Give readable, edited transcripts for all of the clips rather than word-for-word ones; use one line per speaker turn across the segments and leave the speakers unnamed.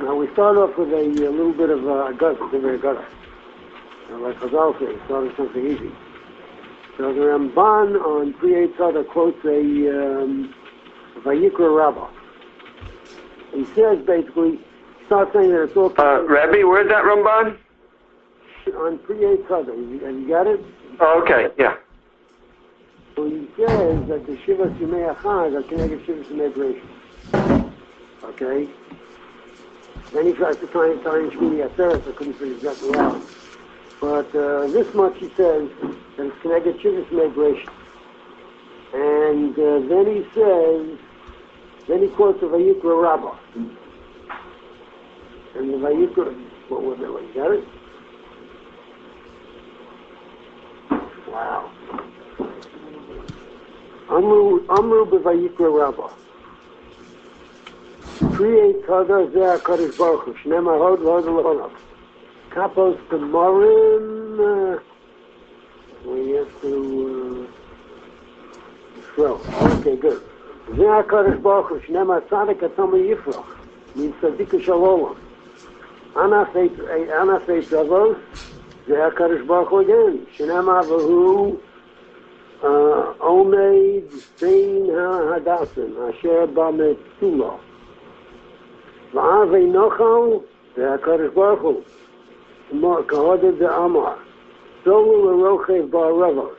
Now we start off with a little bit of Agudah, Divrei Agudah. Like Chazal says, start with something easy. So the Ramban on Pri Tzada quotes a Vayikra Rabbah. He says basically, starts saying that it's all...
Rabbi, where's that Ramban?
On Pri Tzada. Have you got it?
Oh, okay, yeah.
So he says that the Shivas Yimei Achaz are connected Shivas Yimei Bereishis. Okay? Then he tries to tie in Shmini Atzeres, I couldn't figure exactly out. But this much he says that it's connected Shivas Yimei Bereishis. And then he says, then he quotes the Vayikra Rabbah. And the Vayikra, what was that? You got it? Wow. Amru b'Vayikra Rabbah. Create Tada Zeh HaKadosh Baruch Hu. Shnei Mahod V'Hod L'Holav. Kapos Tamarim. We have to throw. Okay, good. Zeh HaKadosh Baruch Hu. Shnei Tzadik Atama Yifrach. Means Tzaddik Shalom. Anas Eit Zavos. Zeh HaKadosh Baruch Hu again. Shnei Mahod Omeid Bein HaHadasim Asher B'Metzulah V'Avei Nochal VeHaKadosh Baruch Hu Kahadeh De'amar Zolu L'Rochev Ba'Ravos.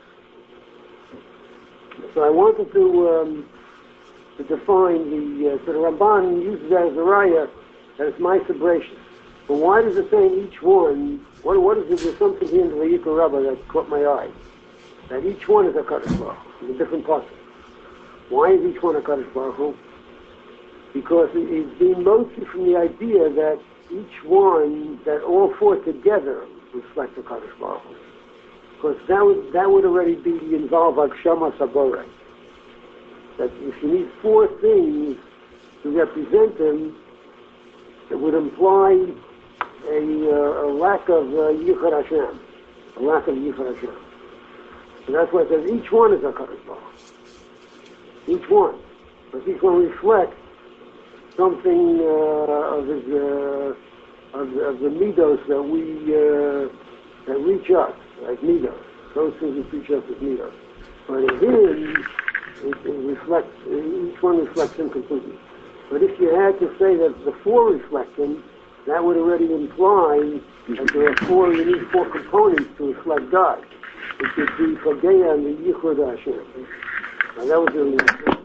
So I wanted to define so the Ramban uses that as a raya that it's my celebration. But why does it say in each one? What is it? There's something here in the Vayikra Rabbah that caught my eye. That each one is a Kadosh Baruch Hu, in a different part. Why is each one a Kadosh Baruch Hu? Because it's being mostly from the idea that each one, that all four together reflect the Kadosh Baruch Hu. Because that would already be involved like Shama Sabore. That if you need four things to represent them, it would imply a lack of Yichud Hashem, a lack of Yichud Hashem. So that's why it says each one is a Kadosh Baruch Hu. Each one. Because each one reflects something of the midos that reach us, like midos. Those things that reach us as midos. But in him, it reflects, each one reflects him completely. But if you had to say that the four reflect him, that would already imply that there are four, you need four components to reflect God. It could be Chageya and the Yichud Hashem. Now that was really interesting.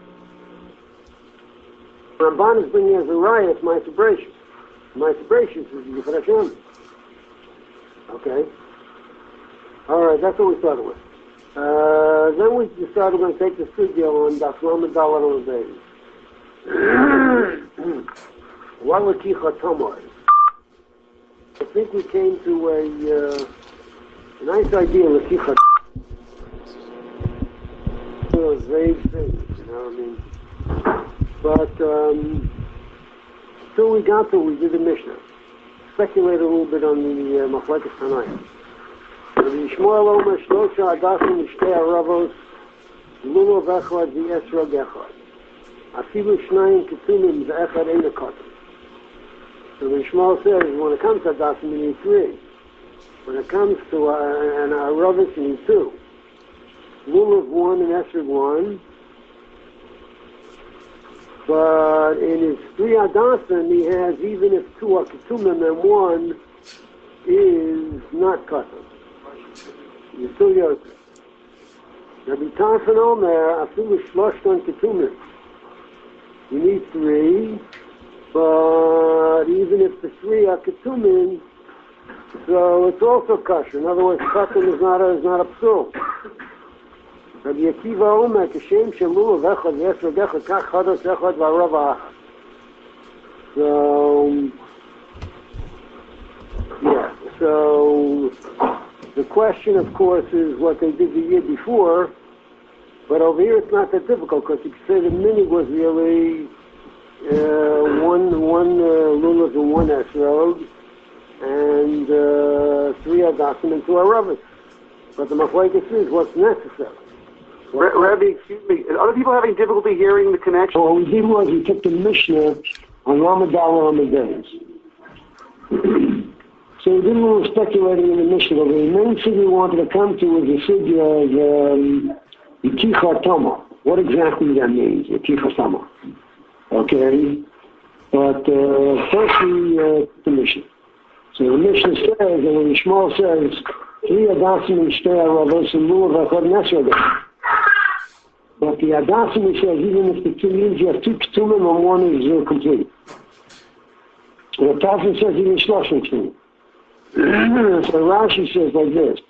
Ramban is bringing as a raya, it's my celebration. My celebration is Yichud Hashem. Okay? Alright, that's what we started with. Then we decided we're going to take the studio on Daf Lamed Daled on the baby. What was Kicha Tomar? I think we came to a nice idea of Kicha. Those vague things, you know what I mean? But till we got to, we did the Mishnah. Speculated a little bit on the Machlekes Tanaim. The Yishmael Omer Shlosha Adasim Mishtei Aravos Lulav Echad V'Esrog Echad Afilu Shnayim Ketumim V'Echad Eina Kotum. So the Yishmael says, when it comes to Adasim, you need three. When it comes to an Aravos, you need two. Lulav one and Esrog one. But in his three Adasim, he has, even if two are Ketumim and one is not Kotum. You're still Yosef. Rabbi Tarfon Omer, Afilu Shloshton Ketumim. You need three, but even if the three are Ketumim, so it's also kosher. In other words, Kotum is not a psul. Rabbi Akiva Omer, Kashem Shelu V'Echad V'Esrog Echad Kach Chados Echad V'Arav Achad. So, yeah, so the question, of course, is what they did the year before, but over here it's not that difficult, because you could say the minig was really one lulav and one esrog, and three adasim and two aravos. But the machlekes is what's necessary.
Rabbi, excuse me, are other people having difficulty hearing the connection?
What we did was we took the Mishnah on Ramadal Ramadan. So we did a little speculating in the Mishnah, but the main thing we wanted to come to was the figure of Yikicha Tama. What exactly that means, Yikicha Tama. Okay? But firstly, the Mishnah. So the Mishnah says, and when Yishmael says, three Adasim and Shtei Aravos and Lulav Echad Nesradah. But the Adasim says, even if the two means you have two Ketumim and one is complete. And the Tafel says, even Shloshim Ketumim. So Rashi says like this.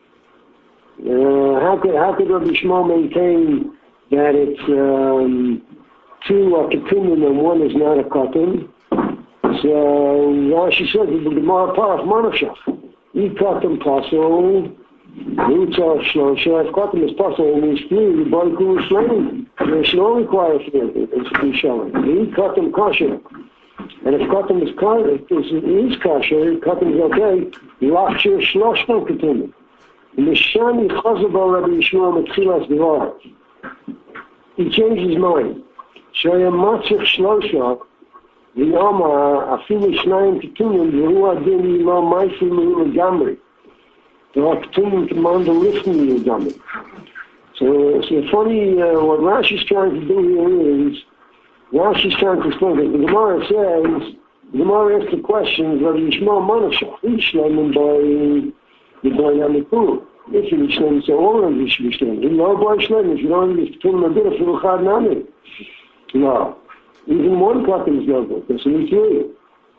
How could Rabbi Yishmael maintain that it's two are Ketumim and one is not a Ketum? So Rashi says the Gemara Parach Manashach. Ketum Pasol, Rutzah Shlosha. If Ketum is Pasol, it means three. The boy who is slain, they should only require three. It's to be shown. Ketum Kasher. And if Ketum is Kasher, Ketum is okay. Lachshir Shloshno Ketumim. Mishani Chazabah Rabbi Yishmael Metchilas Devar. He changed his mind. Shoyam Matzich Shlosha. The Omar, Afilu Shnayim Ketumim, Yeru Adin Yilo Maisim Yeru Gamri. There are Ketumim command to listen to you, Gamri. So funny, what Rashi's trying to do here is, Rashi's trying to explain it. The Gemara says, the Gemara asks the question, Rabbi Yishmael Manashach, each Shloim by Yamikuru. If you Shloim, so all of you should be Shloim. You know by Shloim, if you don't have Ketumim a bit of Chad Nami. No. Even one Ketum is no good. There's only three.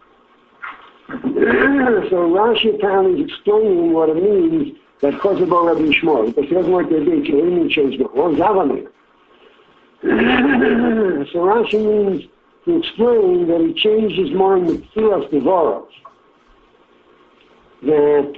So Rashi apparently is explaining what it means that Chazabah Rabbi Yishmael, because he doesn't like their date, he didn't change the whole Zavamir. So Rashi means to explain that he changed his mind with Tzilas Devaros. That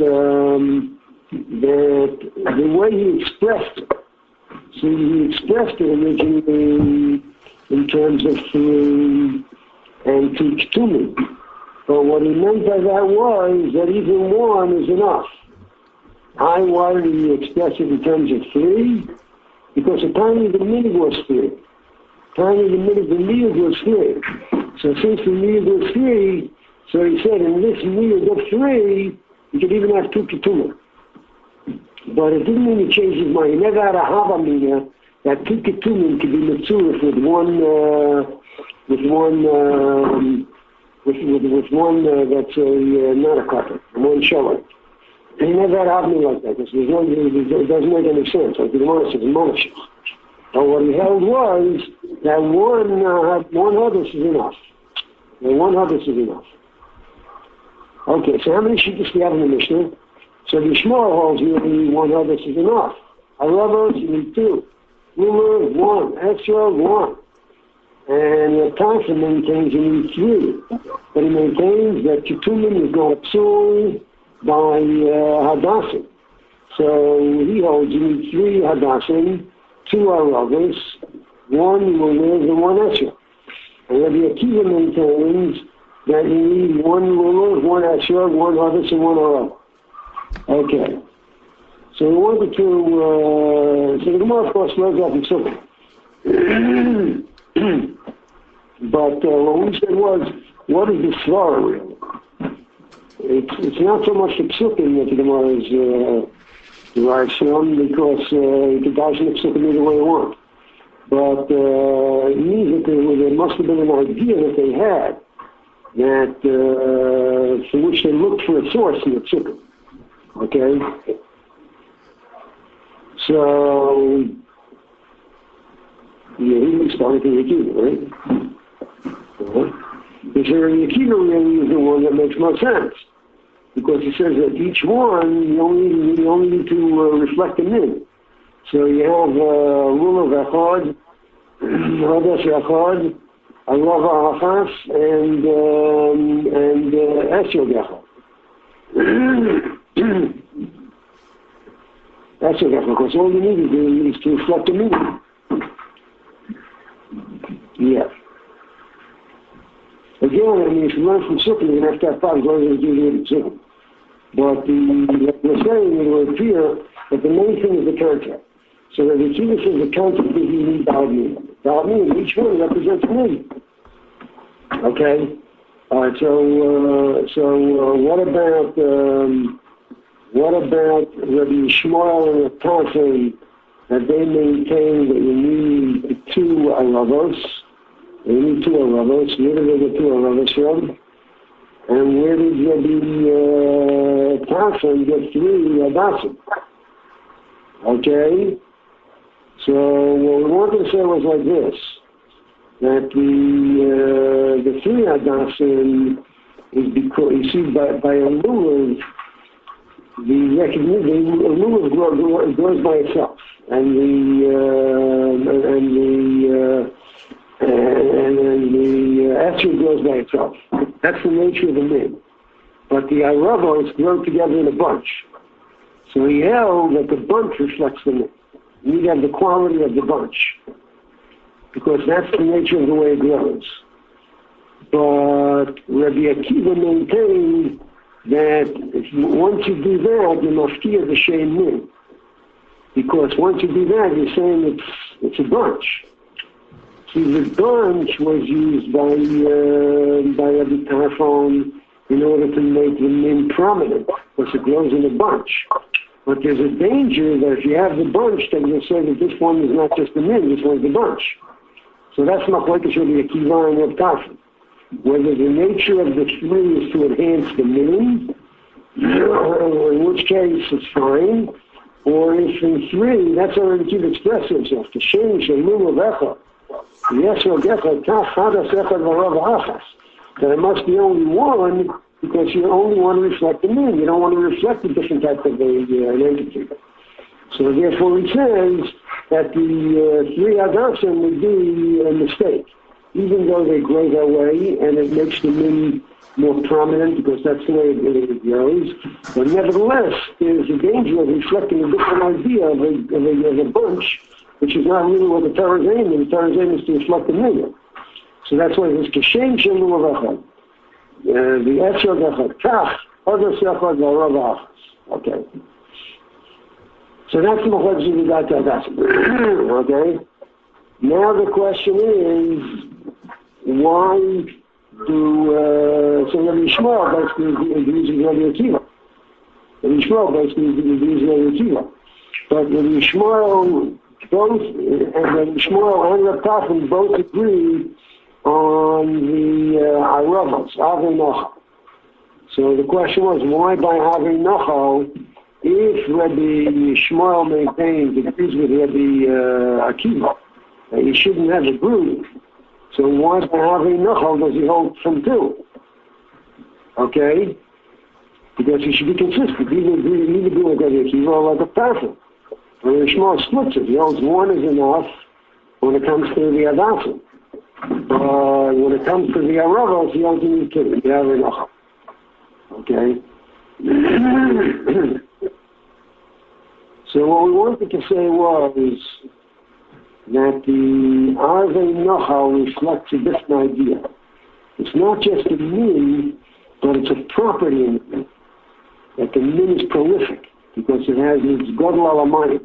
the way he expressed it, so he expressed it originally in terms of three and two Ketumim. But what he meant by that was that even one is enough. Why did he express it in terms of three? Because apparently the minig was three. Apparently the minig was three. So since the minig was three, so he said in this minig of three, you could even have two Ketumim. But it didn't mean he changed his mind. He never had a Havamina that two Ketumim could be Mitzurif with one that's not a Ketum, one Shalom. And he never had Havamina like that. It doesn't make any sense. Like the Gemara says, Monashach. But what he held was that one Hadis is enough. And one Hadis is enough. Okay, so how many Shittas do we have in the Mishnah? So the Yishmael holds you need one Hadis is enough. Aravos, you need two. Lulav, one. Extra, one. And the Tafel maintains you need three. But he maintains that Ketumim is not psul by Hadassim. So he holds you need three Hadassim, two Aravos, one Lulav, and one Extra. And Rabbi Akiva maintains that you need one Lulav, one Extra, one Hadis, and one Arav. Okay. So we wanted to, so the Gemara, of course, knows that in Sukkot. But what we said was, what is the Svara really? It's not so much the Psukim that the Gemara is derived from, because the guys can Psukim either way they want. But it means that there must have been an idea that they had, that for which they looked for a source in the Psukim. Okay? So, yeah, he responded to Yekiva, right? Because Yekiva really is the one that makes most sense. Because he says that each one, you only need to reflect them in. So you have Lulav Echad, Hadas Echad, Arava Achas, and Esrog Echad. That's what that's because all you need to do is to reflect the meaning. Yeah. Again, I mean, if you learn from Sukkot, you're going to have to have problems learning to do the Sukkot. But we're saying it will appear that the main thing is the concept. So that the key says the concept is you need Dalmina. Dalmina, each one represents me. Okay? All right, so what about Rabbi Shmuel and the Tarfon, that they maintain that you need 2 aravos? You need 2 aravos. Where did they get 2 aravos from? And where did Rabbi Tarfon get 3 adasim? Okay? So what we wanted to say was like this, that the 3 adasim is because, you see, by a lulav, the recognition, the lulav grows by itself, and the etcher grows by itself. That's the nature of the min. But the aravos grow together in a bunch. So he held that the bunch reflects the min. You need to have the quality of the bunch, because that's the nature of the way it grows. But Rabbi Akiva maintained that once you do that, you must fear the shem min. Because once you do that, you're saying it's a bunch. See, the bunch was used by Rabbi Tarfon in order to make the min prominent, because it grows in a bunch. But there's a danger that if you have the bunch, then you'll say that this one is not just the min, this one's the bunch. So that's machlokes Rabbi Akiva and Rabbi Tarfon. Whether the nature of the 3 is to enhance the min, in which case it's fine, or if in 3, that's already Akiva expressed himself, to change the lulav echa, yes or gecha, tach chadas echad v'rav achas, that it must be only one, because you only want to reflect the min. You don't want to reflect the different type of an entity. So therefore he says that the 3 adasim would be a mistake, even though they grow that way, and it makes the min more prominent, because that's the way it grows. But nevertheless, there's a danger of reflecting a different idea of a bunch, which is not really what the Torah's aim is. The Torah's aim is to reflect the min. So that's why it's Kashem Shem Luvachad. The Etzer Gachad Kach, Other Sechad V'Arav Achas. Okay. So that's the Machlokas we got to Adasim. Okay. Now the question is, why do, so Rabbi Shmuel basically is using Rabbi Akiva. Rabbi Shmuel basically is using Rabbi Akiva. But Rabbi Shmuel, both, and Rabbi Shmuel and Rabbi Tarfon both agree on the Aravos, Avei Nochal. So the question was, why by Avei Nochal, if Rabbi Shmuel maintains, agrees with Rabbi Akiva, that you shouldn't have a group, so why by Avei Nochal does he hold from 2? Okay? Because he should be consistent. Either do like Rabbi Akiva or like a Tarfon. Rabbi Shmuel splits it. He holds 1 is enough when it comes to the Adasim. But when it comes to the Aravos, he only needs 2. The Avei Nochal. Okay? So what we wanted to say was that the Avei Nochal reflects a different idea. It's not just a min, but it's a property in the min. That the min is prolific, because it has its Godel Alamayim.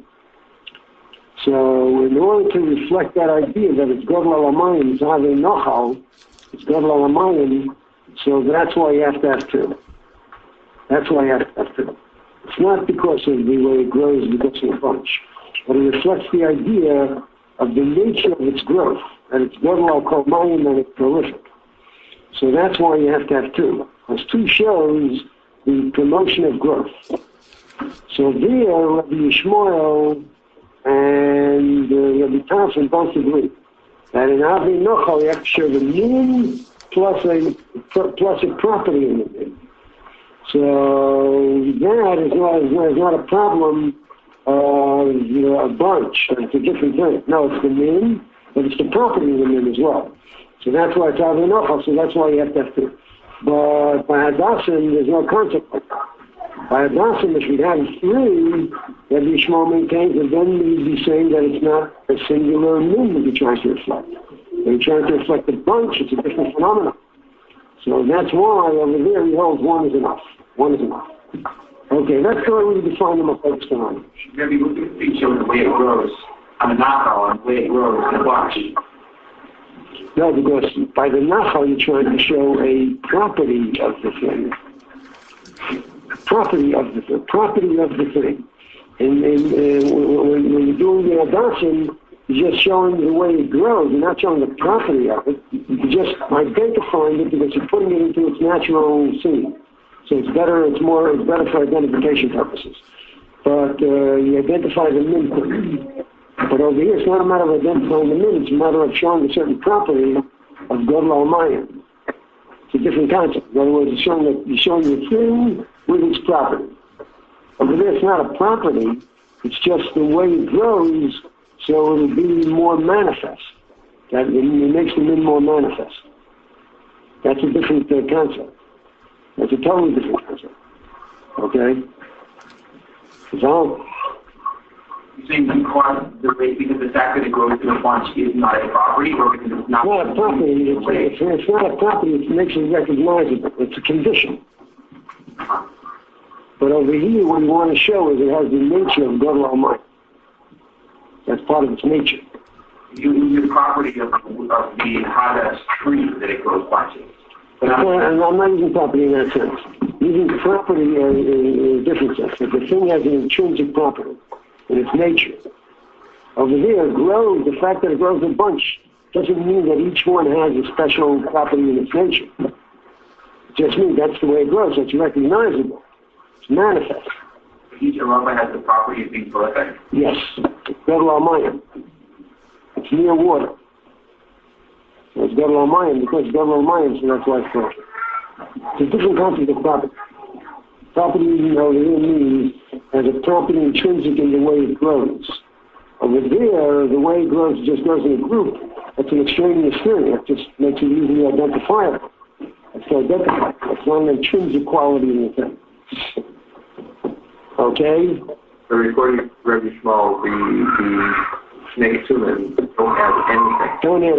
So in order to reflect that idea that it's Godel Alamayim, it's Avei Nochal, it's Godel Alamayim, so that's why you have to have 2. That's why you have to have 2. It's not because of the way it grows, because of a bunch, but it reflects the idea of the nature of its growth, that it's Godel Alamayim and it's prolific. So that's why you have to have 2. Because 2 shows the promotion of growth. So there, Rabbi Shmuel and Rabbi Tarfon both agree that in Avei Nochal you have to show the min plus a property in the min. So that is not a problem of a bunch. It's a different thing. No, it's the min, but it's the property in the min as well. So that's why it's Avei Nochal, so that's why you have to have 2. But by Hadasim, there's no concept like that. By Hadasim, if we have 3, Rabbi Shmuel maintains, and then we'd be saying that it's not a singular min that you're trying to reflect. When you're trying to reflect a bunch, it's a different phenomenon. So that's why over there he holds 1 is enough. 1 is enough. Okay, that's the way we define the Machlokas phenomenon.
Maybe look at the feature of the way it grows on the knockout, and the way it grows in the bunch.
No, because by the nachal you're trying to show a property of the thing. Property of the thing. And when you're doing the adoption, you're just showing the way it grows. You're not showing the property of it. You're just identifying it because you're putting it into its natural scene. So it's better for identification purposes. But you identify the min. But over here, it's not a matter of identifying the min. It's a matter of showing a certain property of Godel Almayim. It's a different concept. In other words, you're showing the thing with its property. Over there, it's not a property. It's just the way it grows, so it'll be more manifest. It makes the min more manifest. That's a different concept. That's a totally different concept. Okay? So,
you saying the way because the fact that it grows in a bunch is not a property, or because it's not
a property? It's not a property. It makes it recognizable. It's a condition. But over here, what you want to show is it has the nature of Godel Almighty. That's part of its nature.
You use the property of the Hadass tree that it grows bunches.
And I'm not using property in that sense. Using property in a different sense. But the thing has an intrinsic property in its nature. Over there, it grows. The fact that it grows a bunch doesn't mean that each one has a special property in its nature. It just means that's the way it grows. So it's recognizable. It's manifest.
Each aroma has the property of being prolific?
Yes. Godel Almayim. It's near water. So it's Godel Almayim because it's Godel Almayim, so that's why it's called. It's a different concept of property. Property, here means has a property intrinsic in the way it grows. Over there, the way it grows just grows in a group. That's an extraneous thing. That just makes it easily identifiable. It's to identify. It's not an intrinsic quality in the thing. Okay?
So according to Rabbi Shmuel, the Shnei Tumen don't add anything.
Don't add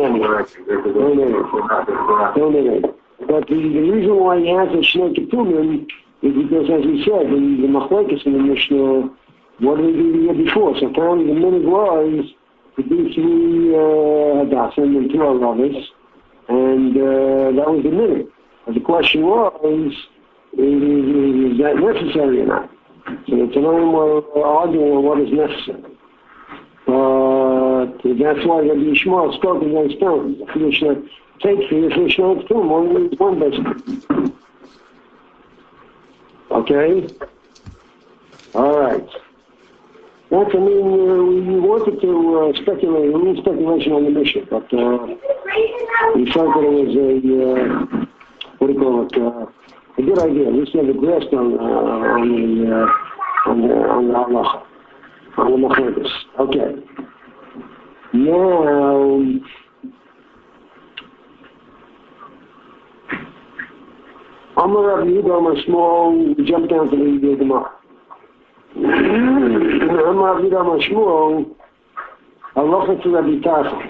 anything. But the reason why he has a Shnei Tumen is because, as we said, the Machlekes in the Mishnah, what did we do the year before? So apparently the minute was to do 3 Hadassim and 2 Aravos, and that was the minute. But the question was, is that necessary or not? So tonight we're arguing on what is necessary. But that's why Rabbi Yishmael spoke against stones. If you should take the Yishmael to him, only needs one basically. Okay? Alright. That's, we wanted to speculate, a little speculation on the mission, but we felt that it was a good idea. At least we have a grasp on the halacha, on the machlokes. Okay. Now, Amar Rav Yehuda, Amar Shmuel, we jump down to the Gemara. Amar Rav Yehuda, Amar Shmuel, halacha to Rabbi Tarfon.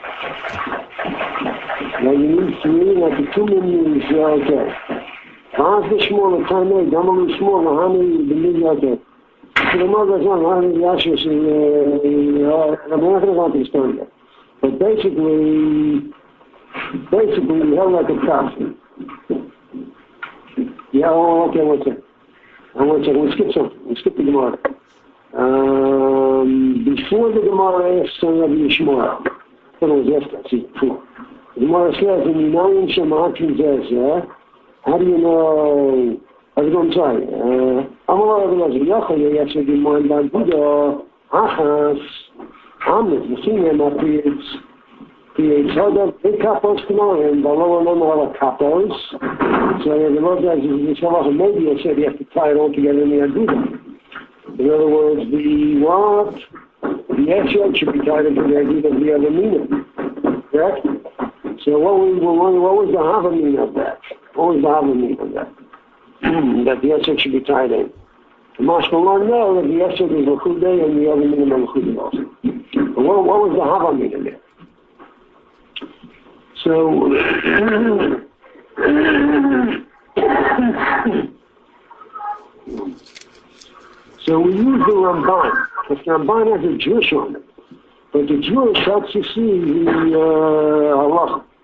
Now you need to mean that the 2 means, okay. How's the Shmuel, the time made? Amar Shmuel, how many the meaning okay? So the Gemara goes on, how many Yashis, I'm not going to go into the story yet. But basically, we held like a prophet. Yeah, okay, one second. We'll skip something. We'll skip the Gemara. Before the Gemara asks on Rabbi Yishmael, it was after, see, before. The Gemara says, in Yinayin Shemakim Zezeh, how do you know, I'm sorry, Amar Rabbi Elazar, Yochel, Yetzer Gimon Barbuda, Achas, Amrit, the senior creates other big kapos tomorrow, and the lower number of kapos. So the Lord says, maybe I said you have to tie it all together in the Aguda. In other words, the Yeshua should be tied into the Aguda of the other meaning. Correct? So what was the Hava meaning of that? What was the Hava meaning of that? That the Yeshua should be tied in. The Mashmallah know that the Yeshua is L'chudei and the other meaning of L'chudei also. But what was the Hava meaning there? So we use the Ramban. Because the Ramban has a Jewish on it. But the Jewish helps you see the halacha.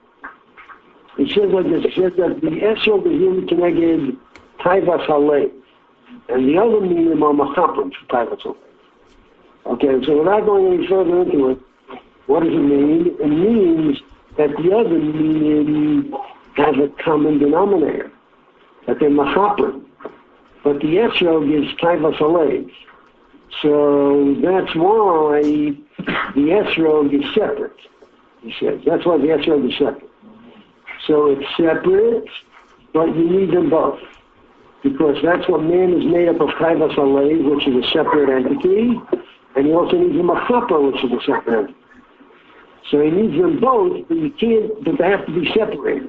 It says like this, it says that the Esrog is in Keneged Taivas Halei, and the other meaning are Machapim for Taivas Halei. Okay, so without going any further into it, what does it mean? It means that the other meaning has a common denominator, that they're Machapim, but the Esrog is Taivas Halei. So that's why the Esrog is separate, he says. That's why the Esrog is separate. So it's separate, but you need them both. Because that's what man is made up of Taivas Halei, which is a separate entity, and he also needs a Machapa, which is a separate entity. So he needs them both, but you can't, but they have to be separated.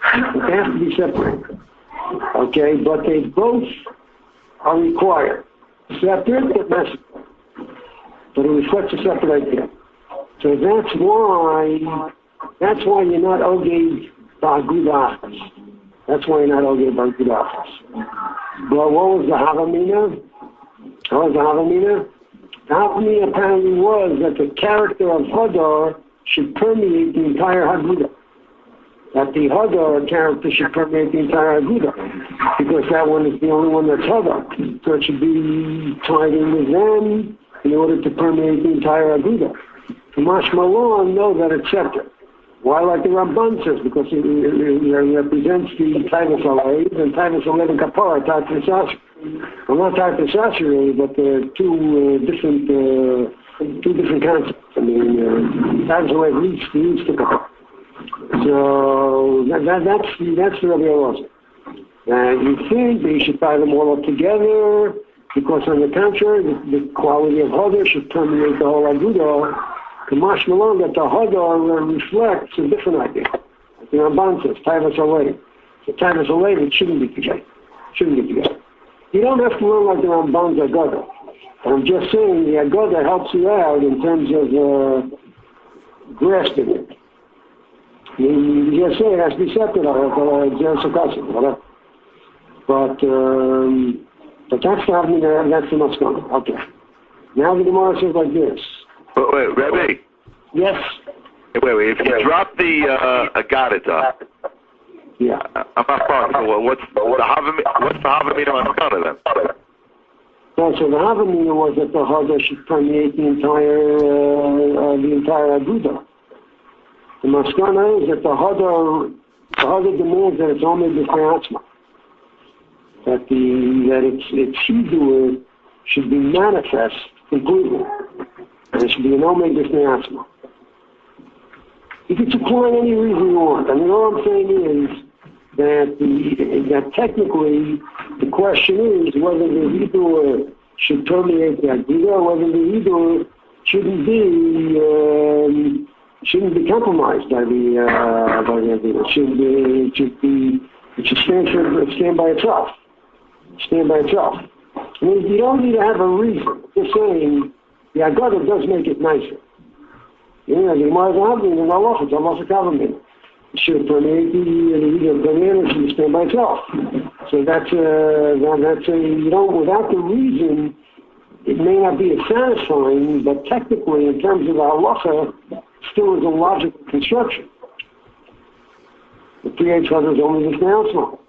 Okay, but they both are required. Separate, but not separate. But it reflects a separate idea. So that's why you're not Oged Ba'agudachas. That's why you're not Oged Ba'agudachas. But what was the Havamina? The Havamina apparently was that the character of Hadar should permeate the entire Hagudah. That the Hadar character should permeate the entire Hagudah. Because that one is the only one that's Hadar. So it should be tied in with them in order to permeate the entire Agudah. Kamash Malon know that it's separate. Why, like the Ramban says? Because it represents the Taivas Halei and Taivas Halei and Kapara, Taivas Asher. Well, not Taivas Asher really, but two different concepts. I mean, Taivas Halei leads to Kapara. So that's the Rabbi Elazar. And you think that you should tie them all up together, because on the contrary, the quality of Hadar should permeate the whole Agudah. Kamash Malon, that the Hadar reflects a different idea. Like the Ramban says, Taivas Halei. So Taivas Halei, it shouldn't be together. You don't have to learn like the Ramban's Agudah. I'm just saying the Agudah helps you out in terms of grasping it. You just say it has to be separate, whatever. But that's the Havamina, that's the Maskana. Okay. Now the Gemara says like this.
Wait, Rebbe?
Yes?
Wait, if you drop the Agadita,
yeah.
I'm not following. What's the Havamina Maskana then?
So the Havamina was that the Hadar should permeate the entire Agudah. The Maskana is that the Hadar demands that it's only the Chayatzma. That its Shiddur should be manifest completely. And it should be an Omed B'Fnei. You can supply any reason you want. I mean, all I'm saying is that technically the question is whether the Hiddur should permeate the Agudah or whether the Hiddur shouldn't be compromised by the Agudah. It should stand by itself. I mean, you don't need to have a reason. Just saying, the Agudah does make it nicer. You know, the Gemara is happening in Allah, it's almost a government. It should permeate the banana should stand by itself. So that's you know, without the reason, it may not be as satisfying, but technically, in terms of the halacha, still is a logical construction. The creates others only this now.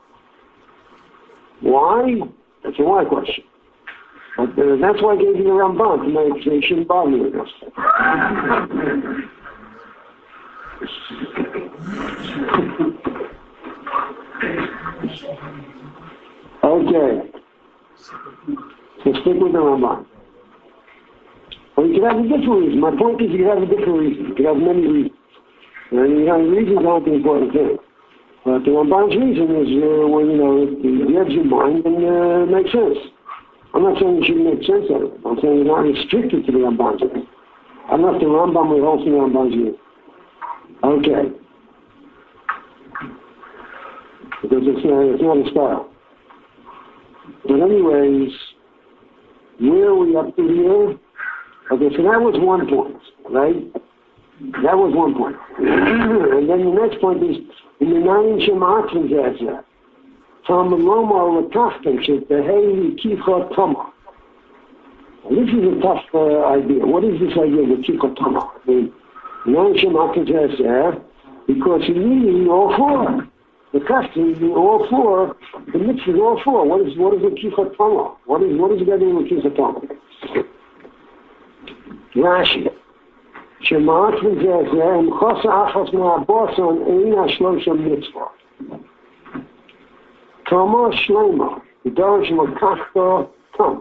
Why? That's a why question. But that's why I gave you the Ramban to make sure you shouldn't bother me with this. Okay. So stick with the Ramban. Well, you could have a different reason. My point is you could have a different reason. You could have many reasons. And reasons aren't the important thing. But the Ramban's reason is when, it gives your mind and it makes sense. I'm not saying you shouldn't make sense of it. I'm saying you're not restricted to the Ramban's view. I left the Rambam with also the Ramban's view. Okay. Because it's not a style. But anyways, where are we up to here? Okay, so that was one point, right? That was one point. And then the next point is, in the Nine Shematzim Zazah, Talmud Lomar Latachtem Shebehei Kichot Tama. This is a tough idea. What is this idea of Kichot Tama? I mean, Nine Shematzim Zazah, because you need all four. question, all four, the mitzvahs, all four. What is L'kicha Tama? What is it got to do with L'kicha Tama? Rashi. Shemaat v'zeh m'chasa achas ma'aboson ein ha'shlosha mitzvah. Tama shlema. V'darash l'kachta tam.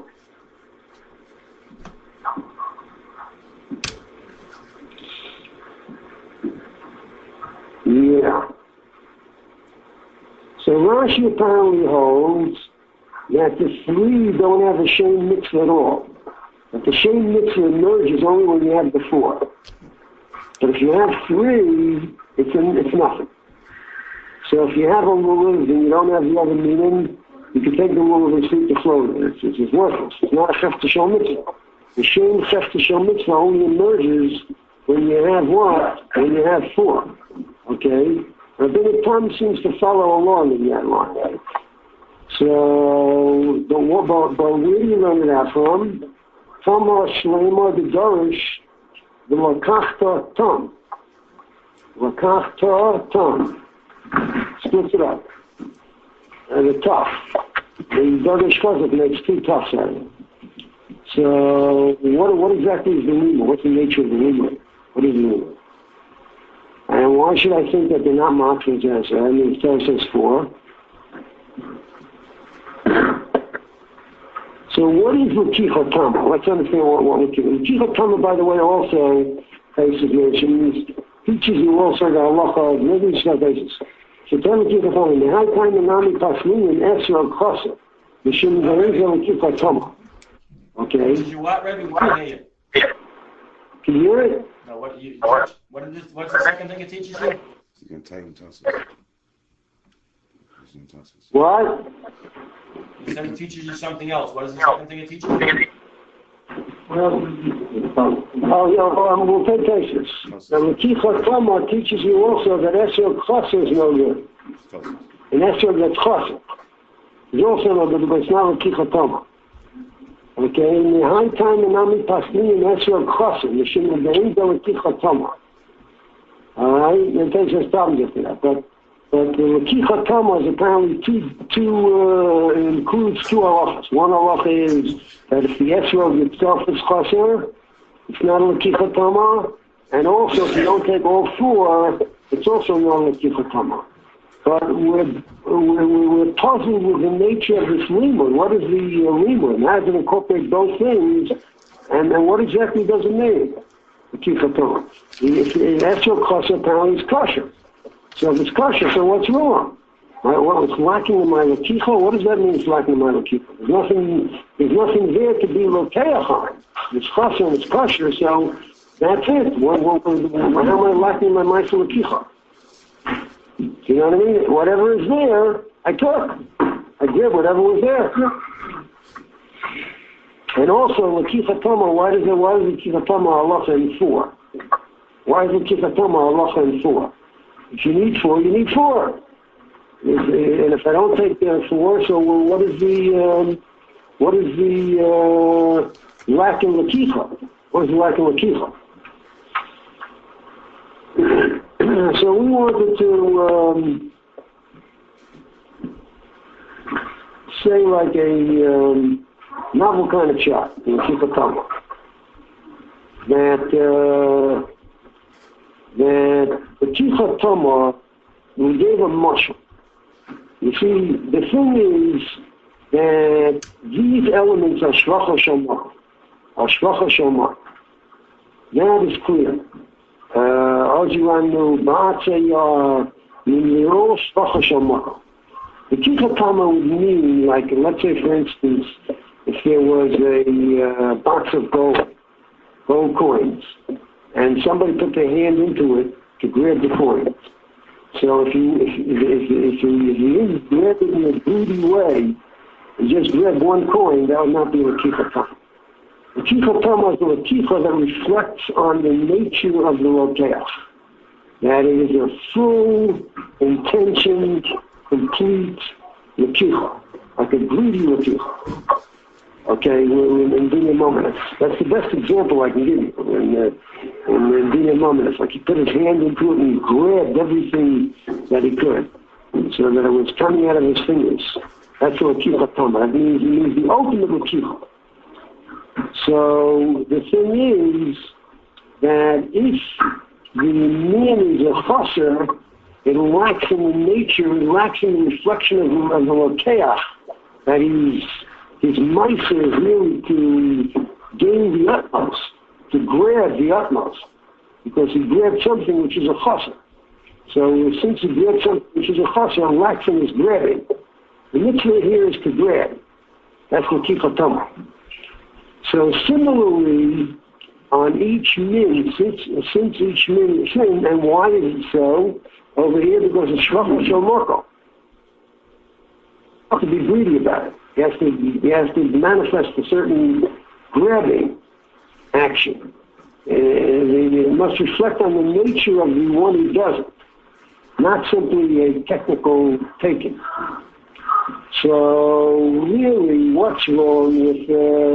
Yeah. So Rashi apparently holds that the three don't have a Shem mitzvah at all. That the Shem mitzvah emerges only when you have the four. But if you have three, it's nothing. So if you have a lulav and you don't have the other meaning, you can take the lulav and sweep the flow. It's worthless. It's not a chef to Shem mitzvah. The Shem chef to Shem mitzvah only emerges when you have what? When you have four. Okay? Rabbinic Tam seems to follow along in that line. Right? So, but where do you learn it out from? Tama Shlema the Dorish, the Lakachta Tam. Lakachta Tam. Splits it up. And the tough. The Dorish Chazak makes two toughs out of it. So, what exactly is the Lima? What's the nature of the Lima? What is the Lima? And why should I think that they're not matras as I mean, it says four. So what is L'kicha Tama? Let's understand what L'kicha. L'kicha Tama, by the way, also, Faces mentions, teaches you also the halacha, maybe it's not basis. So tell L'kicha Tama, in the high time the Nami Pasmin and Esra Kosa, the Shem Garinza L'kicha Tama. Okay?
Did you what, Rebbe? What did you hear?
Can you hear it?
No, what's the second thing it teaches you?
You're going to take him to us.
What?
You said it teaches you something else. What is the second thing it teaches you?
We'll take cases. Now, L'kicha Tama teaches you also that Esra Kosa is no good. And Esra that's Kosa is also no good, but it's not L'kicha Tama. Okay, in the high time, the Nami Pasni and Esra Chosim, the Shem Gain, the L'kicha Tama. Alright, it takes us time to get to that. But the L'kicha Tama is apparently includes two halachas. One halacha is that if the Esra itself is Choser, it's not a L'kicha Tama. And also, if you don't take all four, it's also not a L'kicha Tama. But we're puzzled with the nature of this limud. What is the limud? How does it incorporate both things? And what exactly does it mean? The kifaton. The actual kosher apparently is kosher. So if it's kosher, so what's wrong? Well, it's lacking in my lakicha. What does that mean? It's lacking in my lakicha. There's nothing there to be lokeach on. It's kosher and it's kosher. So that's it. How am I lacking in my ma'aser lakicha? You know what I mean? Whatever is there, I took. I did whatever was there. And also, L'kicha Tama, why is L'kicha Tama halacha in four? Why is L'kicha Tama halacha in four? If you need four, you need four. And if I don't take four, so what is the lack in L'kicha? What is the lack in L'kicha? So we wanted to say like a novel kind of shot in L'kicha Tama. That L'kicha Tama, we gave a mushroom. You see, the thing is that these elements are shvacha shomah. That is clear. Oziranu Ba'atzayah Miniro shvacha shomah. The L'kicha Tama would mean, like, let's say, for instance, if there was a box of gold coins, and somebody put their hand into it to grab the coins. So if you grab it in a greedy way, and just grab one coin, that would not be a L'kicha Tama. The L'kicha Tama is the L'kicha that reflects on the nature of the Lokeach. That it is a full, intentioned, complete L'kicha, like a greedy L'kicha. Okay, in Dinya Mominus. That's the best example I can give you. In Dinya Mominus, like he put his hand into it and grabbed everything that he could. So that it was coming out of his fingers. That's what Lakicha Tama. That means the ultimate Lakicha. So the thing is that if the man is a chasser, it lacks in the nature, it lacks in the reflection of the Lokeach, that his meiser is really to gain the utmost, to grab the utmost, because he grabbed something which is a chasser. So since he grabbed something which is a chasser, it lacks in his grabbing. The mitzvah here is to grab. That's Lakicha Tama. So similarly, on each min, since each min is sin, and why is it so? Over here, because it's shvach shel morkel. You have to be greedy about it. He has to manifest a certain grabbing action. It must reflect on the nature of the one who does it, not simply a technical taking. So really, what's wrong with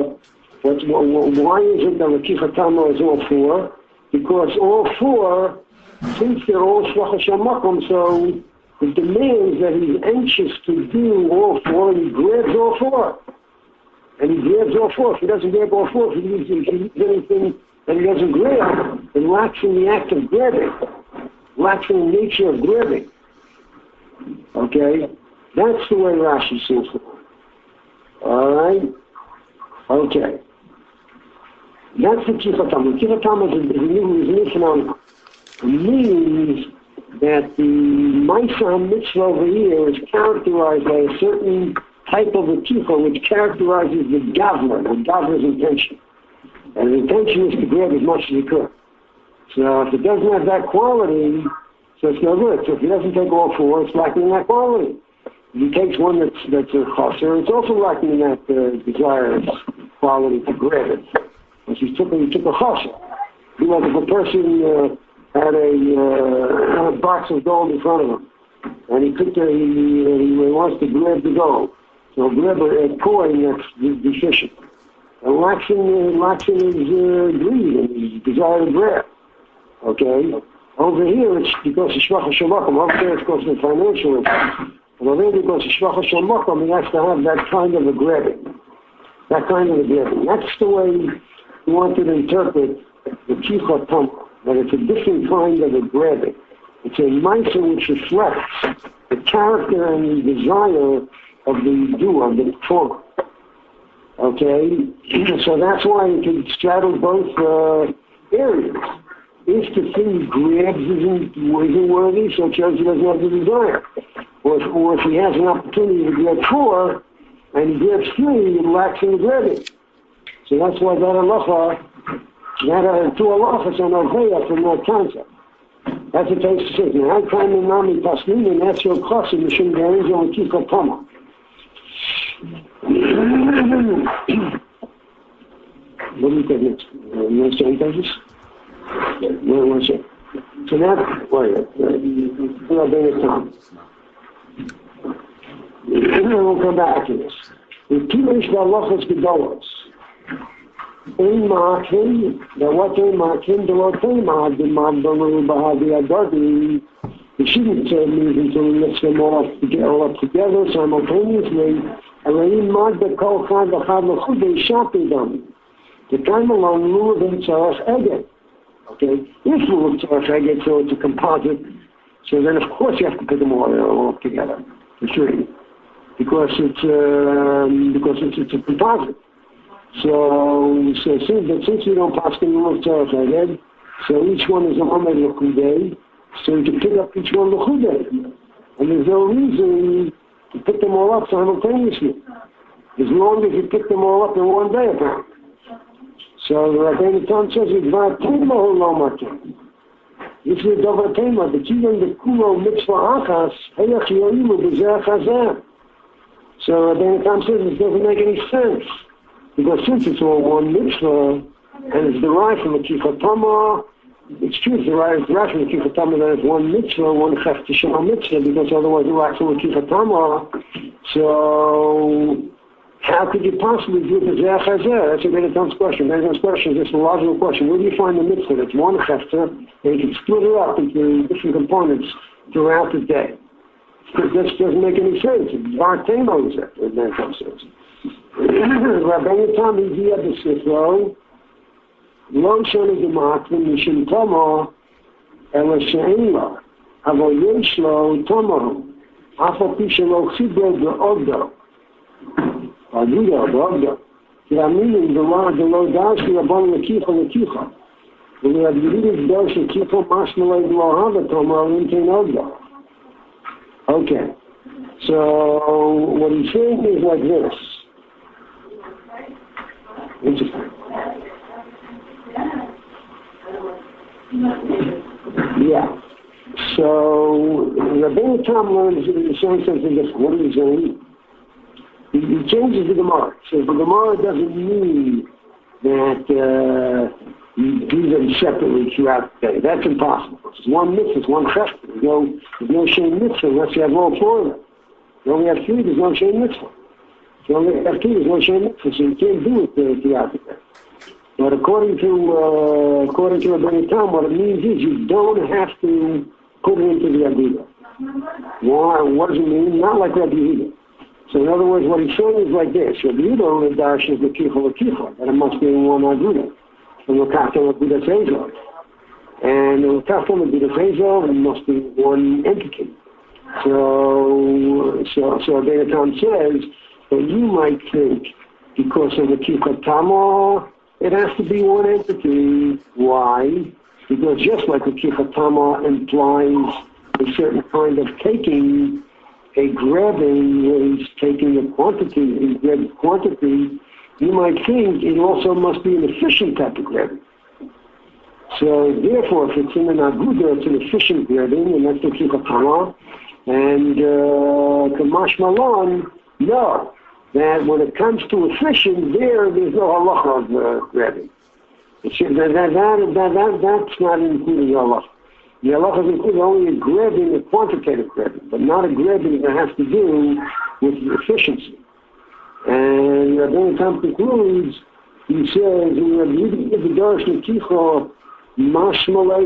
why is it that Lakicha Tama is all four? Because all four, since they're all shvach shel makom, so it demands that he's anxious to do all four, and he grabs all four. And he grabs all four. If he doesn't grab all four, if he leaves anything that he doesn't grab, it lacks in the act of grabbing, lacks in the nature of grabbing. Okay? That's the way Rashi sees it. All right? Okay. That's the Lakicha Tama. Lakicha Tama is a new phenomenon. It means that the Ma'aser HaMitzvah over here is characterized by a certain type of Lakicha which characterizes the Gavler's intention. And the intention is to grab as much as he could. So if it doesn't have that quality, so it's no good. So if he doesn't take all four, it's lacking in that quality. If he takes one that's a chasser, it's also lacking in that desired quality to grab it. Because he took a chasser. Like if a person had a box of gold in front of him, and he wants to grab the gold. So grab a coin that's deficient. It lacks in his greed and his desire to grab. Okay? Over here, it's because of shvach shel makom. Over there, it's because of financial interest. And over there, because of shvach shel makom, he has to have that kind of a grabbing. That kind of a grabbing. That's the way we want to interpret the Lakicha Tama. That it's a different kind of a grabbing. It's a meiser which reflects the character and the desire of the doer, of the performer. Okay? So that's why it straddles both areas. If the thing he grabs isn't worthy, so it shows he doesn't have the desire. Or if he has an opportunity to grab four, and he grabs three, it lacks in the grabbing. So that's why that halacha, two halachas are not veya from that concept. That's what takes to say. Now, how can the nami pasmin and that's your chosim mishum gariz on Lakicha Tama? What do you think next? Next 10 pages? One second. So now, wait, I'll bring it down. We'll come back to this. The Kiddush Halachos Gedolos. Ein Ma'akim, that what Ein Ma'akim, the Lord Ein Ma'ad, the Ma'ad Bahavi Adadi. He shouldn't move until he lets them all up together simultaneously. And Ein Ma'ad, the Kol Chad V'Chad L'Chud, they shouted them. The time alone, Lulav and Tzarech Eget. Okay? If Lulav Tzarech Eget, so it's a composite, so then of course you have to put them all together. For sure. Because it's a composite. So since we don't pass the Lulav Tzarech Eget, so each one is a Omer L'Chudei, so you can pick up each one L'Chudei. And there's no reason to pick them all up simultaneously. As long as you pick them all up in one day, apparently. So Rabbeinu Tam says, this is the Dover Tema, the Kiyam the Kulo Mitzvah Achas, Heyach Yoimu B'Zeh Chazah. So Rabbeinu Tam says it doesn't make any sense. Because since it's all one mitzvah, and it's derived from the Lakicha Tama, it's true, it's derived from the Lakicha Tama that it's one mitzvah, one Chef Tishma mitzvah, because otherwise it lacks from the Lakicha Tama. So how could you possibly do the Zeh Chazeh? That's a Rabbeinu Tam's question. Rabbeinu Tam's question is just a logical question. Where do you find the mitzvah that's one Chefta, and you can split it up into different components throughout the day? This doesn't make any sense. Dvar Temo is it, as Ben Tam says. Rabbeinu Tam Higia B'Sifro, Lo Shoni Gematrim, Mishim Tomo, Ela She'en Lo, Avo Yesh Lo Tomo, Afo Pi Shelo Chibro Be'ogdo, Agudo Be'ogdo, Kiramin Lo Dashi Rabon Lekicha Lekicha, we have Yiddish Dosh Lekicha Mashmalei Lo Hava Tomo, Lintein Ogdo. Okay, so what he's saying is like this. Interesting. Yeah. So Rabbeinu Tam learns in the same sense of this. What is he? He changes the Gemara. So the Gemara doesn't mean that you do them separately throughout the day. That's impossible. It's one mitzvah, it's one chesed. There's no shame mitzvah unless you have all four of them. You only have three, there's no shame mitzvah. If you only have two, there's no shame mitzvah, so you can't do it throughout the day. But according to Rabbeinu Tam, what it means is you don't have to put it into the Agudah. Why? What does it mean? Not like Rabbi Yehuda. So in other words, what he's saying is like this. Rabbi Yehuda only dashes the kicha, that it must be in one Agudah. And the Kaftan would be the Fezol. And the Kaftan would be the Fezol, and must be one entity. So Rabbeinu Tam says that you might think, because of the Kicha Tama, it has to be one entity. Why? Because just like the Kicha Tama implies a certain kind of taking, a grabbing is taking a quantity, a grabbed quantity, you might think it also must be an efficient type of grabbing. So therefore, if it's in an aguda, it's an efficient grabbing, and that's the Kicha Tama. And Kamash Malan, no. That when it comes to efficient, there's no halacha of grabbing. That's not including the halacha. The halacha is including only a grabbing, a quantitative grabbing, but not a grabbing that has to do with efficiency. And Rabbeinu Tam concludes, he says, in the Darsh Nekicha, Mashmalei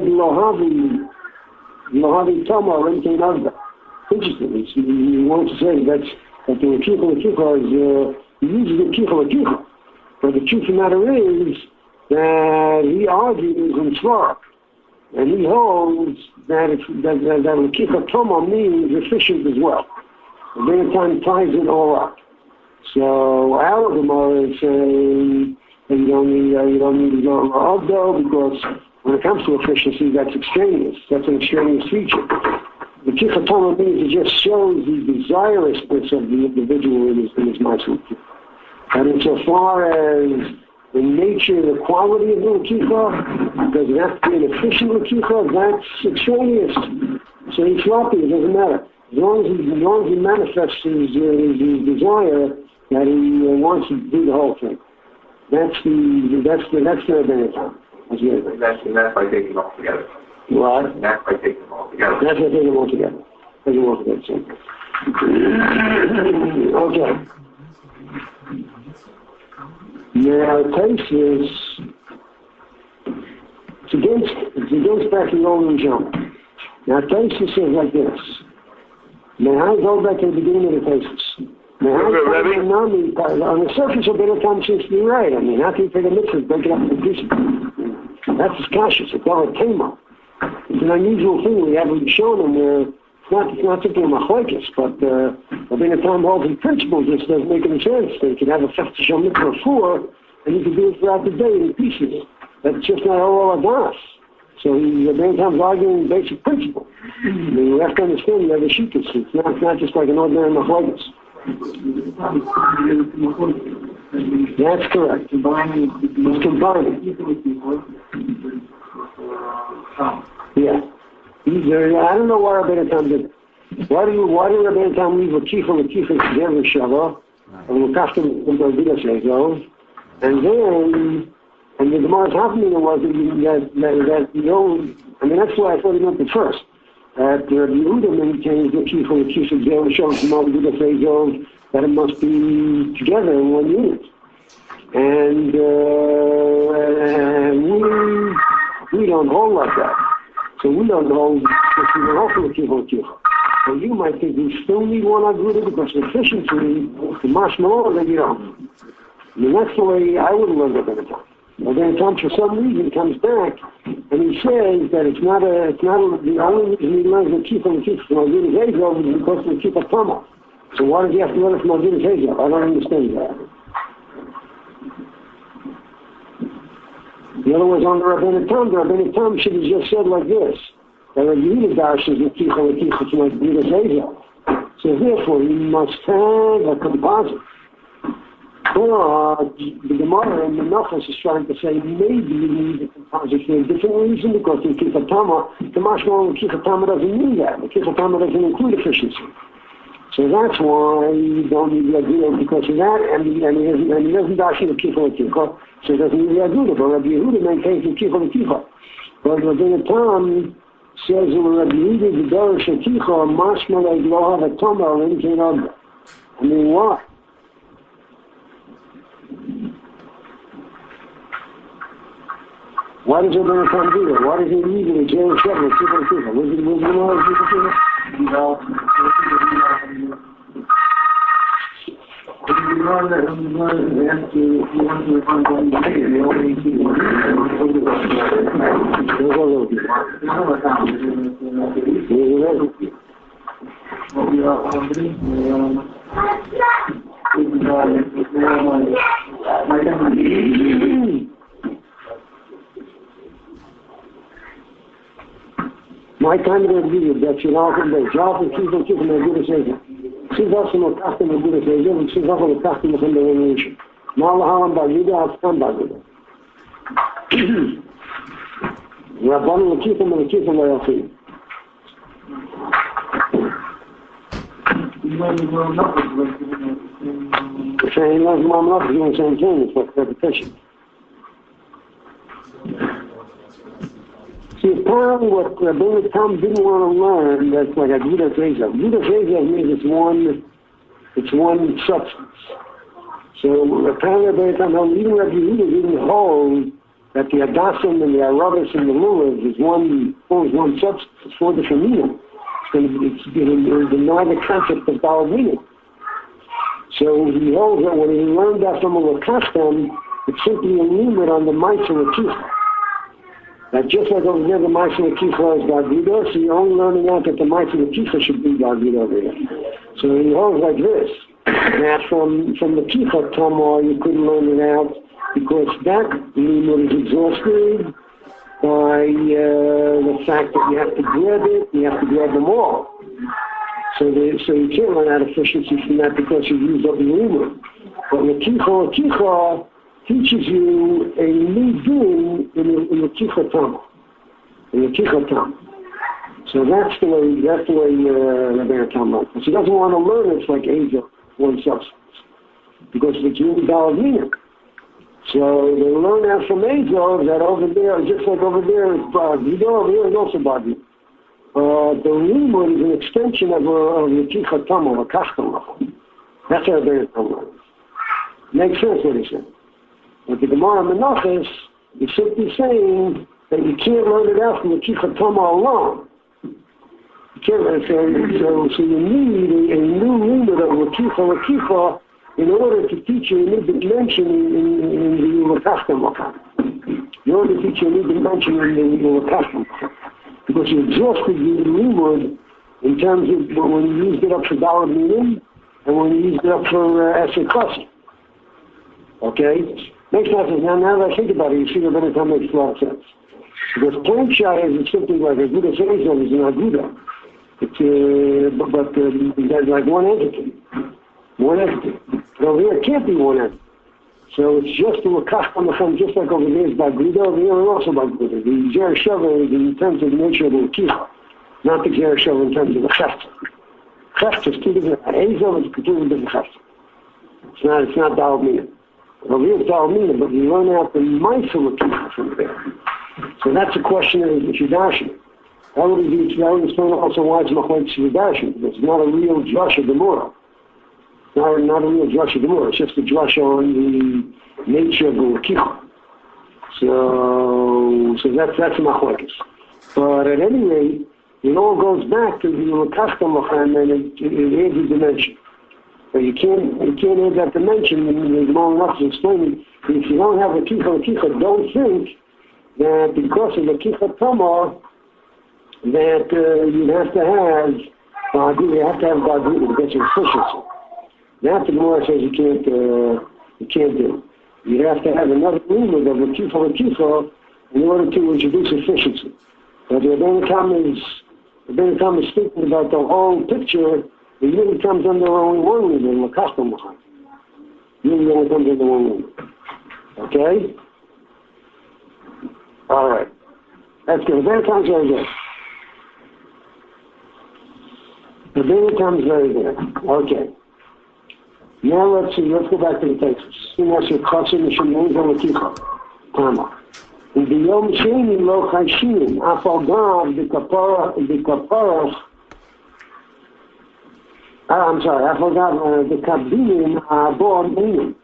Lohavi Tama Rentein Agda. Interesting. He wants to say that the Nekicha is, he uses the Nekicha. But the truth of the matter is that he argues in Svarak. And he holds that Nekicha Tama means efficient as well. And then time ties it all up. So our Gemara is saying that you don't need to go Avdo because when it comes to efficiency, that's extraneous. That's an extraneous feature. The Kicha Tama means it just shows the desirousness of the individual in his Ma'aseh. And insofar as the nature, the quality of the Kicha, does it have to be an efficient Kicha? That's extraneous. So he's sloppy, it doesn't matter. As long as he manifests his desire, that he wants to do the whole thing. That's the Rabbeinu Tam.
That's by taking them all together.
What?
That's by taking them all together.
That's by taking them all together. Taking them all together, same thing. Okay. Now, Taisus, it's against back the old Rishon. Now, Taisus says like this. May I go back to the beginning of the Taisus? On the surface of Rabbeinu Tam seems to be right. I mean, how can you take a mitzvah and break it up into pieces? That's his kashrus. It's all a tema. It's an unusual thing. We haven't shown him where it's not simply a machlokes, but Rabbeinu Tam holds in principle this doesn't make any sense. They can have a fifth Shem mitzvah 4, and you can do it throughout the day in pieces. That's just not all adas. So Rabbeinu Tam's arguing basic principle. I mean, you have to understand that the shittas. It's not just like an ordinary machlokes. That's correct. It's combining. Yeah. I don't know why Rabbeinu Tam did it. Why do Rabbeinu Tam leave a kifa together Shava, and L'kaftim B'Dina Sezo, and the Gemara's happening was that I mean, that's why I thought he meant it first. That Yehuda maintains the kifa together Shava, B'Dina Sezo, that it must be together in one unit. And we don't hold like that. So we don't hold for the kifa. So you might think you still need one aguda because of efficiency, the mashmallah that you don't. I mean, that's the way I would have learned Rabbeinu Tam. Rabbeinu Tam, for some reason, comes back and he says that it's not the only reason he learns the Kifa from Agudas Hazel is because of the Kifa Tama. So why does he have to learn it from Agudas Hazel? I don't understand that. In other words, on the Rabbeinu Tam should have just said like this. That Rabbi Yehuda dashes the Kicha from Agudas Hazel. So therefore, you must have a composite. But the Gemara and the Menachos is trying to say maybe you need a composite for a different reason because the Kifa Tama, the Mashmal and the Kifa Tama doesn't mean that. The Kifa Tama doesn't include efficiency. So that's why you don't need the Aguda because of that, and he doesn't dash in the Kifa or Kifa, so he doesn't need the Aguda. But Rabbi Yehuda maintains the Kifa or Kifa. But Rabbeinu Tam says that Rabbi Yehuda the Dorish or Kifa, Mashmal and Lohav at Tama or anything other. I mean, why? Why does Rabbeinu Tam do that? Why does he leave it at Jerry Shevler, Kifa or Kifa? Was it more Kifa or Kifa? Well, if you learn that when you learn the answer, if you want to find one day, you only need to learn my time to review that you know from the job and keep on keeping the good decision. See what's in the custom of good decision and see what's in the custom of the nation. Now the harm by you guys come by you. We are born to keep them and keep them where I see. The same as mom up is doing the same thing, it's like repetition. See, apparently what Rabbeinu Tam didn't want to learn, that's like Agudas Hazel. Agudas Hazel means it's one substance. So apparently Rabbeinu Tam, even Rabbi Yehuda didn't hold that the Adasim and the Arabis and the Lulav is one substance. It's four different meanings. It's going to deny the concept of Baal meaning. So he holds that when he learned that from a Lakastam, it's simply a limit on the Maisa Lakifa. That just like over there, the Maisa Lakifa is Baguda, so you're only learning out that the Maisa Lakifa should be Baguda over there. So he holds like this. Now from the Kifa Tamar, you couldn't learn it out because that limit is exhausted by the fact that you have to grab it, you have to grab them all. So you can't learn out efficiency from that because you used up the limit. But Lakifa teaches you a new doing in the Kicha Tam. So that's the way Rabbeinu Tam learns. He doesn't want to learn it's like Hazel, one substance. Because it's really Balavina. So they learn that from Hazel that over there, just like over there is Balavina, over here is also Balavina. The limud is an extension of the Kicha Tam, or Kachtam. That's how Rabbeinu Tam learns. Makes sense what he said. But the Gemara Menachos is simply saying that you can't learn it out from the Kicha Tama alone. You can't learn it, so you need a new limit of Lakifa in order to teach you a new dimension in the Lakastam. In order to teach you a new dimension in the Lakastam. Because you exhausted the limud in terms of when you used it up for Dalad Minim and when you used it up for Esek Chassid. Okay? Makes no sense. Now that I think about it, you see that it makes a lot of sense. Because plain shot is simply like Agudas Hazel is an Aguda. It's there's like one entity. But over here it can't be one entity. So it's just a Lakachtam Lachem, just like over there is by Aguda, over here is also by Aguda. The Zer Sheva is in terms of the nature of the Lakicha, not the Zer Sheva in terms of the Chefta. Chefta is two different. Hazel is completely different Chefta. It's not Dal Mina. Over here it's Dalmina, but you learn out the Maisa Lakifa from there. So that's a question of Yudashim. That would explain also why it's Machlokes Yudashim, because it's not a real Drush of Gemara. Not a real Drush of Gemara, it's just a Drush on the nature of the Lakifa. So that's Machlokes. But at any rate, it all goes back to the custom and it adds a dimension. But you can't add that dimension, and the Gemara is explaining, if you don't have a kicha, don't think that because of the kicha tamar, that you have to have badud to get your efficiency. That the Gemara says you can't do. You have to have another movement of a kicha in order to introduce efficiency. But the Rebbeinu Tam is speaking about the whole picture. It really comes under only one movement, the custom one. Really only comes under one movement. Okay? All right. That's good. The Rebbeinu Tam is very good. The Rebbeinu Tam is very good. Okay. Now let's go back to the text. That's your Chassim Shemon on the Kicha. Tama. In the Yom Sheni lo Chayshim, Afal Gav, the Kapara, I'm sorry, I forgot the Kabbinim are born in.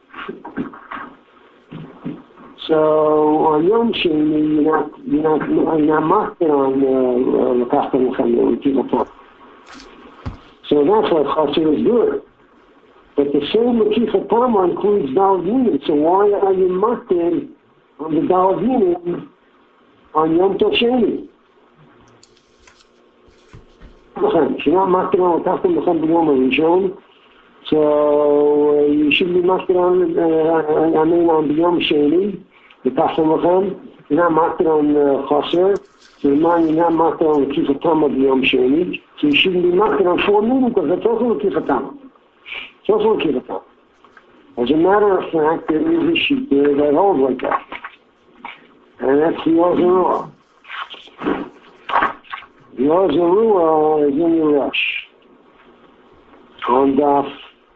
So on Yom Sheni, you're not marked on the Chassim Shemon, the Kicha. So that's what Chassim is doing. But the same Mekicha Tama includes Daled Minim, so why are you marked on the Daled Minim on Yom Tov Sheni? You're not marked on the Tachton B'cham B'yom HaRishon, so you should be marked on B'yom Sheni, the Tachton B'cham. You're not marked on Chaser, so you're not marked on Mekicha Tama B'yom Sheni, so you shouldn't be marked on 4 Minim because that's also Mekicha Tama. So it's okay with that. As a matter of fact, there is a sheet there that holds like that. And that's the Ozerua. The Ozerua is in the rush. On Daf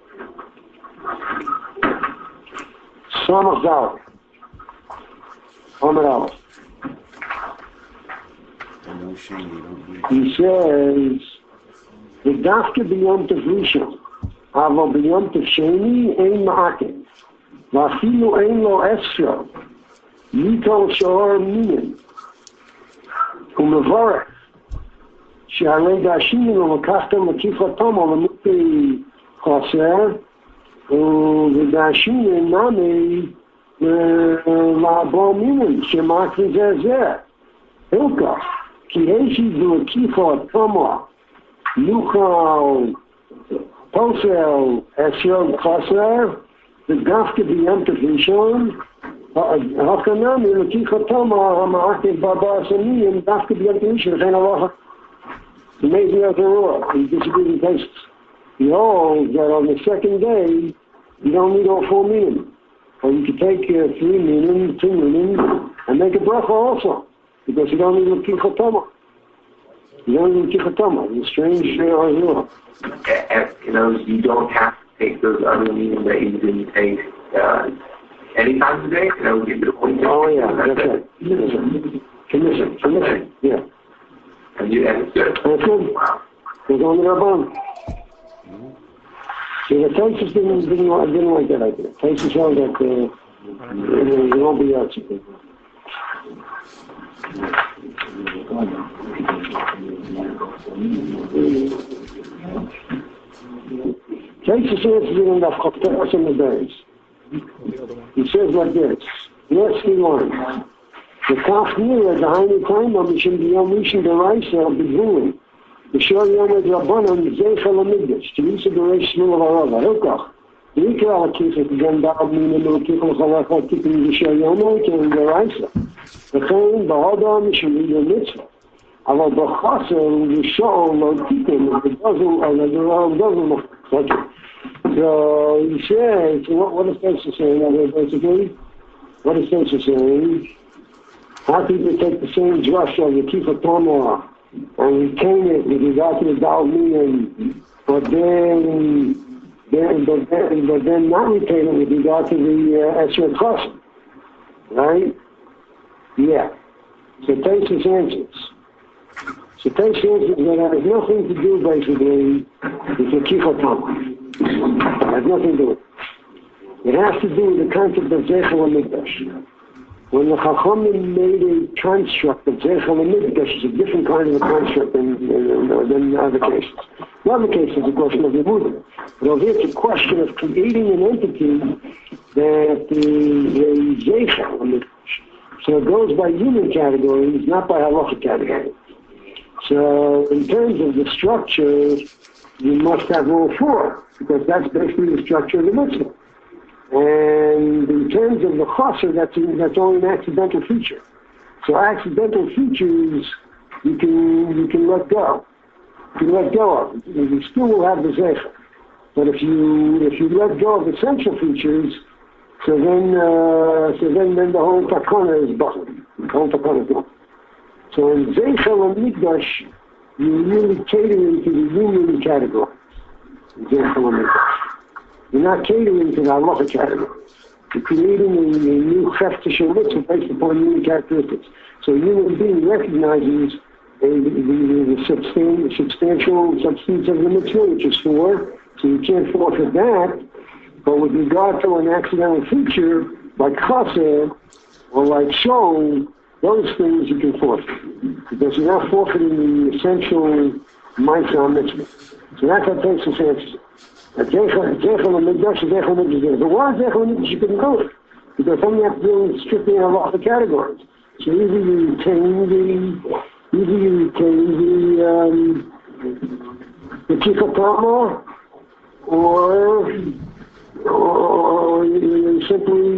Samach Dal. Amar Aleph. He says, the Dafke B'yom Tov Rishon. אבל ביום תov שני אין מעקב, ואפילו אין לו אסר, ליטול שאור מינים. הוא מברך, שהרי דאשינו ולקחתם לקיחה תמה למותי חסר, ודאשינו נמי לעבור מינים, שמעקב זה. הלכך, כי הישי ולקיחה תמה, יוכל Posel Esyon Chaser, the Gafke B'yom Tov Rishon, Hakanami L'kicha Tama HaMa'akev B'Arba Samiyim, Gafke B'yom Tov Rishon, V'chein Halacha. Amazing as a rule. He disagrees in cases. He holds that on the second day, you don't need all 4 minim. Or you could take 3 minim, 2 minim, and make a bracha also, because you don't need L'kicha Tama. You don't need L'kicha Tama. It's a strange rule.
You don't have to take those other meanings that you didn't take any time today. Give it a point.
Oh yeah, that's right. Commission, yeah.
And it's good.
That's good.
Wow.
They're going to Rabban. See, the Tosfos didn't like that idea. Tosfos held that it won't be out. Tosfos answers it in the Chafteras and the Beis. He says like this, let's be one. The Kafnira, the Hainu Taima, Mishim B'yom Rishon D'Oraisa, B'Gvulim, B'Shor Yom Ed Rabbanon, Zeichel HaMikdash, Teresa D'Oreish Shmuel V'Arava, Hilkach, L'ikra HaKifet, Gem Da'ab Minim, L'Kifel Chalach HaKifet, B'Shor Yom Ed D'Oraisa, V'chein B'Hoda Mishim B'yom Mitzvah, אבל בחסר ובשאול לא תיתן, it doesn't. So he says, what is Tosfos saying basically? What is Tosfos saying? How people take the same drush of the Kifa Tama and retain it with regard to the Daled Minim, but then not retain it with regard to the Esrei Chassim, right? Yeah. So Tosfos answers. So Tosfos answers that has nothing to do basically with the Kifa Tama. It has nothing to do with it. It has to do with the concept of Zeichel HaMikdash. When the Chachamim made a construct of Zeichel HaMikdash, it's a different kind of a construct than other cases. In other cases, it's a question of Yehudim. But over here, it's a question of creating an entity that is a Zeichel HaMikdash. So it goes by human categories, not by halachic categories. So in terms of the structure, you must have all four, because that's basically the structure of the mitzvah. And in terms of the chasser, that's only an accidental feature. So accidental features, you can let go. You can let go of. You still will have the zeichel. But if you let go of essential features, so then the whole takana is bottled. The whole takana is bottled. So in Zeichel HaMikdash, you're really catering to the human category. Zeichel HaMikdash. You're not catering to the halacha category. You're creating a new cheftish mitzvah based upon human characteristics. So a human being recognizes the substantial substance of the mitzvah, which is four. So you can't forfeit that. But with regard to an accidental feature, like chassid or like show, those things you can forfeit. Because you're not forfeiting the essential ma'aseh mitzvah. So that's what takes us answers. Zeichel HaMikdash is Zeichel HaMikdash. The word Zeichel HaMikdash you couldn't go with. Because then you have to deal with strictly in a lot of categories. So either you retain the Kikatama, or you simply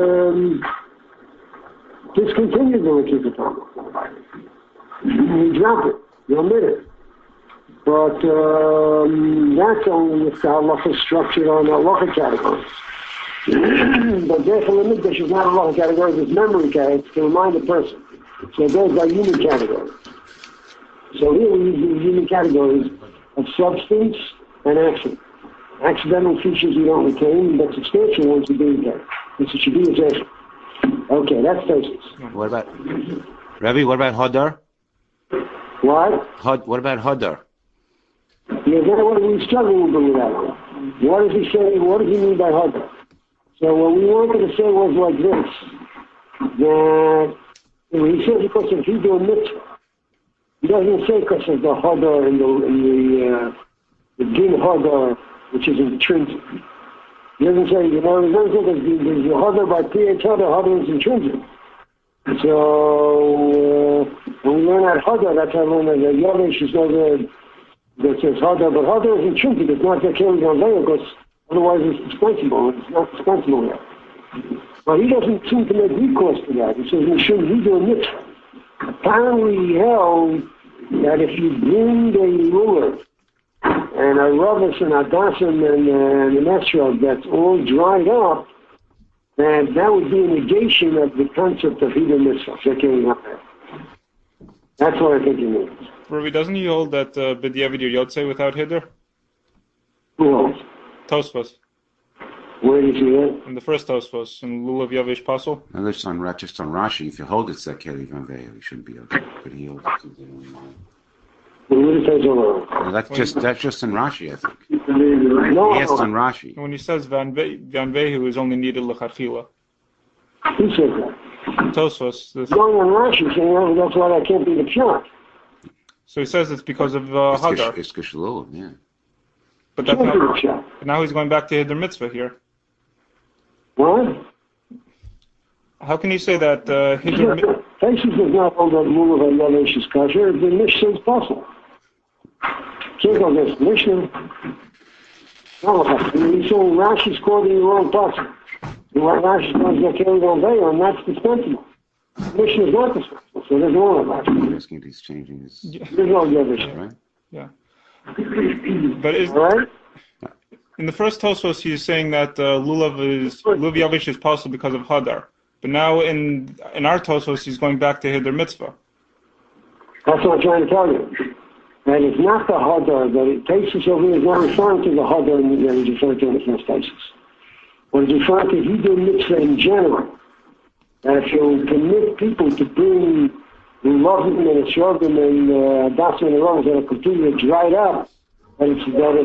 discontinue the Kikatama. You drop it, you omit it. But that's only if the halacha is structured on halacha categories. But Zeichel HaMikdash is not a halacha category, it's memory category, it's to remind the person. So it goes by human categories. So here we use the human categories of substance and action. Accidental features you don't retain, but substantial ones you do retain. This should be a Zeichel. Okay, that's Tosis.
What about, Rabbi, what about Hadar?
What?
What about Hadar?
Yeah, that's what we struggle with that one. What does he say? What does he mean by Hadar? So what we wanted to say was like this, that when he says because of Hebrew mitzvah, he doesn't say because of the Hadar and the din Hadar, which is intrinsic. He doesn't say, he doesn't say there's the Hadar by PH Hadar is intrinsic. So when we learn that Hadar, that's how we learn that Yavish is no good. That says Hadar, but Hadar is intrinsic. It's not that carries on there because otherwise it's dispensable. It's not dispensable yet. But he doesn't seem to make recourse to that. He says, Mishum Hidu Mitzvah. Apparently he held that if you bring a ruler and a rubbish and a dasim and an estrog that's all dried up, then that would be a negation of the concept of Hidu Mitzvah. That's what I think he means.
Ravi, doesn't he hold that B'diavad Yotze without Hiddur?
Who holds?
Tosfos.
Where did you see that?
In the first Tosfos, in Lulav Yavish Pasul.
Now, that's just on Rashi. If you hold it, Zakeli Van Veil, you shouldn't be okay. But he holds it. That's just in Rashi, I think.
No.
Yes, on Rashi.
When he says Van Vehu is only needed L'Charchila.
Who says that?
Tosfos.
Going on Rashi saying that's why that can't be the shot.
So he says it's because of Hadar.
It's Kishalul, yeah.
But that's not, now he's going back to Hiddur Mitzvah here.
What?
How can you say that Hiddur Mitzvah?
Faces does not hold that rule of Yavish is kosher. The Mishnah is possible. Can't go against the Mishnah. No, he's saying Rashi's quoting the wrong person. Rashi's going to carry on there, and that's dispensable. The Mishnah is not dispensable, so there's no one Rashi.
Asking if he's changing his...
There's no Yavish.
Right?
Yeah. But
right?
In the first Tosfos, he's saying that Lulav Yavish is possible because of Hadar. But now in our Tosfos, he's going back to Hiddur Mitzvah.
That's what I'm trying to tell you. That it's not the Hadar, the Tesis over here is not referring to the Hadar that he's referring to in the first Tesis. What he's referring to Hiddur Mitzvah in general. That if you permit people to bring the Lovim and the Shogim and Dasim and the Romas that are completely dried up, and it will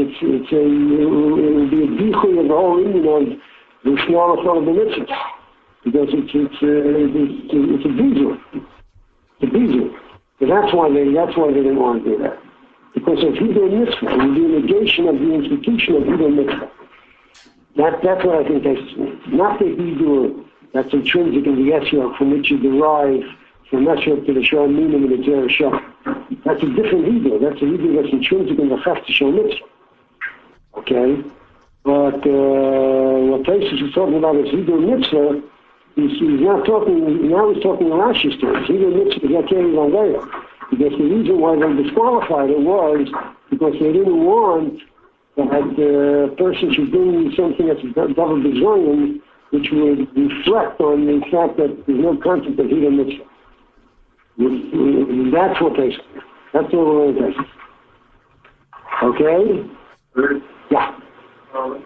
be a decoy of the whole Indian of the Shnorah of the Mitzvah. because it's a visual. It's a visual. So that's why they didn't want to do that. Because of Hidur Mitzvah, it would be a negation of the institution of Hidur Mitzvah. That's what I think Taisus means. Not the Hidur that's intrinsic in the Yeshiva from which you derive from Yeshiva to the Shalom Minim and the Torah Shalom. That's a different Hidur. That's a Hidur that's intrinsic in the Chaf Shalom Mitzvah. Okay? But what Taisus is talking about is Hidur Mitzvah. He's not talking, now he's talking in Rashi's terms. Hidur Mitzvah is not carrying on there. Because the reason why they disqualified it was because they didn't want that the person should bring something that's double B'Zoyin, which would reflect on the fact that there's no concept of Hidur Mitzvah. That's what they say. That's what they say. Okay? Yeah. Oh,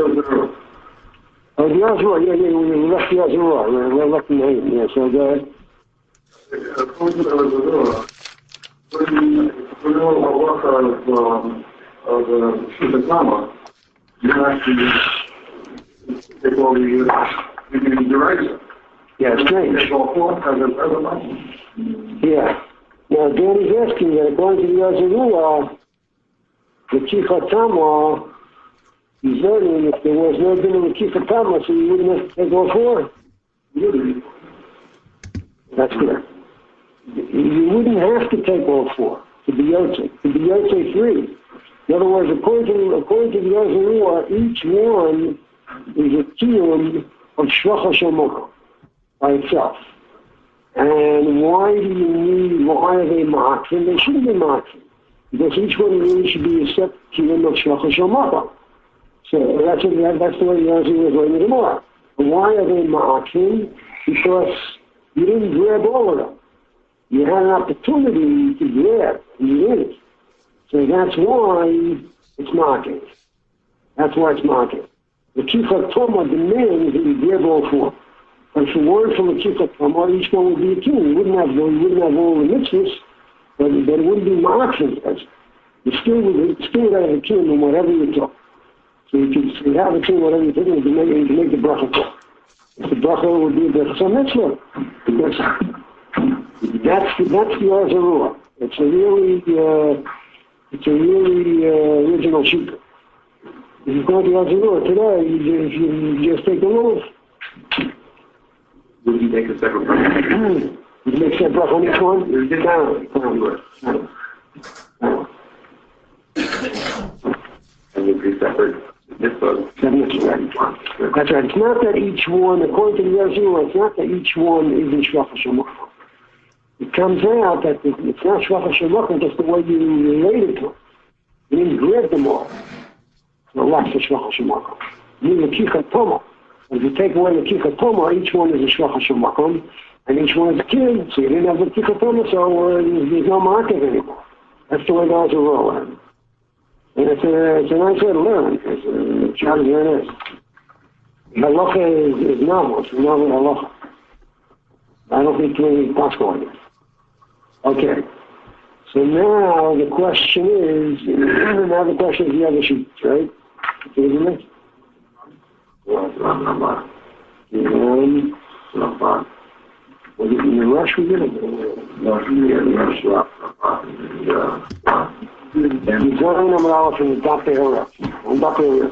the Yazur, yeah, we left the Yazur. We left the name, yeah, so go ahead.
According to the Yazur, we know a work of Shulchan, you actually take all the direction.
Yeah, it's strange.
Take all four as a license.
Yeah. Now, Danny's asking that according to the Yazur, the Kifat Tamar, he's learning if there was no din in the Kifat Tamar, so you wouldn't have to take all four. That's correct. You wouldn't have to take all four to be Yotze. To be Yotze 3. In other words, according to the Yazur, each one is a kiyum of Shvacha Shemokah by itself. And why are they ma'akfin? They shouldn't be ma'akfin. Because each one really should be a separate kiyum of Shvacha Shemokah. So that's the way the Yazur was learning the Gemara. Why are they ma'akfin? Because you didn't grab all of them. You had an opportunity to grab, and you didn't. So that's why it's marking. That's why it's marking. The Kifat Tomah demands that you grab all four. But if you weren't from the Kifat Tomah, each one would be a king. You wouldn't have all the mitzvahs, but it wouldn't be marking. You still would have a king in whatever you took. So you could have a king whatever you took, and you can make the bracha talk. If the bracha would be the Chasam Mitzvah. Because that's the Yazur. It's a really original shita. If you go to Yazur today, you just take the move.
Would you make a separate bracha?
You make a separate bracha on each one? No.
And would be separate mitzvahs.
That's right. It's not that each one, according to the Yazur, it's not that each one is in Shvacha Shemokah. It comes out that it's not Shvacha Shemokah, just the way you relate it to it. You didn't grab them all. So that's the Shvacha Shemokah. You need the Kichat Tomah. If you take away the Kichat Tomah, each one is a Shvacha Shemokah, and each one is a kid, so you didn't have the Kichat Tomah, so there's no market anymore. That's the way guys are rolling. And it's a nice way to learn. It's a challenge very nice. Halacha is novel. It's a novel halacha. I don't think too many possible on it. Okay. So now the question is the other sheet, right? Isn't it? Was it in the rush we did it? He's going to Aleph from the Dr. Hira. On Dr. Hira.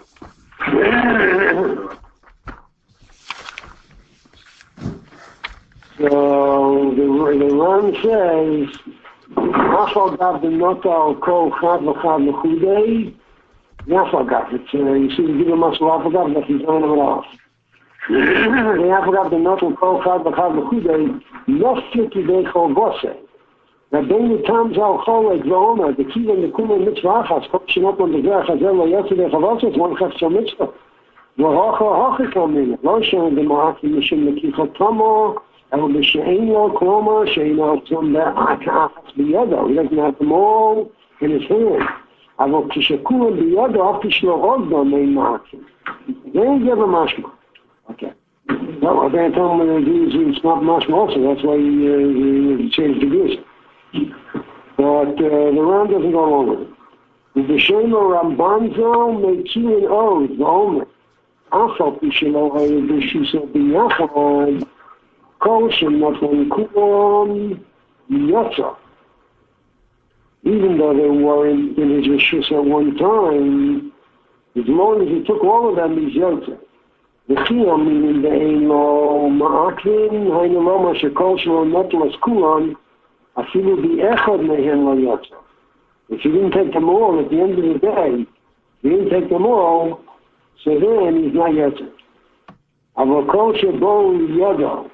So the Ran says, Nafal Gav the Notal Kol Chad V'Chad Mechudei. Nafal Gav. You see the Gila Masal Nafal Gav, but he's going to Aleph. The Nafal Gav the Notal Kol Chad V'Chad Mechudei. Noflik Yidei Chol Vosei. Rabbeinu Tam Zal Cholek V'Omer, the Kiva and the Kuma Mitzvah Achas, Kopshin Up on the Zerach Hazel Lo Yetzidei Chavosei, one Chaf Shal Mitzvah. V'Hocha Hocha Kamin, Lo Shem V'Ma'aki Mishim L'Kichot Tomo, El B'She'ein Lo Kloma, She'ein Lo Tzom Be'achas B'Yodo. He doesn't have them all in his hand. Avol Kishekulam B'Yodo, Afish Lo Oddo Mein Ma'aki. Then give a mashma. Okay. Well, I can't tell him that it's not mashma also, that's why he changed the views. But the Ram doesn't go along with it. The Shema Rambanzo Mekian Oz, the Omer. Afal Pishalo Hayabishisa Biyachad, Kolshim Natlan Kulam Yatsa. Even though they were in his Rishus at one time, as long as he took all of them, he's Yotza. The Chiyam, meaning the Eino Ma'akin, Hainu Loma Shekol Shelo Netlas Kulam, Afilu Bi'echad Mehen Lo Yotza. If you didn't take them all, at the end of the day, if you didn't take them all, so then he's not Yotza. Avokol Shebo Yodo.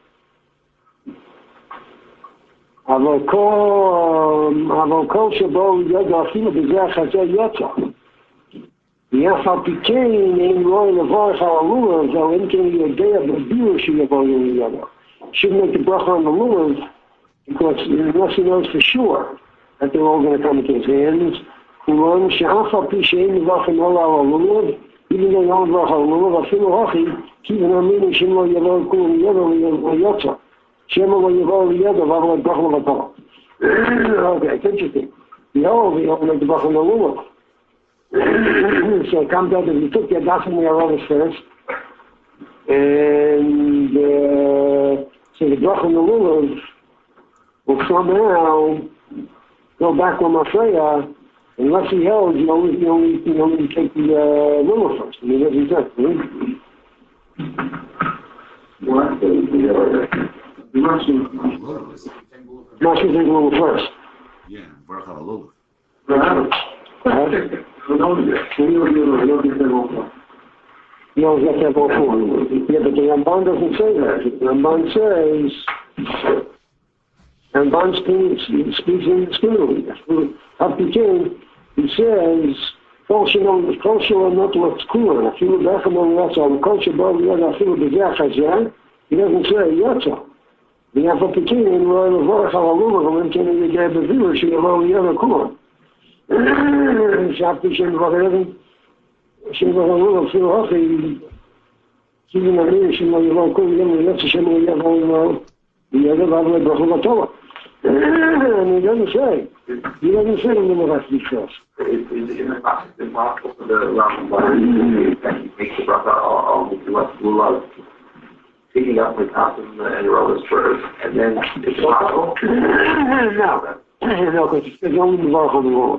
Avokol Shebo Yodo Afilu B'zeh Chazeh Yotza. ואף על פי כן אין רואה לברך על הלולב, so in can you day of the viewer שיבוא לידו. Shouldn't make the bracha on the lulav, because unless he knows for sure that they're all going to come into his hands, כולם שאף על פי שאין לברך על הלולב, even though you don't לברך על הלולב, אפילו הכי, כי בנאמינו שהם לא יבואו כולם לידו ויוצא. שהם לא יבואו לידו, אבל לברך לבטו. Okay, it's interesting. Behold, you don't make the bracha on the lulav. So it comes out that you took your daf and your rollers first, and so the brach and the lulav will somehow go back on Mafreya, unless he held you only take the lulav first. I mean, what he said. Mashu take lulav first.
Yeah, Baruch HaLulav.
You always get that all four. Yeah, but the Ramban doesn't say that. The Ramban says, Ramban speaks in Spinelli. Up begin, he says, Kolshel not what's cooler. If you look back among Yatza, the Kolshel Bo Yada Afilu B'zeh Chazeh, he doesn't say Yatza. The Yafal Pekin, in Roy Levorach HaLullah, when can you get the viewer, she will Yada Cooler. Shafti Shem Vacherin, Shem Vacherin, Phil Hoffy, Shem Vacherin, Shem Vacherin, Shem Vacherin, the other Vavle Brachulatola. And he doesn't say in the Murasli first.
Is it possible for the Rambam that he takes the bracha on the lulav, picking up the top and the rollers first, and then it's possible?
No, because it's only the Baruch on the wall.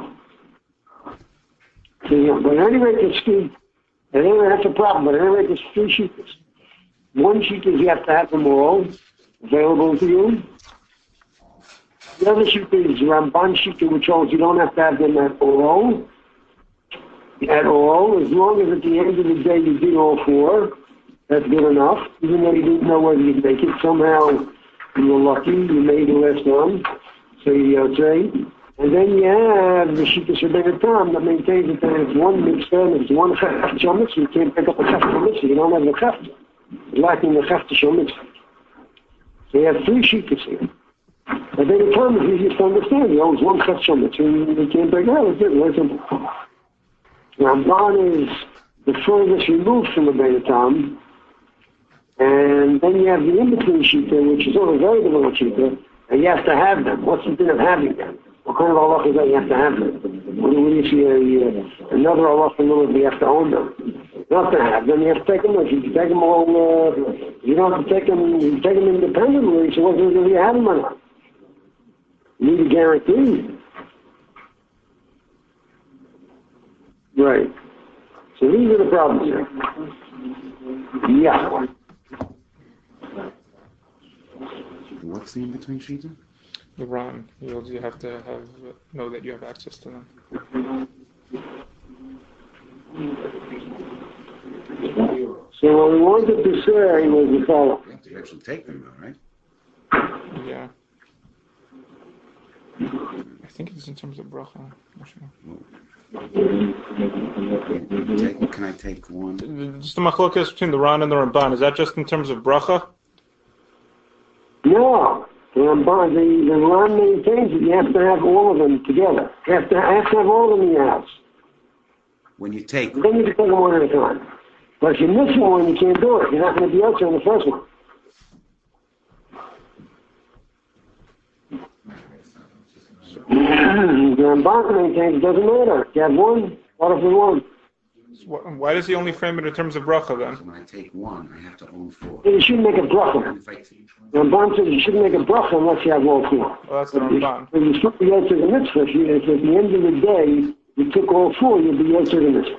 So, but at any rate, it's three. That's a problem, but at any rate, it's three sheetas. One sheet is you have to have them all available to you. The other sheet is Ramban sheet, which holds you don't have to have them at all. At all, as long as at the end of the day you did all four, that's good enough. Even though you didn't know whether you'd make it, somehow you were lucky, you made the last one. So you say, and then you have the Shittas Rebbeinu Tam that maintains that there's one mitzvah and there's one chefta shel mitzvah. You can't pick up a chefta mitzvah. You don't have the chefta. You're lacking the chefta shel mitzvah. So you have three Shittas here. But then the Tam is easy to understand. You always one chefta shel mitzvah and you can't break out. It's very simple. Ramban is the furthest removed from the Rebbeinu Tam. And then you have the in-between Shitta, which is only very difficult Shitta. And you have to have them. What's the thing of having them? What kind of Allah is that you have to have them? When you see another Allah you have to own them. Not to have them, you have to take them. If you take them all, you don't have to take them. You take them independently. So what's whether you have them or not? You need a guarantee. Right. So these are the problems here. Yeah.
What's the in-between Shita?
The Ron. You have to know that you have access to them.
So what we wanted to say was the following.
You have to actually take them though, right?
Yeah. I think it's in terms of bracha. I'm not sure.
Can I take one?
Just the machlokas between the Ran and the Ramban. Is that just in terms of bracha?
No. The Ran maintains that you have to have all of them together. You have to have all of them in your house.
When you take...
Then you can take them one at a time. But if you're missing one, you can't do it. You're not going to be able to on the first one. The Ramban maintains it doesn't matter. You have one, what if we one?
Why does he only frame it in terms of bracha then?
So when I take one, I have to own four.
You shouldn't make a bracha.
And if I take
The Ramban says you shouldn't make a bracha unless you have all four.
Well, that's the Ramban.
When you took the Yotze the mitzvah, if at the end of the day you took all four, you'll be Yotze the mitzvah.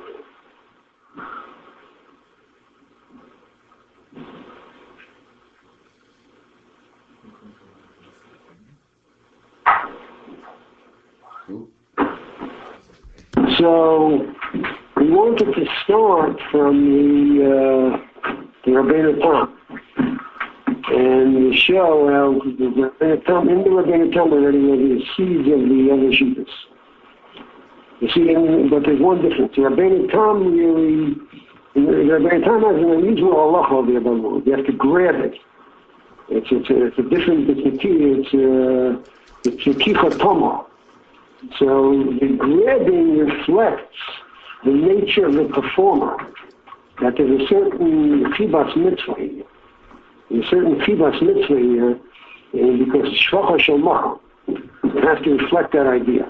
So we wanted to start from the Rabbeinu Tam and show how the Rabbeinu Tam, in the Rabbeinu Tam already were the seeds of the other Shittas. You see, but there's one difference. The Rabbeinu Tam really, the Rabbeinu Tam has an unusual halacha over the above world. You have to grab it. It's a different, it's a kicha toma. So the grabbing reflects the nature of the performer, that there's a certain chibas mitzvah here. There's a certain chibas mitzvah here, because shvacha shel machal. It has to reflect that idea.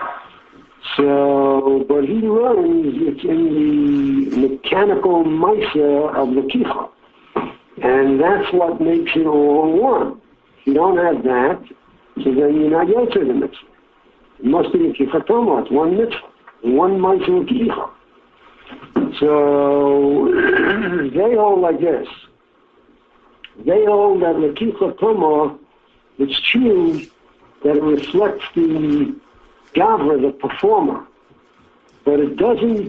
So, but he learns it's in the mechanical maisa of the kicha. And that's what makes it all one. If you don't have that, so then you're not yotzer the mitzvah. It must be a kicha toma, it's one mitzvah, one mitzvah kicha. So they hold like this. They hold that the kicha toma, it's true that it reflects the gavra, the performer, but it doesn't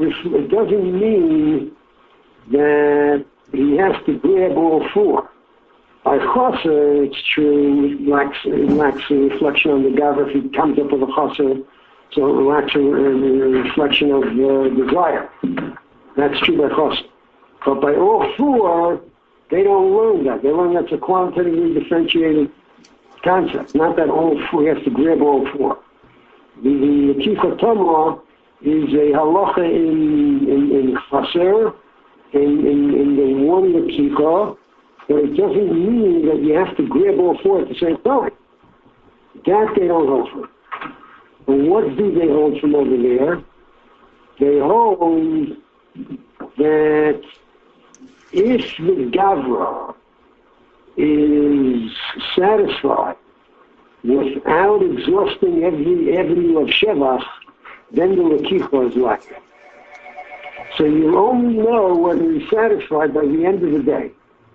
mean that he has to grab all four. By chasser, it's true, it lacks a reflection on the gavra. If he comes up with a chasser, so it lacks a reflection of desire. That's true by chasser. But by all four, they don't learn that. They learn that's a qualitatively differentiated concept, not that all four, he has to grab all four. The kicha toma is a halacha in chasser, in the one kicha, but it doesn't mean that you have to grab all four at the same time. That they don't hold for. And what do they hold from over there? They hold that if the gavra is satisfied without exhausting every avenue of shevach, then the lekicha is lacking. So you only know whether he's satisfied by the end of the day.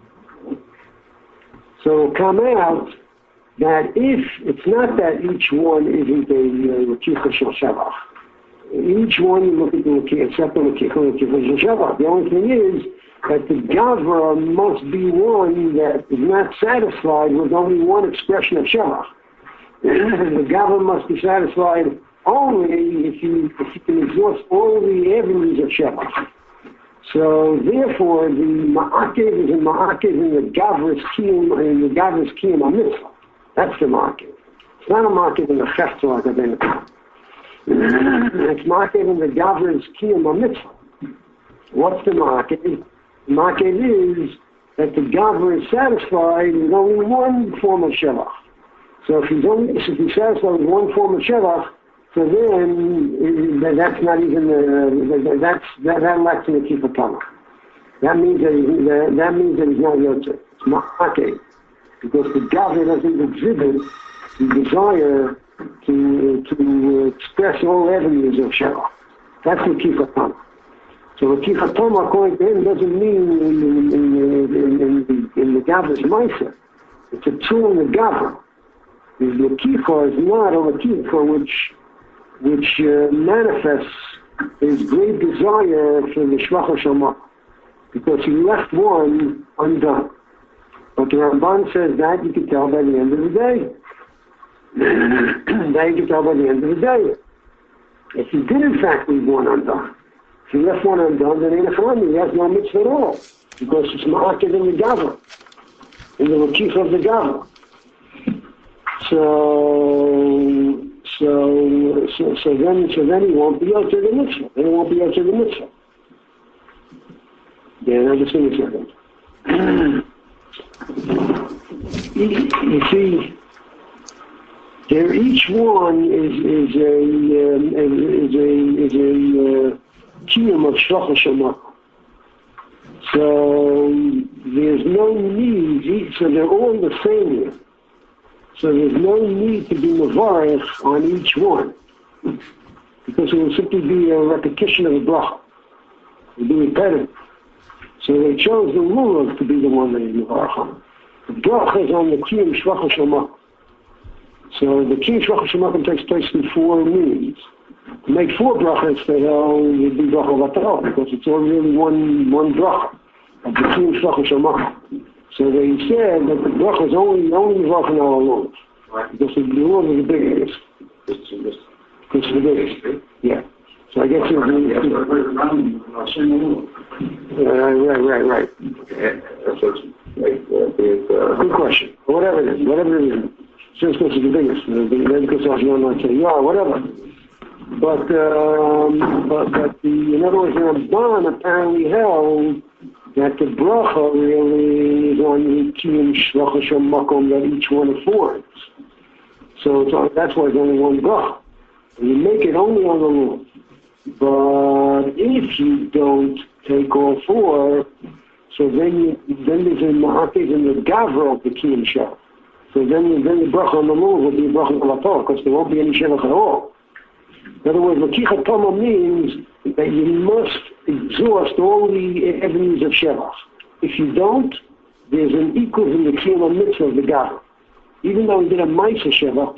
So it'll come out that if it's not that each one isn't a lekicha shel shevach. Each one you look at the lekicha, except the lekicha shel shevach. The only thing is that the gavra must be one that is not satisfied with only one expression of shevach. The gavra must be satisfied only if you can exhaust all the avenues of shevach. So therefore, the ma'akev is a ma'akev in the gavra's kiyum mitzvah. That's the ma'akev. It's not a ma'akev in the chefta like I've been. It's ma'akev in the gavra's kiyum mitzvah. What's the ma'akev? The ma'akev is that the gavra is satisfied with only one form of shevach. So if he's satisfied with one form of shevach, so then that's not even that lacks in the kifa tama. That means that he's not yotzer. It's ma'akev, because the gavra doesn't exhibit the desire to express all avenues of shevach. That's the kifa tama. So the kifa tama, according to him, doesn't mean in the gavra's ma'aser. It's a tool in the gavra. The kifa is not a kifa which manifests his great desire for the shvacha shel machal, because he left one undone. But the Ramban says that you can tell by the end of the day. That you can tell by the end of the day. If he did in fact leave one undone, if he left one undone, then he has no mitzvah at all, because it's ma'akev in the gavra, in the lekicha of the gavra. So then he won't be yotzer the mitzvah. Then he won't be yotzer the mitzvah. Yeah, now just give me a second. You see, each one is kiyum of shvacha shel. So there's no need, so they're all the same here. So there's no need to be mevarech on each one, because it will simply be a repetition of a bracha. It will be repetitive. So they chose the lulav to be the one that is mevarech on. The bracha is on the kiyum shvacha shel. So the kiyum shvacha shel takes place in 4 means. To make 4 brachas, they held would be bracha vatah, because it's all really one bracha of the kiyum shvacha shel. So they said that the bracha is only mevarech on our lulav, because the lulav is the biggest. It's the biggest. Yeah. So I guess it's right. Good question. Whatever it is. Since this is the biggest, because I was say, yeah, whatever. But in other words, the Ramban apparently held that the bracha really is on the kiyum shvacha shel makom that each one affords. So that's why it's only one bracha. And you make it only on the lulav. But if you don't take all 4, so then there's a ma'akev in the gavra of the kiyum shel. So then the bracha on the lulav will be a bracha vatah, because there won't be any shevach at all. In other words, Lakicha Tama means that you must exhaust all the avenues of shevach. If you don't, there's an equal in the kiyum mitzvah of the gavra. Even though he did a ma'aser shevach,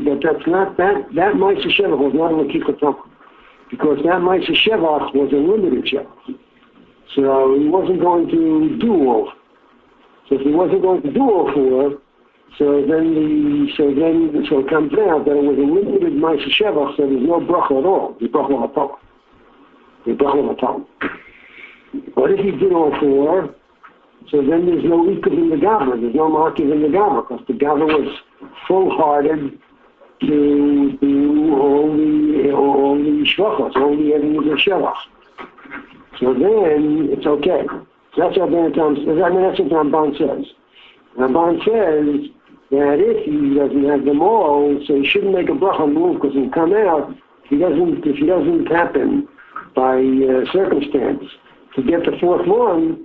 that ma'aser shevach was not a Lakicha Tama, because that ma'aser shevach was a limited shevach. So he wasn't going to do all. So if he wasn't going to do all 4, so it comes out that it was a limited ma'aser shevach, so there's no bracha at all. The bracha vatah. But if he did all 4, so then there's no ikuv in the gavra. There's no ma'akev in the gavra, because the gavra was full-hearted to do all the shvachos, all the avenues of shevach. So then it's okay. So that's what that's what Ramban says. Ramban says that if he doesn't have them all, so he shouldn't make a bracha on the lulav, because he'll come out if he doesn't happen by circumstance to get the 4th one.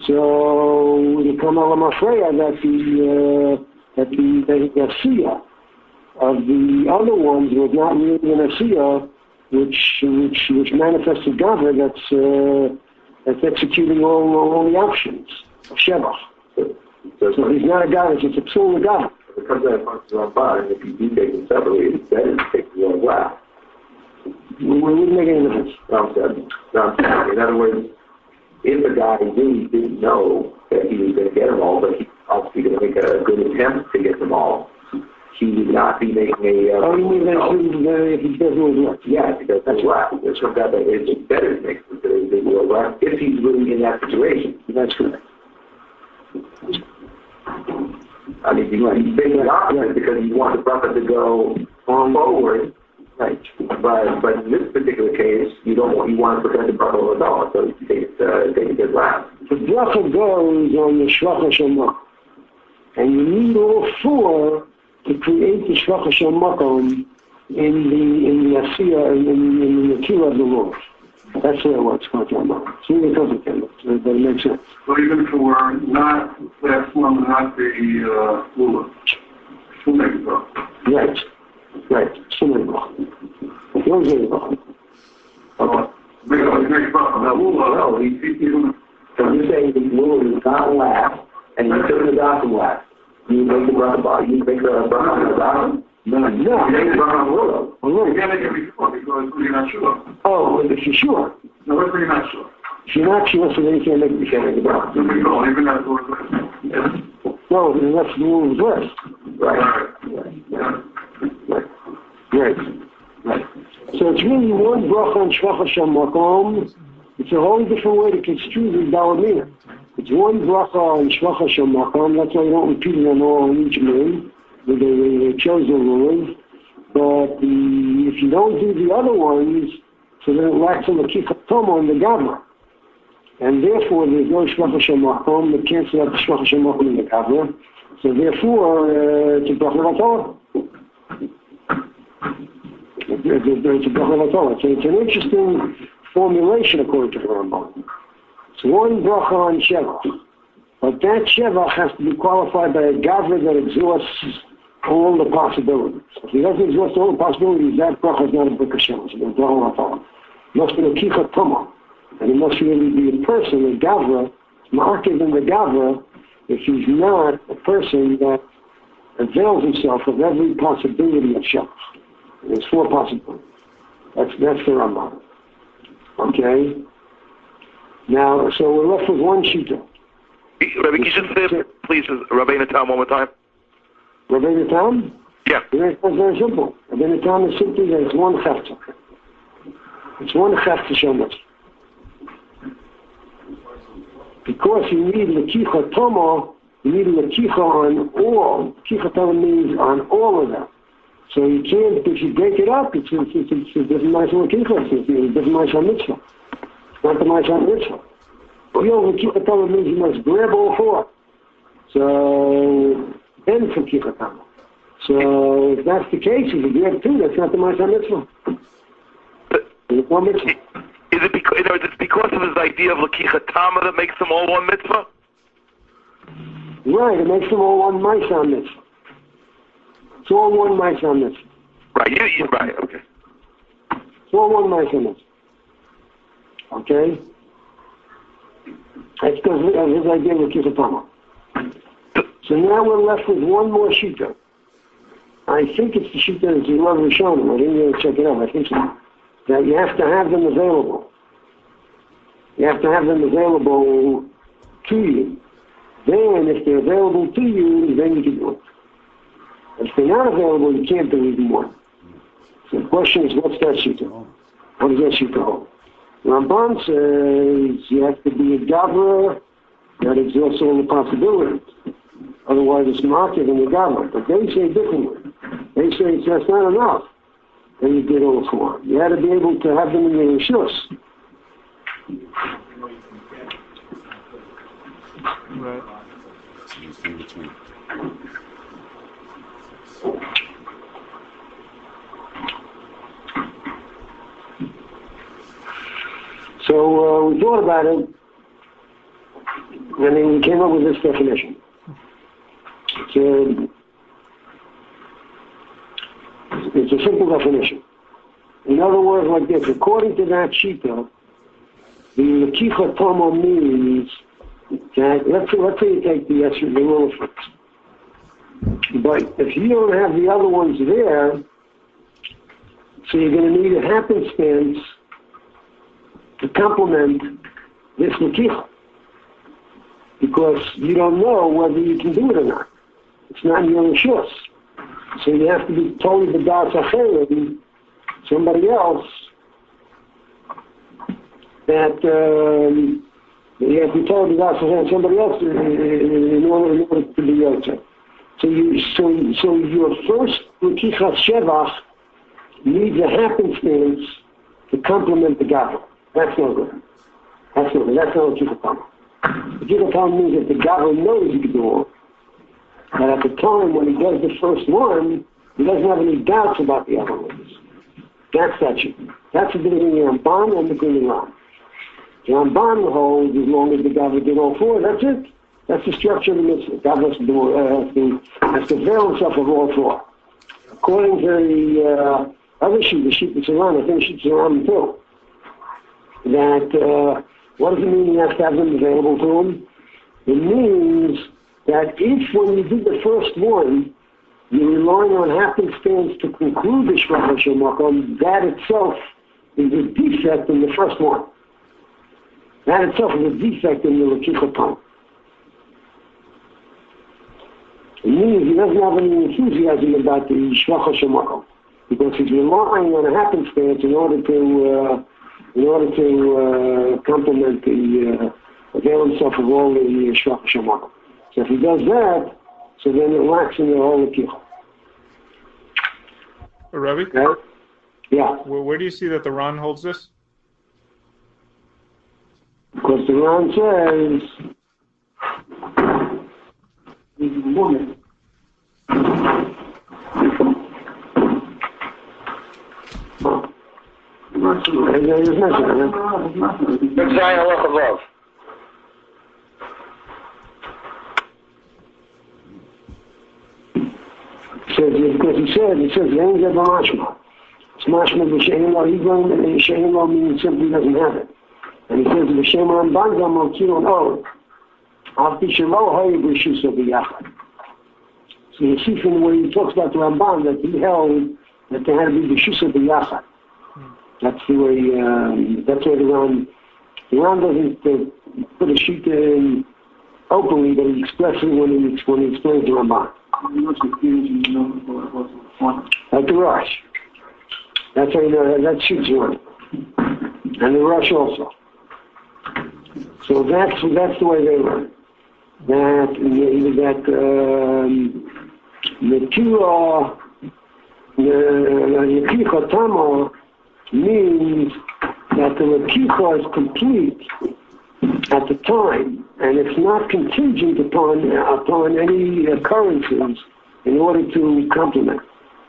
So it will come out mafreya that the asiyah of the other ones was not really an asiyah which manifested gavra that's executing all the options of shevach. So he's not a gavra, it's a psul of gavra.
It comes out of functions on body, and if you do take them separately, it's better to take the one last.
We wouldn't make any difference.
In other words, if a guy really didn't know that he was going to get them all, but he's obviously going to make a good attempt to get them all, he would not be making a...
you mean that if he doesn't know what?
Yeah, because that's right. It turns out that it's better to make the world last if he's really in that situation.
That's correct.
I mean, he's taking the opposite because he wants the bracha to go forward. Right. But in this particular case, you want to prevent the bracha at all, so you take it last.
The bracha goes on the shvacha shel, and you need all 4 to create the shvacha shel makom in the asiyah, in the kiyum of the lulav. That's what's going on. It's really complicated, but it makes sense.
So even for not that form, not the lulav, still make it up.
Right. Still make it up. Don't say it up.
Make it up.
No, so you're saying the lulav is not last, and you took the dafim last. You make the bracha, you make the bracha on the dafim.
No.
You make the bracha on the lulav.
You can't make it before because you're not sure.
Oh, if you're sure.
No, what if you're not sure?
If you're not sure, so then you can't make the bracha.
So we go, even that's what we're
No, that's the lulav verse. Right. So it's really one bracha on shvacha shel makom. It's a whole different way to construe the dalamina. It's one bracha on shvacha shel makom. That's why you don't repeat it on each moon. They chose the lulav. But if you don't do the other ones, so then it lacks a lakicha toma on the gavra. And therefore there's no shvacha shel makom that cancels out the shvacha shel makom in the gavra. So therefore it's a bracha vatah. It's a bracha vatah. So it's an interesting formulation according to the Ramban. It's one bracha on Shevach. But that Shevach has to be qualified by a Gavra that exhausts all the possibilities. If he doesn't exhaust all the possibilities, that bracha is not a bracha Shevach. It's a bracha. It must be a Kicha Tama. And it must really be a person, a Gavra, marker than the Gavra, if he's not a person that avails himself of every possibility of Shevach. There's 4 possibilities. That's the Rambam. Okay? Now, so we're left with one shita.
Rabbi, can you just say, please, Rabbeinu Tam one more time?
Rabbeinu Tam?
Yeah.
It's very simple. Rabbeinu Tam is simply that it's one chefta. It's one chefta shemuch. Because you need lekicha tomo, you need lekicha on all. Lekicha tomo means on all of them. So you can't, if you break it up, it's a different ma'aseh lekicha. It's a different ma'aseh mitzvah. It's not the ma'aseh mitzvah. Real lekicha tomo means you must grab all 4. So then for lekicha tomo. So if that's the case, if you grab 2, that's not the ma'aseh mitzvah. It's one mitzvah.
Is it because, in other words, it's because of his idea of Lakicha Tama that makes them all one mitzvah?
Right, it makes them all one Ma'aseh mitzvah. It's all one Ma'aseh mitzvah.
Right, right, okay.
It's all one Ma'aseh mitzvah. Okay? That's because of his idea of Lakicha Tama. So now we're left with one more shita. I think it's the shita that you love Rishonim. I didn't really check it out. I think so. That you have to have them available. You have to have them available to you. Then, if they're available to you, then you can do it. If they're not available, you can't do even more. So the question is, what's that shita? What does that shita hold? Ramban says you have to be a gavra that exhausts all the possibilities. Otherwise, it's market in the gavra. But they say differently. They say that's not enough. And you did all 4. You had to be able to have them in your rishus.
Right.
So we thought about it, and then we came up with this definition. It's a simple definition. In other words, like this, according to that shita, the lekicha tomo means that, let's say you take the little first. But if you don't have the other ones there, so you're going to need a happenstance to complement this lekicha. Because you don't know whether you can do it or not. It's not in your rishus. So you have to be told the das acherim, somebody else, that you have to be told the das acherim, somebody else in order to be yotzer. So your first lekicha shevach needs a happenstance to complement the gavra. That's no good. That's no good. That's not lekicha tama. Lekicha tama means that the gavra knows he can do all. But at the time when he does the first one, he doesn't have any doubts about the other ones. That's that shit. That's the difference between the Ramban and the Green Ram. The Ramban holds as long as the Gavra did all 4, that's it. That's the structure of the mitzvah. Gavra has to veil himself of all 4. According to the other sheet, the sheet that's around, I think the sheet that's around too, that what does it mean he has to have them available to him? It means that if when you do the first one, you're relying on happenstance to conclude the Shvach HaShem, that itself is a defect in the first one. That itself is a defect in the Lekicha Tama. It means he doesn't have any enthusiasm about the Shvach HaShem, because he's relying on a happenstance in order to complement the avail himself of all the Shvach HaShem. So if he does that, so then it lacks in the whole lekicha.
Rabbi?
Okay? Yeah.
Where do you see that the Ran holds this?
Because the Ran says, he's a woman. I just mentioned it.
Zayin Alach Avav.
Because he says, Yain Zeb Mashma. It's Mashma B'Shein Lo Higron, and Shein Lo means simply doesn't have it. And he says, B'Shem Ramban Gam Lo Kilon Od. After Shelo Hoy B'Shusa B'Yachad. So you see from the way he talks about the Ramban that he held that there had to be B'Shusa B'Yachad. That's the way, that's why the Ram doesn't put a sheet in openly, but he expresses it when he explains the Ramban. Like the Rosh. That's how you know that shoots one. And the Rosh also. So that's the way they learn. That the Kira, the Yekicha Tama means that the Yekicha is complete at the time, and it's not contingent upon any occurrences in order to complement.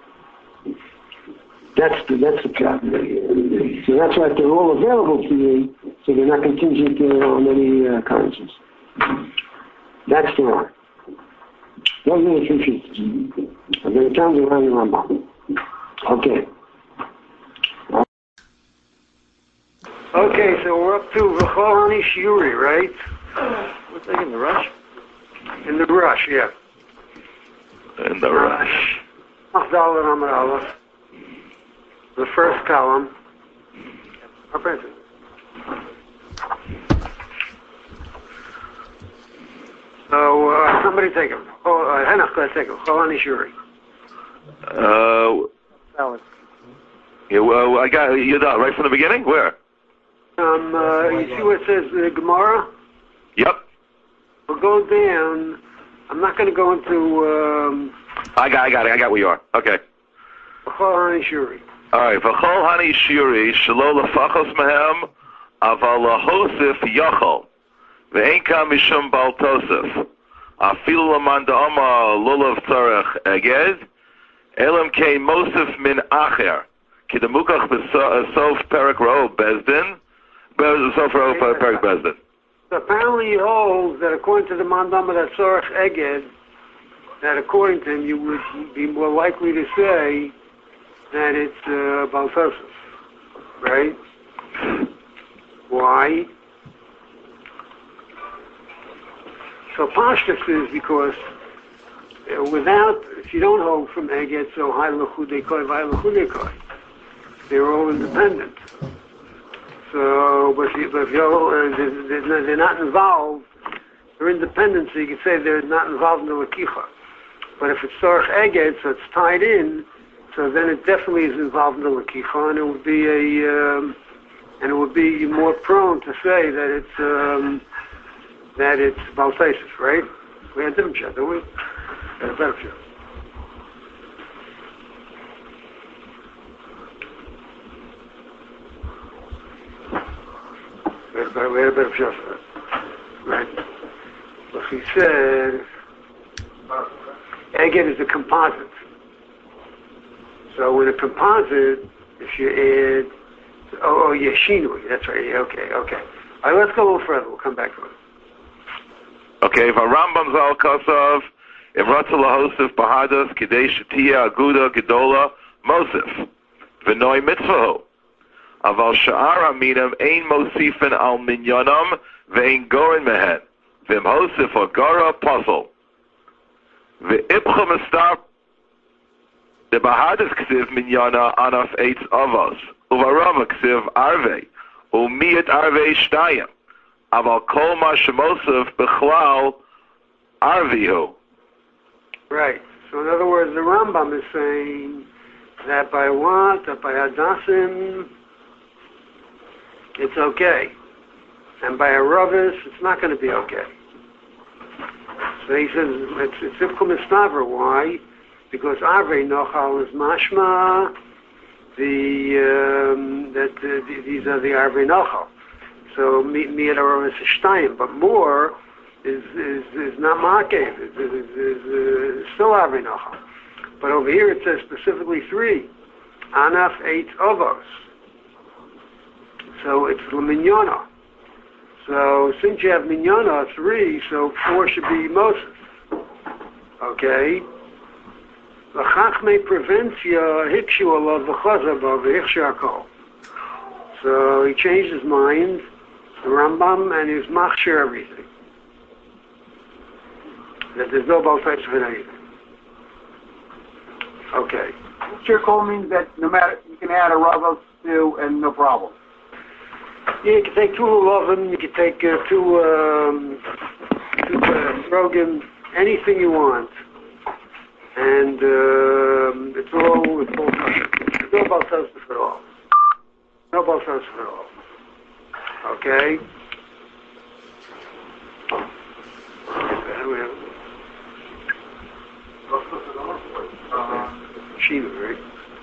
That's the problem. So that's why they're all available to you, so they're not contingent on any occurrences. That's the one. Those are the three features. And there are times around the Rambam. Okay. Okay, so we're up to V'chol Shiuri, right?
What's that in the rush?
In the Rush, yeah.
In the rush.
Machdal and Amar Aleph. The first column. So, somebody take him. Henach, go ahead, take him. V'chol Shiuri.
Yeah, well, I got you done right from the beginning. Where?
You see where it says Gemara?
Yep.
We'll go down. I'm not going to go into.
I got it. I got where you are. Okay.
V'chol Hani Shuri.
All right. V'chol Hani Shuri shelo lefachos mehem aval lahosif yachol ve'ein kam mishum bal tosef afilu laman da'ama lulav tzarech eged elam kei mosif min acher kidamukach b'sof perak ro bezdin. So
apparently he holds that according to the Mandama that Sorach Eged, that according to him you would be more likely to say that it's Baltosis, right? Why? So Pashtus is because if you don't hold from Eged, so Hai L'chudekoi, Vai L'chudekoi, they're all independent. So, but if they're not involved, they're independent, so you can say they're not involved in the Lakicha. But if it's Sorach Eged, so it's tied in, so then it definitely is involved in the Lakicha, and it would be more prone to say that it's Baltaisis, right? We had a different shot, don't we? We had a better shot. We had a better shot for that. Right? But he said, Eged is a composite. So with a composite, if you add, Yeshinui, that's right, okay. All right, let's go a little further, we'll come back to it.
Okay, if a Rambam Zal Kosov, if Ratzah Lahosif Bahadas, Kidei Shatia, Aguda, Gedola, Mosif, V'noi Mitzvaho, Aval Sha'ar Aminam, Ein Mosifin Al Minyonam, Ve'ein Gorin Mehen, V'im Hosif Agara Puzzle, V'ipcha Mistar, the Bahadas Ksiv Minyona Anaf Eitz Avos, Uvarama Ksiv Arve, Umiyat Arve Shtayim, Aval Kol Ma Shemosif Bechlal Arvihu.
Right. So in other words, the Rambam is saying that by what? That by Hadassim, it's okay. And by a Ravis, it's not going to be okay. So he says, it's Ivkum Istaver. Why? Because Arve Nochal is Mashma, these are the Arve Nochal. So Miyad Aravis is Shtayim, but more is not Makev, is still Arve Nochal. But over here it says specifically 3. Anaf 8 Ovos. So it's l'minyana. So since you have minyana 3, so 4 should be Moses. Okay. L'chachmei prevencia hikshu alav v'chazaba v'hichshakol. So he changed his mind, the Rambam, and he was machshir everything. That there's no baltais of anything. Okay.
Shirkol means that no matter, you can add a Ravos to and no problem.
Yeah, you can take 2 Lulavim, you can take 2 Rogan, anything you want. And it's all no baltais at all. No baltais at all. Okay? Shiva, right?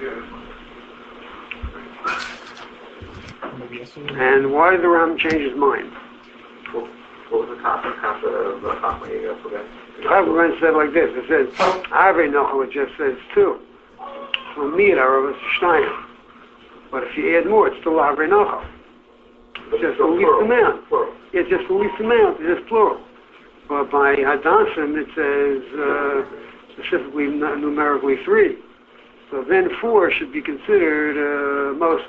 And why did the Ram change his mind?
What was the concept of the Chachmei for that?
The Ram said like this. It says, Ave Nochel, it just says 2. So Mir, Arav, Steiner. But if you add more, it's still Ave Nochel. It's just the least amount. It's just the least amount. It's just plural. But by Hadassim, it says specifically numerically 3. So then 4 should be considered Moses.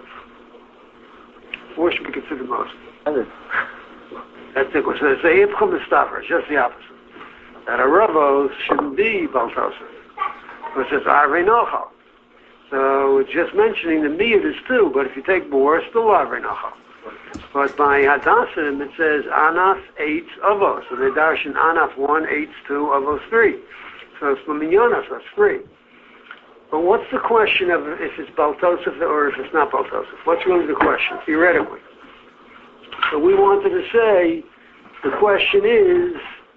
4 should be considered Moses. That's it. So it's a Yipchum Estafer, just the opposite. That a Ravos shouldn't be Baltosif. So it says Arvei Nochal. So it's just mentioning the Miyad is 2, but if you take more, it's still Arvei Nochal. But by Hadassim, it says Anaf 8 Avos. So they darshan Anaf 1, 8, 2, Avos 3. So it's Laminyonas, that's 3. But what's the question of if it's Baltosif or if it's not Baltosif? What's really the question, theoretically? So we wanted to say, the question is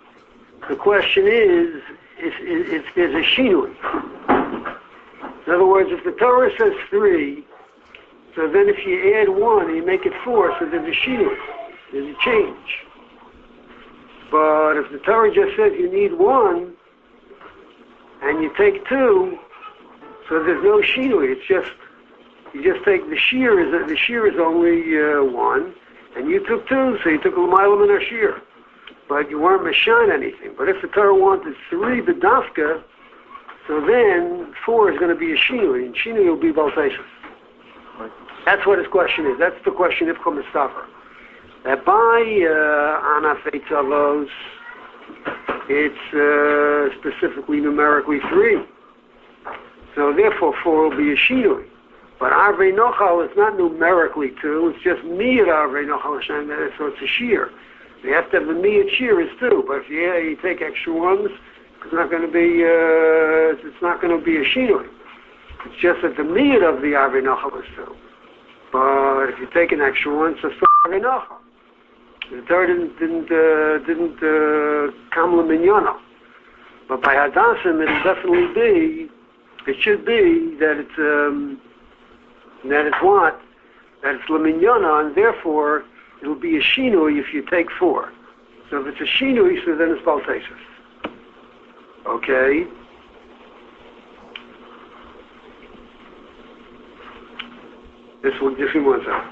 if there's a shinui. In other words, if the Torah says 3, so then if you add 1 and you make it 4, so there's a shinui. There's a change. But if the Torah just says you need 1, and you take 2, so there's no shinui. It's just, you just take the shear is only 1, and you took 2, so you took a l'maylam and a shear. But you weren't mashan anything. But if the Torah wanted 3 b'dafka, so then 4 is going to be a shinui, and shinui will be baltaisus. That's what his question is. That's the question of Kumastafer. That by Anafei Tzavos, it's specifically numerically 3. So therefore 4 will be a shinui. But Arvei Nochal is not numerically 2, it's just Miyad Arvei Nochal, so it's a shear. You have to have the Miyad shear is 2, but if you take extra ones, it's not going to be a shinui. It's just that the Miyad of the Arvei Nochal is 2. But if you take an extra one, so it's still Arvei Nochal. The third didn't come l'minyana. But by Hadassim, it'll definitely be. It should be that it's what? That it's l'minyana, and therefore it'll be a shinui if you take 4. So if it's a shinui, so then it's baltaisus. Okay. This one out.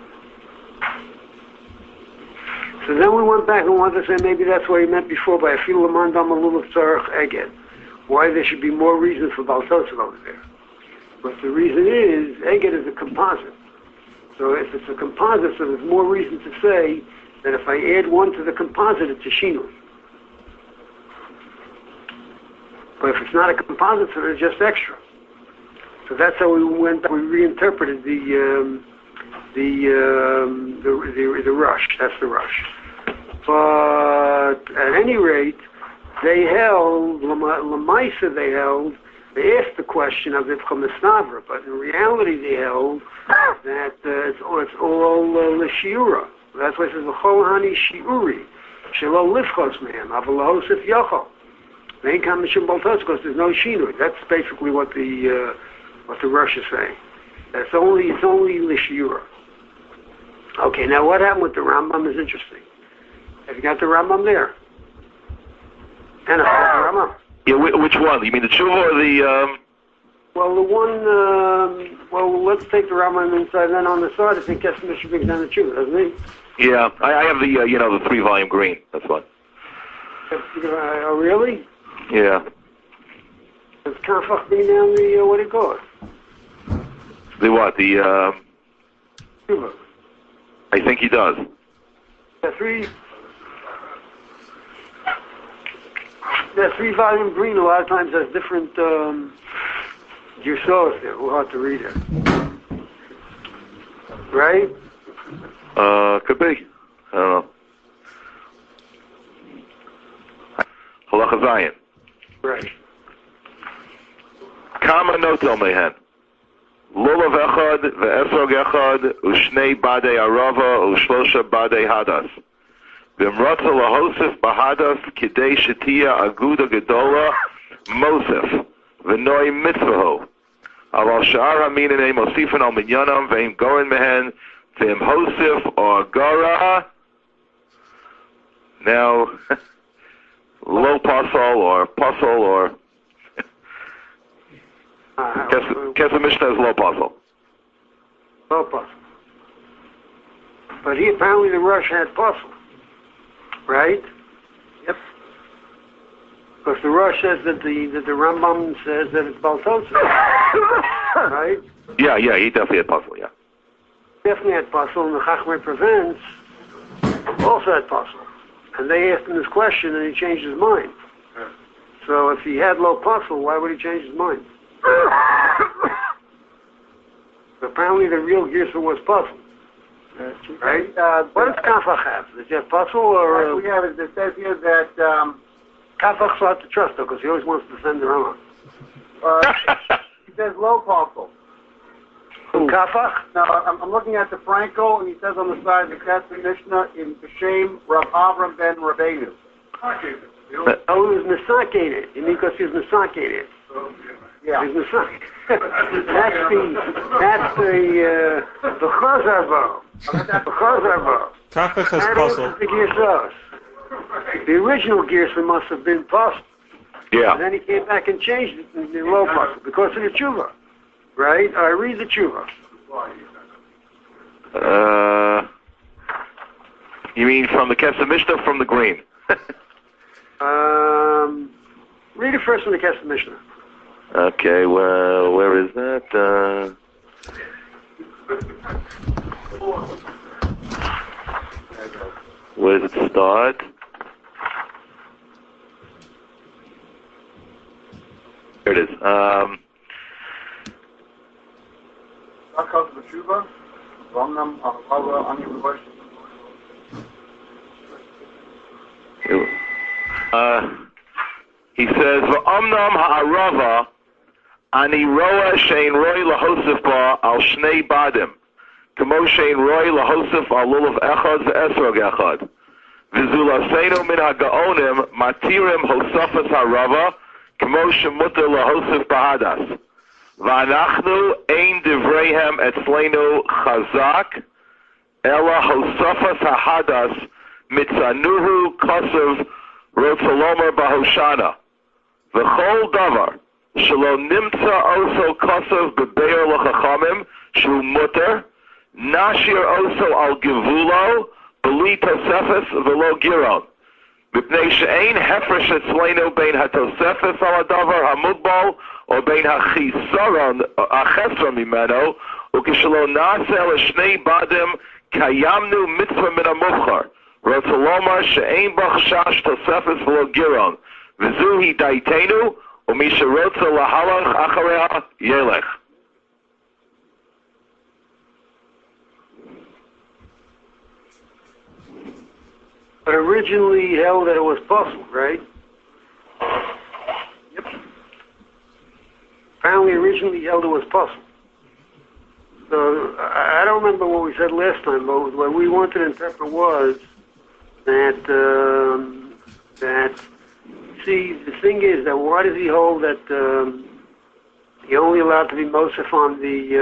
So then we went back and wanted to say maybe that's what he meant before by Afilu Lamandam Alulav Tzarech Eged. Why there should be more reasons for Baltosif over there. But the reason is, Eged is a composite. So if it's a composite, so there's more reason to say that if I add 1 to the composite, it's a shinui. But if it's not a composite, so it's just extra. So that's how we reinterpreted the rush. That's the rush. But at any rate, they held, Lamaisa they held, they asked the question of Ivcha Misnavra, but in reality they held that it's all L'Shiura. That's why it says, V'chol Hani Shiuri, Shelo Livchos Mehem, Avalahosif Yochol. They ain't come Mishum Baltos because there's no Shinui. That's basically what the Rosh is saying. It's only L'Shiura. Okay, now what happened with the Rambam is interesting. Have you got the Rambam there? And the Rambam.
Yeah, which one? You mean the Tshuva or the...
Well, the one, let's take the Rambam inside, and then on the side, I think Kesef Mishnah brings down the Tshuva, doesn't he?
Yeah, I have the, the 3-volume green. That's what.
Oh, really?
Yeah.
Does Kafach bring down the, what do you call it?
The what? The,
Tshuva.
I think he does.
The 3-volume green a lot of times has different, Yusos there, who hard to read it. Right?
Could be. I don't know. Halacha Zayin.
Right.
Kama notel mehen. Lulav echad ve'esrog echad u'shnei badei arava u'shlosha badei hadas. V'imrotza lahosef bahadas kidei shetiya aguda gedola mosef v'noi mitzvaho. Aval sha'ar amininei mosifan al minyanam ve'im goren mehen v'im hosef or agara. Now, low pasal or Kesef Mishnah is low pasal.
Low pasal. But apparently the Rush had pasal. Right? Yep. Because the Rush says that the Rambam says that it's Baltotza. Right?
Yeah, he definitely had pasal, yeah.
Definitely had pasal, and the Chachmei Prevents also had pasal. And they asked him this question, and he changed his mind. So if he had low pasal, why would he change his mind? Apparently the real Girsa was pasal. Right? What does Kafach have? Does he have pasal or...
we have it. It says here that...
Kafach's hard to trust, though, because he always wants to defend the Rama.
He says low pasal.
Who, Kafach?
No, I'm looking at the Franco, and he says on the side of the Kesef Mishnah in B'Shem Rav Avram ben Rabbeinu.
Oh, he was Misakated. You mean because he was Misakated?
Yeah.
He was Misakated. That's the Chazarbo. The Chazarbo.
Kafach has puzzle.
The Girsos. The original Girsa must have been puzzle.
Yeah.
And then he came back and changed it in the low puzzle because of the Tshuva. Right? I read the Tshuva.
You mean from the Kesef Mishnah or from the green?
Read it first from the Kesef Mishnah.
Okay, well, where is that? Where does it start? Here it is. He says, "V'amnam ha'arava ani roa shein roi lahosef ba al shnei badim, kamo shein roi lahosef al lulav echad ve'esrog echad. V'zulaseinu min ha'gaonim matirim hosafas ha'rava, kamo shemuter lahosef bahadas. V'anachnu ein divreihem etzleinu chazak, ela hosafas ha'hadas mitzanuhu kosev rotzalomer bahoshana. V'chol davar shelo nimtza oso kosev bebeir l'chachamim shu muter, nashir oso al gevulo b'li tosefes v'lo giron. Mipnei she'ein hefresh etzleinu bein ha-tosefes al hadavar hamugbal or bein ha-chisaron ha-chesra mimeno, ukeshelo na'aseh l'shnei badim kayamnu mitzvah min ha-muchar. Rotzalomar she'ein b'chashash tosefes v'lo giron. V'zuhi daitenu u'misha rotza lahalach achareha yelech.
But originally he held that it was possible, right? Yep. Apparently originally he held it was possible. So I don't remember what we said last time, but what we wanted to interpret was that see, the thing is that why does he hold that he only allowed to be Mosef on the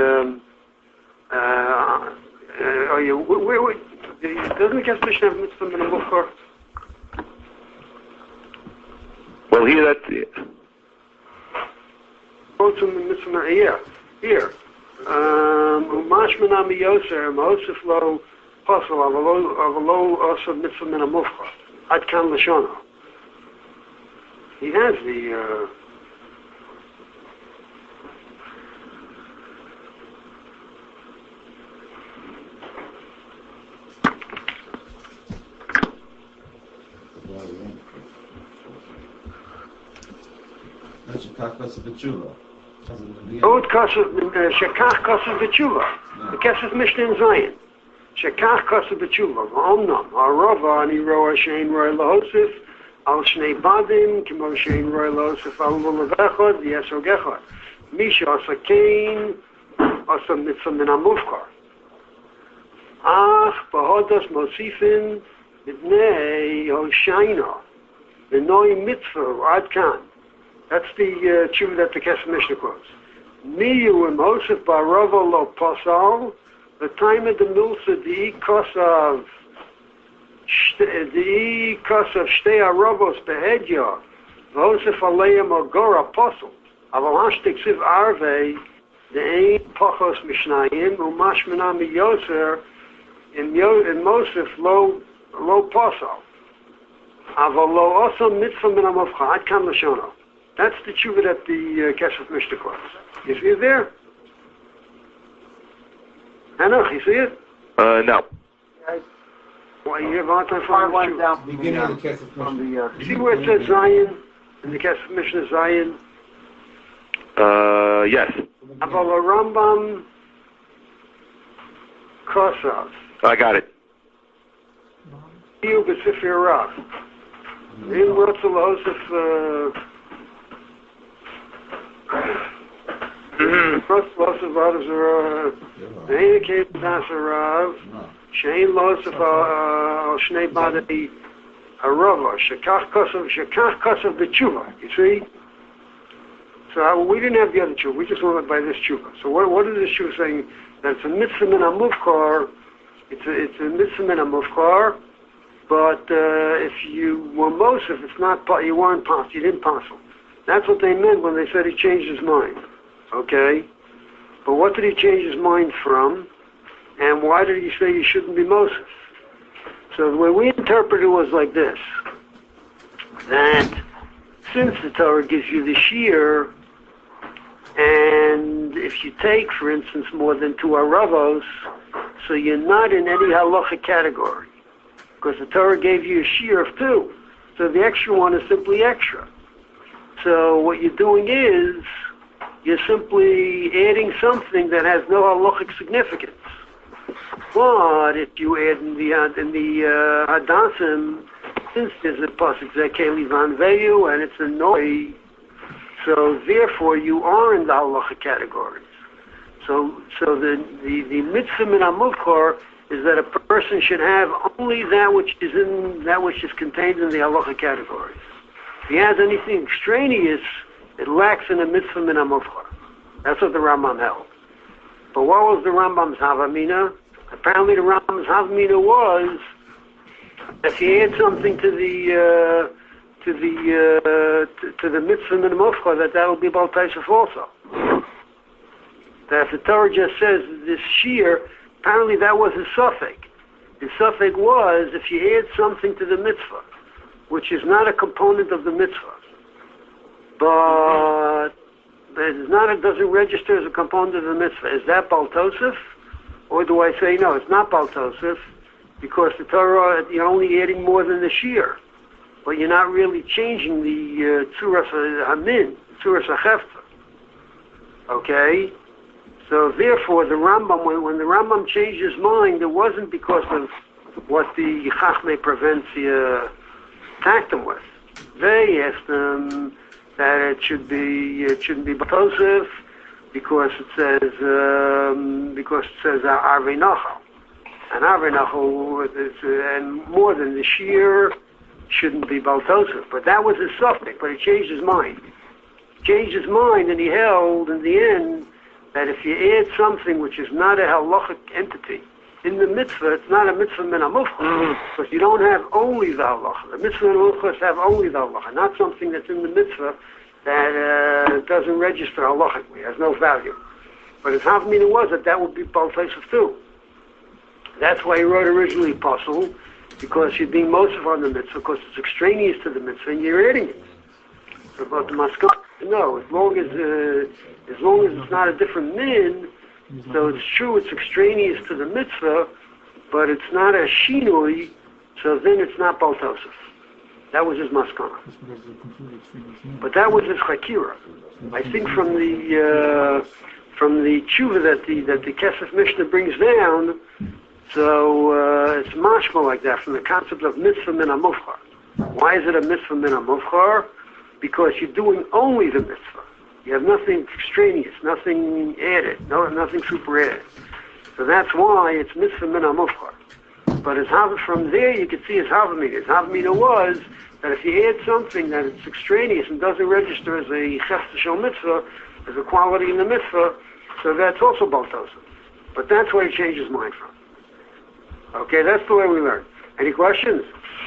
doesn't the Kesef Mishnah have mitzvah min ha-muchar?
Well, here that
quotes from the mitzvah. Here. Umashmana miyoser mosif lo posel avalo also mitzvah min amufcha ad kan lashono. He has the. Od Kasser Shekach Kasser B'Tshuva. The Kesef Mishnah in Zion. Shekach Kasser B'Tshuva. V'omnam Arava Ani Roa Shein Roy Lahosif Al Shnei Badim Kimo Shein Roy Lahosif Al Lulevechad V'Yesor Gechad. Misha Asa Kain Asa Mitzvah Min HaMufkar. Ach Bahodas Mosifin B'nei Hoshaina V'noi Mitzvah Ad Kan. That's the tshuva that the Kesef Mishnah quotes. Miyu imosef barova lo posal, the time of the milsa the kosav shtei arovos behedya, v'osef aleim agora posel, avalashtik siv arve, the ein pochos mishnayim, umashmena miyoser, in mosef lo posal, avalo also mitzvah min hamofcha, ad kam lashono. That's the tshuva that the Kesef Mishnah quotes. You see it there? Hanoch, you see it?
No.
Why, you have a hard time finding the tshuva.
Beginning of the Kesef Mishnah.
See where it says Zion, in the Kesef Mishnah Zion?
Yes.
Aval Rambam Kosav.
I got it.
You B'Sifir Rav. In Rotzel Hosef, first loss of Adazarav, the indicated Dasarav, Shein loss of Shnei Badei Arava, Shekach Kosav B'Tshuva. You see? So we didn't have the other tshuva, we just went by this tshuva. So what is this tshuva saying? That it's a mitzvah min hamufkar, it's a mitzvah min hamufkar, but if you were mosif, it's not, you weren't pas, you didn't pass him. That's what they meant when they said he changed his mind. Okay? But what did he change his mind from? And why did he say you shouldn't be Moses? So the way we interpret it was like this. That since the Torah gives you the shear, and if you take, for instance, more than 2 aravos, so you're not in any halacha category. Because the Torah gave you a shear of 2. So the extra one is simply extra. So what you're doing is, you're simply adding something that has no halachic significance. But if you add in the Hadassim, since there's a pasuk Zekeli Van Veyu and it's a noi, so therefore you are in the halachic categories. So the mitzvah min hamufkar is that a person should have only that which is contained in the halachic categories. If he has anything extraneous, it lacks in a mitzvah min hamufkar. That's what the Rambam held. But what was the Rambam's havamina? Apparently the Rambam's havamina was if you add something to the mitzvah min hamufkar, that will be Baal Taisef also. That if the Torah just says this shear, apparently that was his suffix. His suffix was if you add something to the mitzvah, which is not a component of the mitzvah, but it doesn't register as a component of the mitzvah. Is that Baal Tosef? Or do I say no, it's not Baal Tosef, because the Torah, you're only adding more than the shear, but you're not really changing the Tzuras HaMin, Tzuras HaChefta. Okay? So therefore, the Rambam, when the Rambam changed his mind, it wasn't because of what the Chachmei Provencia attacked him with. They asked him that it shouldn't be Batosef because it says Arvei Nachal, and Arvei Nachal and more than the shear shouldn't be Baltosef. But that was his suffix. But he changed his mind. And he held in the end that if you add something which is not a halachic entity in the mitzvah, it's not a mitzvah min hamufkar, because you don't have only the halacha. The mitzvah min hamufkar have only the halacha, not something that's in the mitzvah that doesn't register halachically, has no value. But his Havamina was that would be Baal Tosef too. That's why he wrote originally Apostle, because you're being Mosef on the mitzvah, because it's extraneous to the mitzvah, and you're adding it. So about the Maskana, no, as long as it's not a different min, so it's true it's extraneous to the mitzvah, but it's not a shinui, so then it's not Baal Tosef. That was his Maskana. But that was his Chakira. I think from the tshuva that the Kesef Mishnah brings down, so it's mashma like that, from the concept of mitzvah min hamufchar. Why is it a mitzvah min hamufchar? Because you're doing only the mitzvah. You have nothing extraneous, nothing added, nothing super added. So that's why it's mitzvah min hamufchar. But from there you can see his Havamina. His Havamina was that if you add something that it's extraneous and doesn't register as a chesed shel mitzvah, as a quality in the mitzvah, so that's also Baal Tosef. But that's where he changed his mind from. Okay, that's the way we learn. Any questions?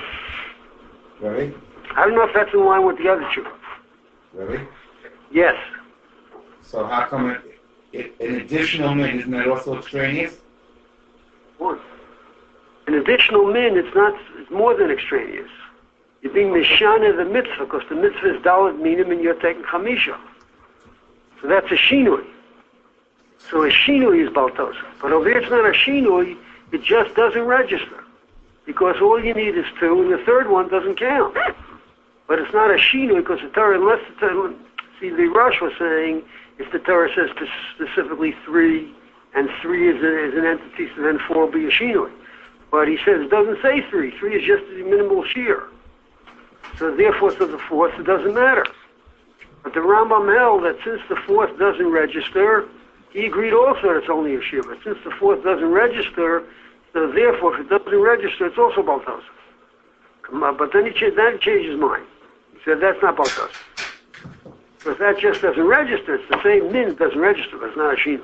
Really?
I don't know if that's in line with the other tshuva.
Really?
Yes.
So how come an additional min, isn't that also extraneous?
What? An additional min, it's more than extraneous. You're being mishana the mitzvah, because the mitzvah is daled minim and you're taking chamisha. So that's a shinui. So a shinui is Baal Tosef. But over here it's not a shinui, it just doesn't register. Because all you need is 2, and the third one doesn't count. But it's not a shinui, because the Torah, unless the Torah, see, the Rosh was saying, if the Torah says specifically 3, and 3 is an entity, so then 4 will be a shinui. But he says it doesn't say 3. 3 is just a minimal shear. So therefore, to the fourth, it doesn't matter. But the Rambam held that since the fourth doesn't register, he agreed also that it's only a shear. But since the fourth doesn't register, so therefore, if it doesn't register, it's also Baal Tosef. But then he changed his mind. He said that's not Baal Tosef. Because that just doesn't register. It's the same min, it doesn't register, but it's not a shina.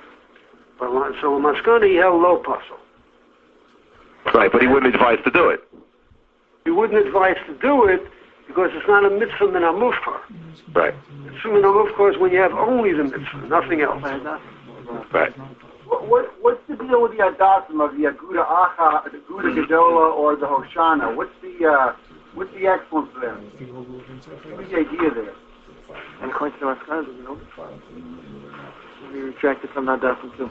But so Maskana, he held low puzzle.
Right, but he wouldn't advise to do it.
He wouldn't advise to do it because it's not a mitzvah min hamufchar.
Right.
Mitzvah min hamufchar is when you have only the mitzvah, nothing else.
Right.
What's the deal with the adasim of the Aguda Acha, the Aguda Gedola, or the Hoshana? What's the excellence there? What's the idea there?
And according to the Maskana, you know, we retracted from that adasim too.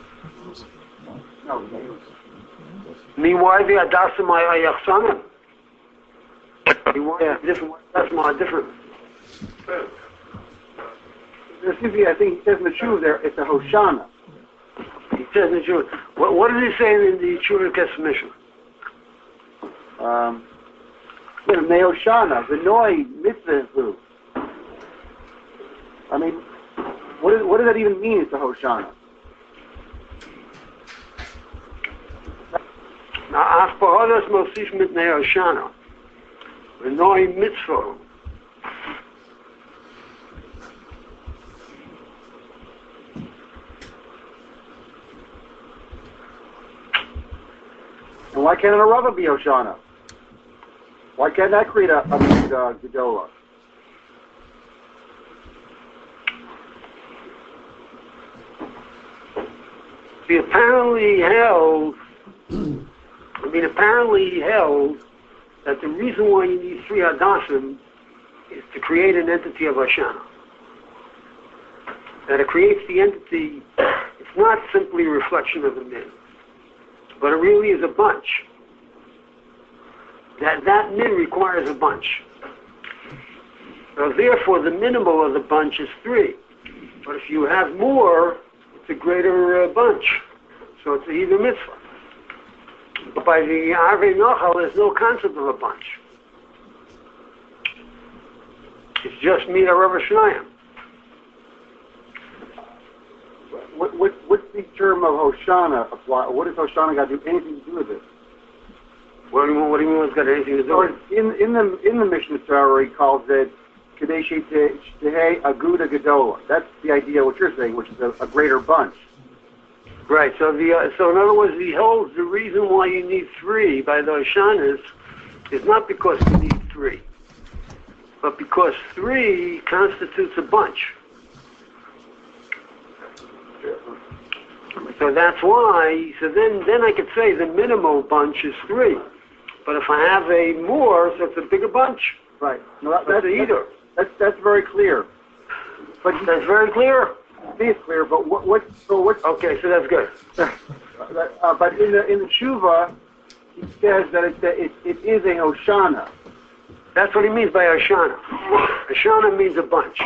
No.
Meanwhile, the adasim ayachsanim. Different. That's more different.
There seems to be, I think he says in the Shuv there, it's a Hoshana.
He says in the Shuv. What does he say in the Shuv Kesef Mishnah?
Mehoshana, V'noi Mitzvah Zu. I mean, what does that even mean, it's a Hoshana?
Now, Aspahodas Mosif mit Mehoshana. V'noi Mitzvah.
And why can't a Rava be Hoshana? Why can't that create a Gedola?
He apparently held that the reason why you need 3 Hadasim is to create an entity of Hoshana. That it creates the entity, it's not simply a reflection of the min, but it really is a bunch. That min requires a bunch. So therefore, the minimal of the bunch is 3. But if you have more, it's a greater bunch. So it's either mitzvah. But by the Arvei Nochal, there's no concept of a bunch. It's just Mina Rav Shnayim.
What's the term of Hoshana apply? What does Hoshana got to do anything to do with it?
What do you mean it's got anything to do with it?
In the Mishnah Torah, he calls it Kadeshi Tehei Aguda Gedola. That's the idea what you're saying, which is a greater bunch.
Right. So in other words, he holds the reason why you need 3 by the Hoshanas is not because you need 3, but but because 3 constitutes a bunch. So that's why, so then I could say the minimal bunch is 3. But if I have a more, so it's a bigger bunch.
Right. No,
That's either.
That's very clear.
But that's very clear.
It is clear, but what?
Okay, so that's good.
But in the Tshuva, he says that it is a Hoshana.
That's what he means by Hoshana. Hoshana means a bunch.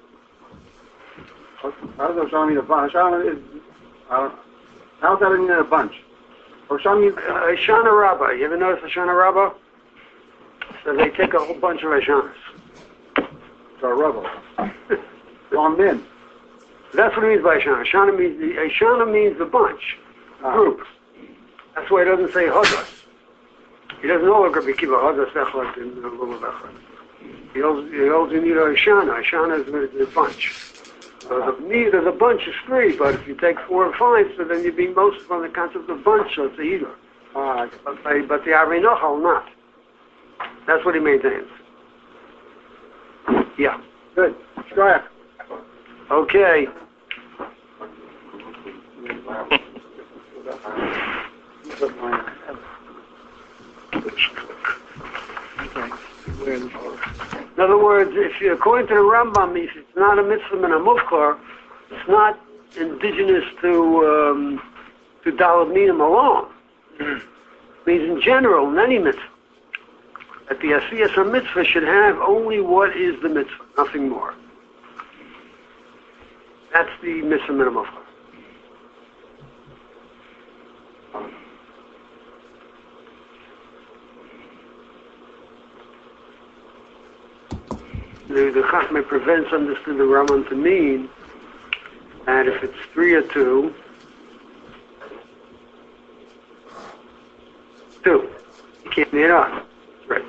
How does Hoshana mean a bunch? Hoshana is, how's that mean a bunch? Hoshana means...
Hoshana Rabbah. You ever notice Hoshana Rabbah? So they take a whole bunch of Hoshanas.
It's our Rabbah. On men.
That's what he means by Hoshana. Hoshana means the bunch, group. That's why he doesn't say Hadas. He doesn't know what Rabbi Kiva Hadas Echad in Lulav Echad. He holds in either Hoshana. Hoshana is the bunch. So there's a bunch of 3, but if you take 4 and 5, so then you're being most on the concept of bunch, so it's a either. But the Arei Nochal not. That's what he maintains. Yeah.
Good. Strike.
Okay. In other words, if you, according to the Rambam, if it's not a mitzvah and a mufkar, it's not indigenous to Daled Minim alone. It means in general, in any mitzvah, that the asiyas of mitzvah should have only what is the mitzvah, nothing more. That's the mitzvah and a mufkar. The Chachmei prevents understood the Rambam to mean that if it's 3 or 2, 2. You can't make it up. Right.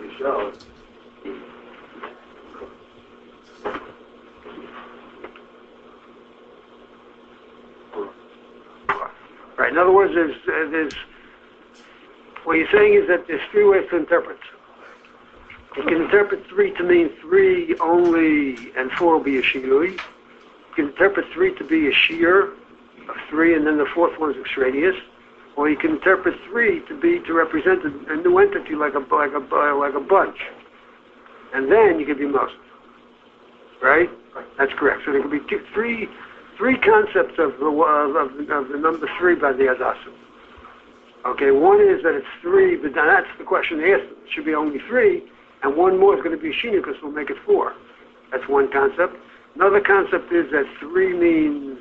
Right. In other words, there's what you're saying is that there's 3 ways to interpret. You can interpret 3 to mean 3 only, and 4 will be a shiyui. You can interpret 3 to be a shear of 3, and then the 4th one is extraneous. Or you can interpret 3 to represent a new entity like a bunch, and then you can be Moses. Right? That's correct. So there can be three concepts of the number 3 by the Adasim. Okay, one is that it's 3, but that's the question they asked them. It should be only 3. And 1 more is going to be Shina because we'll make it 4. That's one concept. Another concept is that 3 means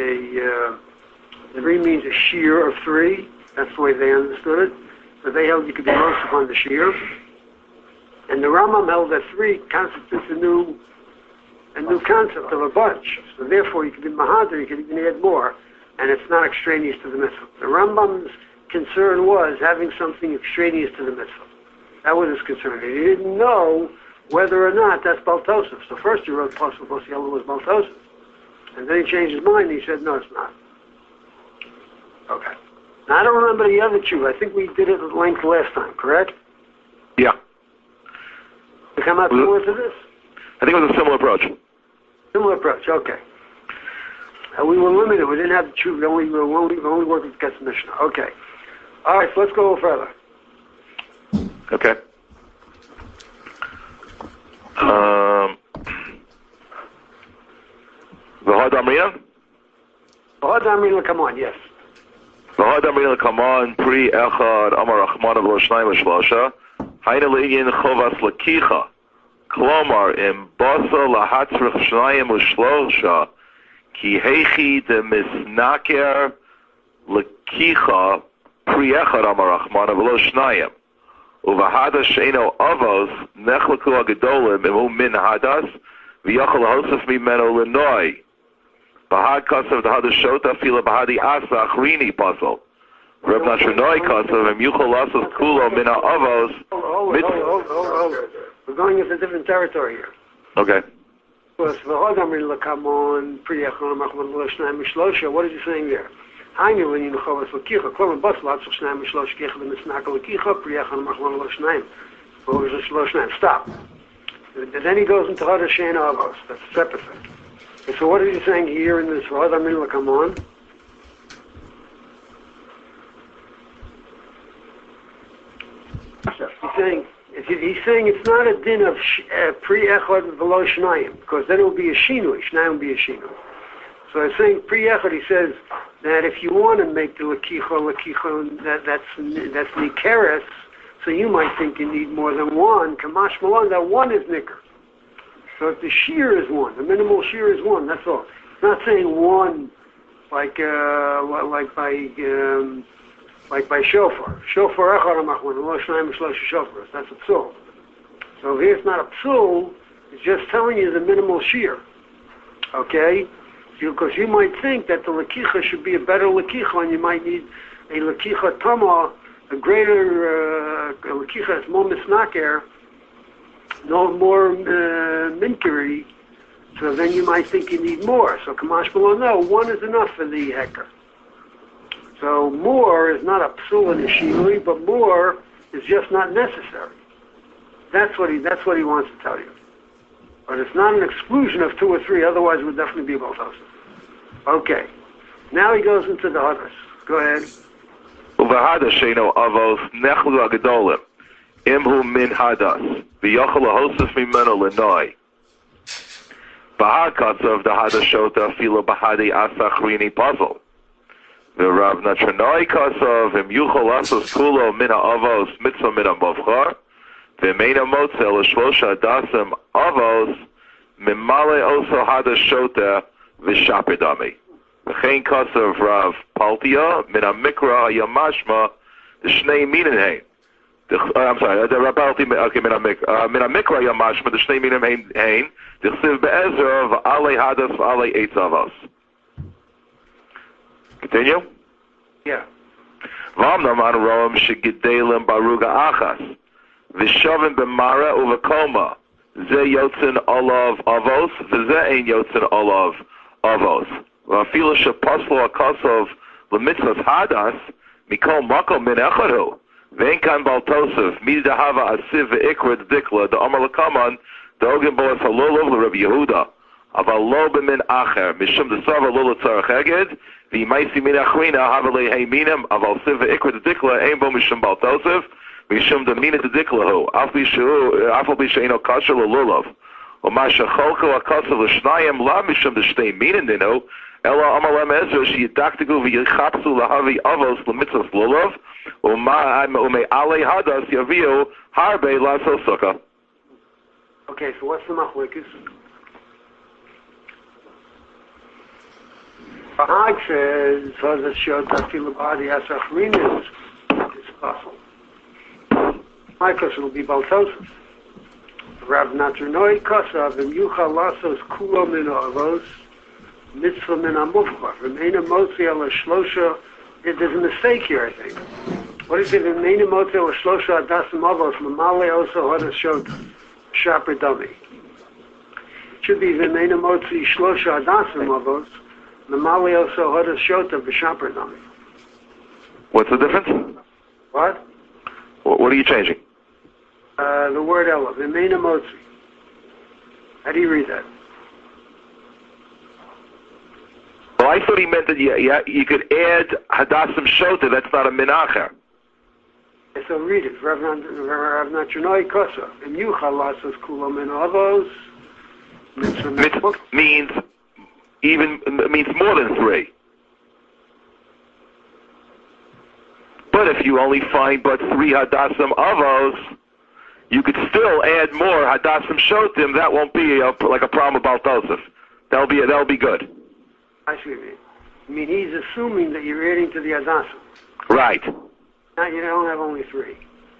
a shear of 3. That's the way they understood it. So they held you could be most upon the shear. And the Rambam held that 3 constitutes a new concept of a bunch. So therefore you could be Mahadir, you could even add more, and it's not extraneous to the mitzvah. The Rambam's concern was having something extraneous to the mitzvah. That was his concern. He didn't know whether or not that's Baltosif. So first he wrote Pasuk Bosiela was Baltosif. And then he changed his mind and he said, no, it's not. Okay. Now I don't remember the other 2. I think we did it at length last time, correct?
Yeah.
To come out similar to this?
I think it was a similar approach.
Similar approach, okay. We were limited. We didn't have the 2. We only worked with the Mishnah. Okay. All right, so let's go a little further.
Okay. V'had Amriya?
V'had Amriya, come on, yes.
V'had Amriya, come on, Pri Echad, Amar Rachman, V'lo Shnayim V'shlosha, Hayna Le'yin Chovas L'kicha, Klomar, Im Basa L'hatzrich Shnayim V'shlosha, Ki Heichi De Misnaker L'kicha, Pri Echad, Amar Rachman, V'lo Shnayim. Uvahada sheino avos nechlaku agadolim imu min hadas v'yachal hosef mimeno lenoi. Bahad kasav dahada shota fila bahadi asa achrini puzzle. Reb Natronoi kasav im yuchal lasos kulo min avos.
Hold. We're going into different territory here.
Okay.
What is he saying there? Stop. Then he goes into Hada Shein Avos. That's a separate thing. And so what are you saying here in this Hada Min L'Kamon? He's saying it's not a din of pre-echad v'lo shnayim, because then it will be a shinui. Shnayim will be a shinui. So he's saying pre-echad, he says that if you want to make the lakicha, that's nikeres, so you might think you need more than one. Kamash malon, that one is nicker. So if the shear is one, the minimal shear is one, that's all. It's not saying one like by shofar. Shofar echad amachman, lo shnayim shlosh shofar. That's a psul. So here it's not a psul, it's just telling you the minimal shear. Okay? Because you might think that the lakicha should be a better lakicha, and you might need a lakicha tama, a greater lakicha that's more misnaker, no more minkiri, so then you might think you need more. So Kamash below, no, one is enough for the hekar. So more is not a psul in the shinui, but more is just not necessary. That's what he wants to tell you. But it's not an exclusion of two or three, otherwise it would definitely be about us. Okay. Now he goes into the others. Go ahead.
Uvahada sheino avos nechlu agadolim imhu min hadas v'yochel lahosef mimeno lenoi v'hakas of the hadashota filo bahadi asachrini puzzle v'rav natranoi kasov im yuchel asos kulo min ha'avos mitzvah min ha'movchar v'meina motzel l'shlosha adasim avos mimale oso hadashota v'shapidami v'chein kasov rav paltia min ha'mikra yamashma the shnei minin hein. I'm sorry, the Rav Paltia, okay, min ha'mikra yamashma the shnei minin hein d'chsiv be'ezer v'alei hadas v'alei eitz avos. Continue?
Yeah.
V'amnam an roam shegidelim baruga achas v'shovim b'mara uv'koma ze yotzin olav avos v'ze ein yotzin olav avos v'afilu shepaslo akosov l'mitzvahs hadas mikol makom min echadu v'ein kan baltosov midahava asiv v'ikra d'dikla d'amar l'kaman d'ogin boas halolov l'Reb Yehuda aval lo b'min acher mishum d'sava lo l'tzarech eged v'yimaisi min achrina havalei heiminem aval siv v'ikra d'dikla ein bo mishum baltosov mishum d'mina d'dikla hu afal b'sheino kasher l'lulav ומה שחולקו הקוסף לשניים לא משום דשתי מינן דינו, אלא אמר להם עזר שידקדקו ויחפשו להביא אבוס למצוות לולוב, ומעלי הדס יביאו הרבה לעשות סוכה.
Okay, so what's the machlokes? Bahag says, so that shows that feel about the Asachrinis is possible. My question will be Baltosov. Rav Natranoi Kosav and Yuchal Lasos Kulo Min Avos Mitzvah Min Amufcha Remeina Motzi Ala Shlosha. There's a mistake here, I think. What is it? Remeina Motzi Ala Shlosha Adasim Avos Mamale Oso Hada Shot Shaper Dami. It should be Remeina Motzi Shlosha Adasim Avos Mamale Oso Hada Shota V'Shaper Dami.
What's the difference?
What?
What are you changing?
The word Ella, V'meina Motzi. How do you read that?
Well, I thought he meant that you could add Hadassim Shota, that's not a Minacher.
So read it. Rav Natranoi Kosa. And Yuchal Lasos Kulo Min Avos.
Means more than three. But if you only find but three Hadassim Avos, you could still add more Hadassim Shotim. That won't be like a problem about Baltosov. That'll be good.
I see what you mean. I mean, he's assuming that you're adding to the Hadassim.
Right.
Now you don't have only three.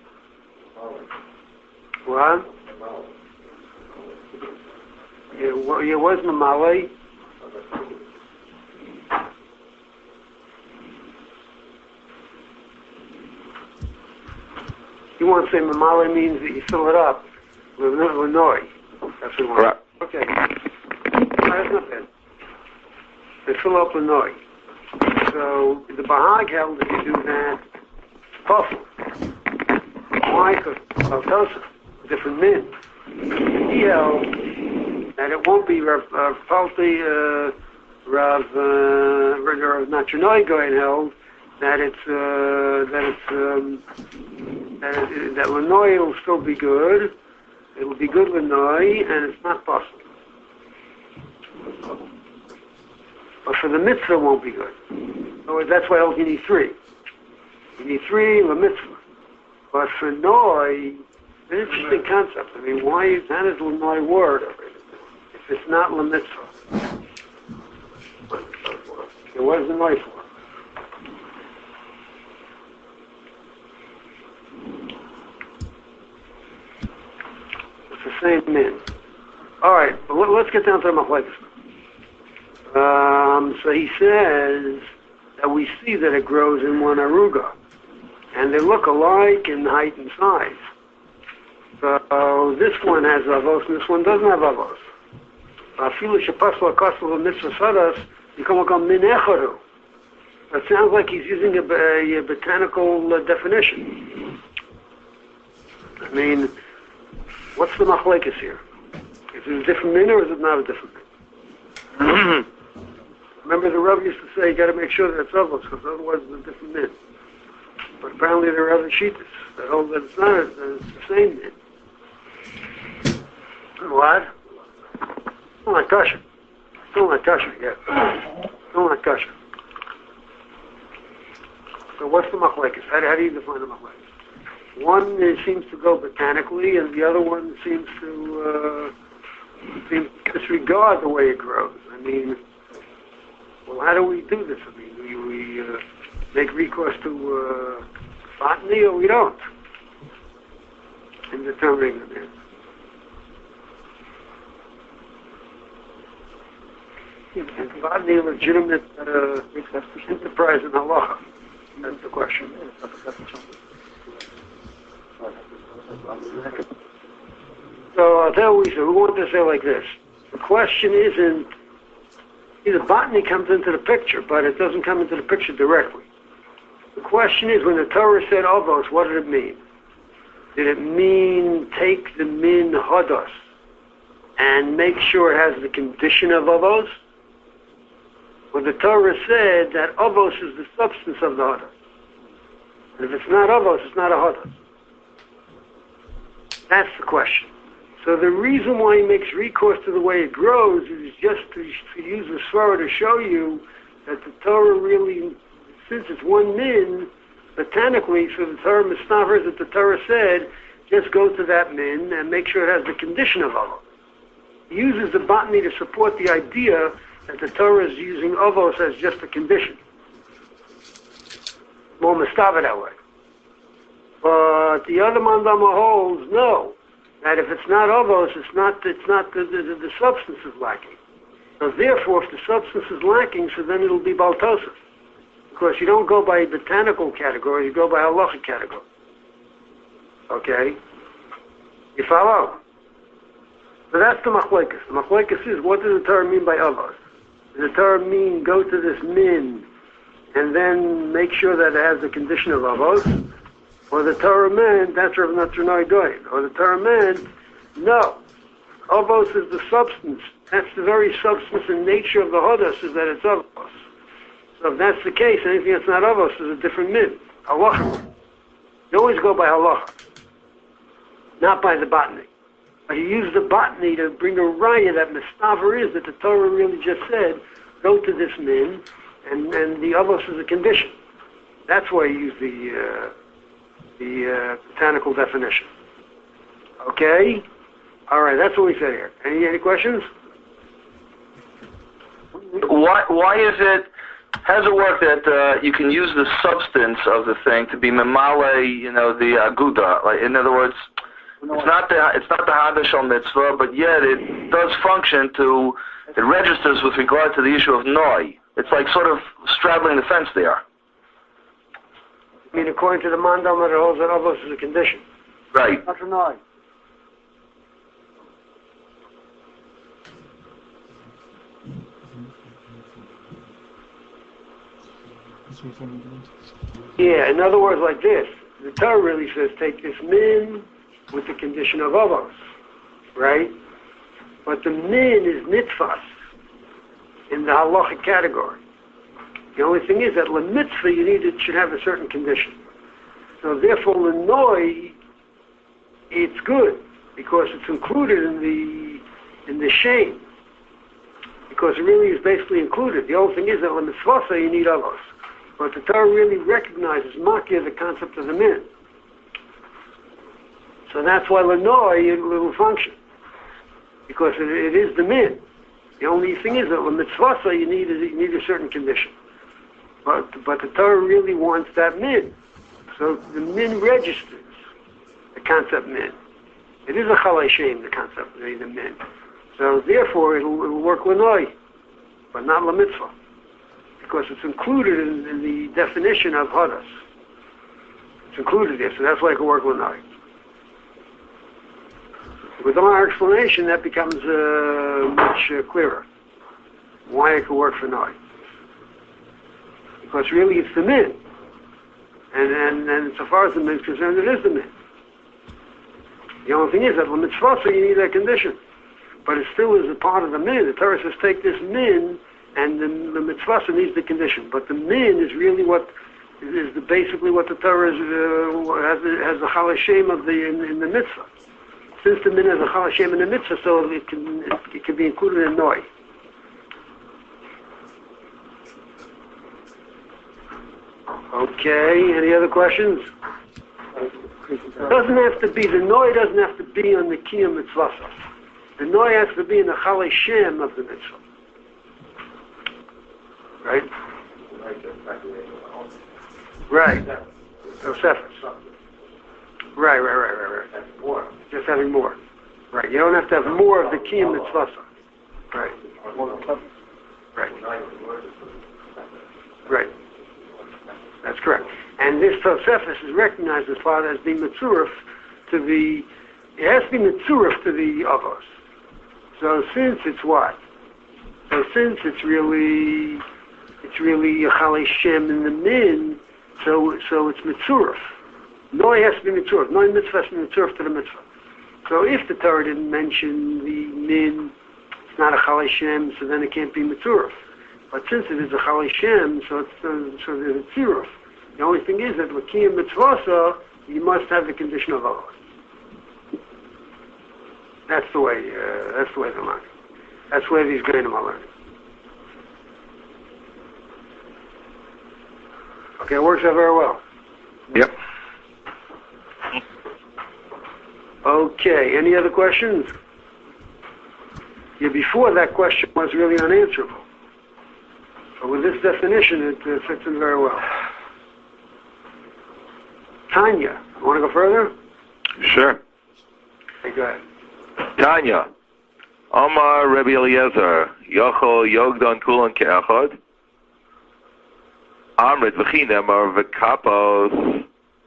What? It was Mamale. You want to say Mamale means that you fill it up with Noi. That's what you want.
Right.
Okay. That's not bad. They fill up with Noi. So the Bahag held that you do that puzzle. Why? Because Baltosov, different men. He held that it won't be Rav Palti, Rav Nachanoi Goyen held that that Lanoi will still be good. It will be good Lanoi, and it's not possible. But for the mitzvah, it won't be good. So that's why you need 3. You need 3 la mitzvah. But for Noi, it's an interesting concept. I mean, how does Lanoi word if it's not la mitzvah? So what is the Noi for? It's the same min. All right, well, let's get down to the machlekes. So he says that we see that it grows in one aruga, and they look alike in height and size. So this one has avos, and this one doesn't have avos. Afilu shepasla kosel mitzvah sadas yikom min echaru. That sounds like he's using a botanical definition. I mean, what's the machlekes here? Is it a different min or is it not a different min? Remember the Rav used to say you got to make sure that it's avos because otherwise it's a different min. But apparently there are other shittas that hold that it's not, that it's the same min. What? Still not kosher. Still not kosher, yeah. Still not kosher. So what's the machlekes? How do you define the machlekes? One seems to go botanically, and the other one seems to disregard the way it grows. I mean, well, how do we do this? I mean, we make recourse to botany, or we don't in determining the min. Is botany a legitimate enterprise in halacha? That's the question. So I'll tell you what we say. We want to say like this. The question isn't, the botany comes into the picture, but it doesn't come into the picture directly. The question is, when the Torah said avos, what did it mean? Did it mean take the min hados and make sure it has the condition of avos? Well, the Torah said that avos is the substance of the hados. And if it's not avos, it's not a hados. That's the question. So the reason why he makes recourse to the way it grows is just to use the svara to show you that the Torah really, since it's one min, botanically, so the Torah misnavers that the Torah said, just go to that min and make sure it has the condition of avos. He uses the botany to support the idea that the Torah is using avos as just a condition. More mistava that way. But the other mandama holds no, that if it's not avos, it's not the substance is lacking. So therefore, if the substance is lacking, so then it'll be baltosis. Because you don't go by botanical category, you go by halachic category. Okay? You follow? So that's the machlekes. The machlekes is, what does the Torah mean by avos? Does the Torah mean go to this min and then make sure that it has the condition of avos? Or the Torah meant, that's Rav Nachanoi Goyen. Or the Torah meant, no. Avos is the substance. That's the very substance and nature of the hodos, is that it's avos. So if that's the case, anything that's not avos is a different min. Halacha. You always go by halacha, not by the botany. But you use the botany to bring a raya that mistaver is that the Torah really just said, go to this min, and the avos is a condition. That's why you use the botanical definition. Okay? All right, that's what we said here. Any questions?
Why is it, how does it work that you can use the substance of the thing to be memale, the aguda? Like, in other words, it's not the hadash al mitzvah, but yet it does function it registers with regard to the issue of noi. It's like sort of straddling the fence there.
I mean, according to the mandam, that holds that avos is a condition.
Right.
Not for noi. Yeah, in other words, like this. The Torah really says take this min with the condition of avos. right? But the min is nitfas in the halachic category. The only thing is that l'mitzvah it should have a certain condition. So therefore, l'noi, it's good because it's included in the shame. Because it really is basically included. The only thing is that l'mitzvah you need avos. But the Torah really recognizes makir, the concept of the min. So that's why l'noi it will function. Because it is the min. The only thing is that l'mitzvah you need a certain condition. But the Torah really wants that min. So the min registers the concept min. It is a chalei shem, the concept of the min. So therefore it'll work l'noi, but not l'mitzvah. Because it's included in the definition of hadas. It's included there, so that's why it can work l'noi. With our explanation, that becomes much clearer. Why it can work for noi. Because really it's the min. And so far as the min is concerned, it is the min. The only thing is that the mitzvah, so you need that condition. But it still is a part of the min. The Torah says take this min, and the mitzvah needs the condition. But the min is really basically what the Torah has the chalei shem of in the mitzvah. Since the min has a chalei shem in the mitzvah, so it can be included in noi. Okay, any other questions? Doesn't have to be, the noi doesn't have to be on the kiyum mitzvah. The noi has to be in the chalei shem of the mitzvah. Right? Right. So sephus. Right. Just having more. Right. You don't have to have more of the kiyum mitzvah. Right. Right. That's correct. And this Tosefus is recognized as far as being mitzurif to the, it has to be mitzurif to the avos. So since it's what? So since it's really a chalei shem in the min, so it's mitzurif. Noi has to be mitzurif. Noi mitzvah has to be mitzurif to the mitzvah. So if the Torah didn't mention the min, it's not a chalei shem, so then it can't be mitzurif. But since it is a chalei shem, so there's a tziruf. The only thing is that l'kiyum mitzvah, you must have the condition of avos. That's the way they're learning. That's the way these Gedolim are learning. Okay, it works out very well.
Yep.
Okay, any other questions? Yeah, before that question was really unanswerable. But with this definition, it fits in very well. Tanya, you want to go further?
Sure.
Okay, go ahead.
Tanya, Omar Rebbe Eliezer, Yochol Yogdon Kulan Ke'achad, Amrit V'chinemar V'kapos,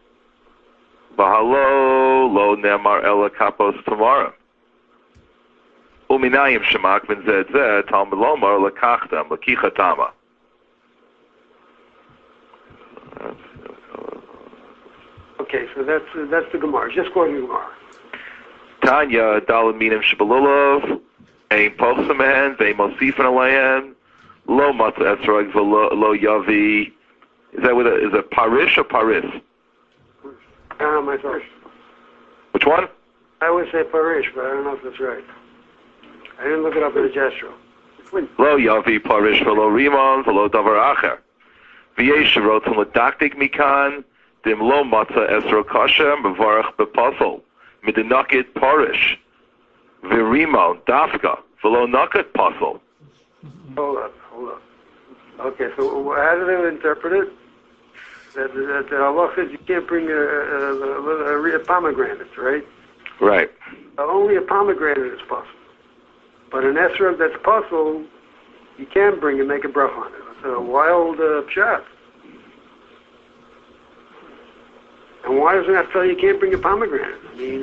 Bahalo Lo Nemar Ela Kapos Tomorrow. Uminayim Shemak V'n Zed Zed, Talmud Lomar Lekachtam, Lekichatama.
Okay, so that's the Gemara. Just quoting the Gemara.
Tanya, Dalet Minim Shebelulov, Ein Pochsamen, Vein Mosifan Aleim, Lo Matzah Esrog, Lo Yavi. Is it Parish or Paris?
I don't know myself.
Which one?
I would say Parish, but I don't know if that's right. I didn't look it up in the Jeshua.
Lo Yavi Parish, Lo Rimon, Lo Davar Acher. V'yesh Rotzon Ledaktik Mikan, Dim Lo Matzah Esrog Kashem, Bevarach Bepazol. Midinakit Parish, Virimon, Dafka, Velo Nakat Puzzle.
Hold up. Okay, so how do they interpret it? That Allah says you can't bring a pomegranate, right?
Right.
Only a pomegranate is possible. But an esrog that's puzzle, you can bring and make a bracha on it. It's a wild pshat. And why doesn't that tell you can't bring a pomegranate? I mean,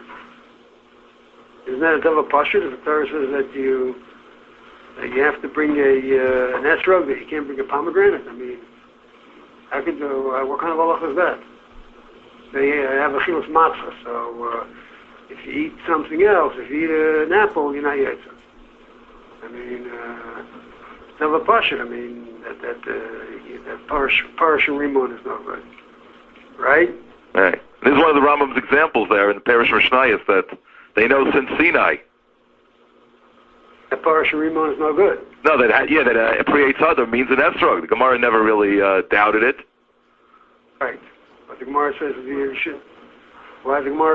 isn't that a double pashut if the Torah says that you have to bring an esrog, that you can't bring a pomegranate? I mean, how could what kind of halach is that? They have a chilus matzah, so If you eat something else, if you eat an apple, you're not Yetzer. I mean, it's never Pasha. I mean, that Parish and Rimon is not good. Right?
Right. This is one of the Rambam's examples there in the Parish Mishnayos that they know since Sinai.
That Parish and Rimon is not good.
No, that Priyetz Hadar means an Esrog. The Gemara never really doubted it.
Right. But the Gemara says you should. Why is the Gemara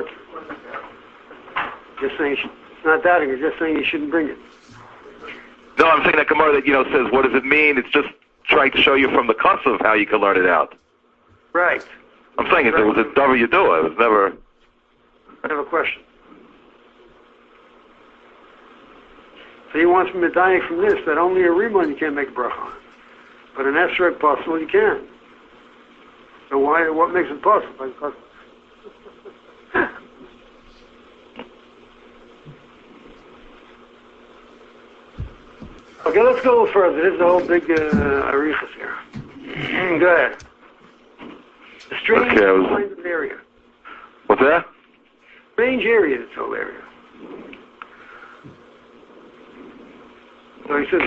just saying it's not doubting, it's just saying you shouldn't bring it?
No, I'm saying that Gemara that, says, what does it mean? It's just trying to show you from the cusp of how you can learn it out.
Right.
I'm saying it was a davar yadua. It was never...
I have a question. So he wants me to die from this, that only a Rimon you can't make a bracha on. But an Esrog possible you can. So what makes it possible? Okay, let's go a little further. This is a whole big arichas here. Go ahead. The strange kind of area.
What's that?
Strange area, this whole area. So he says,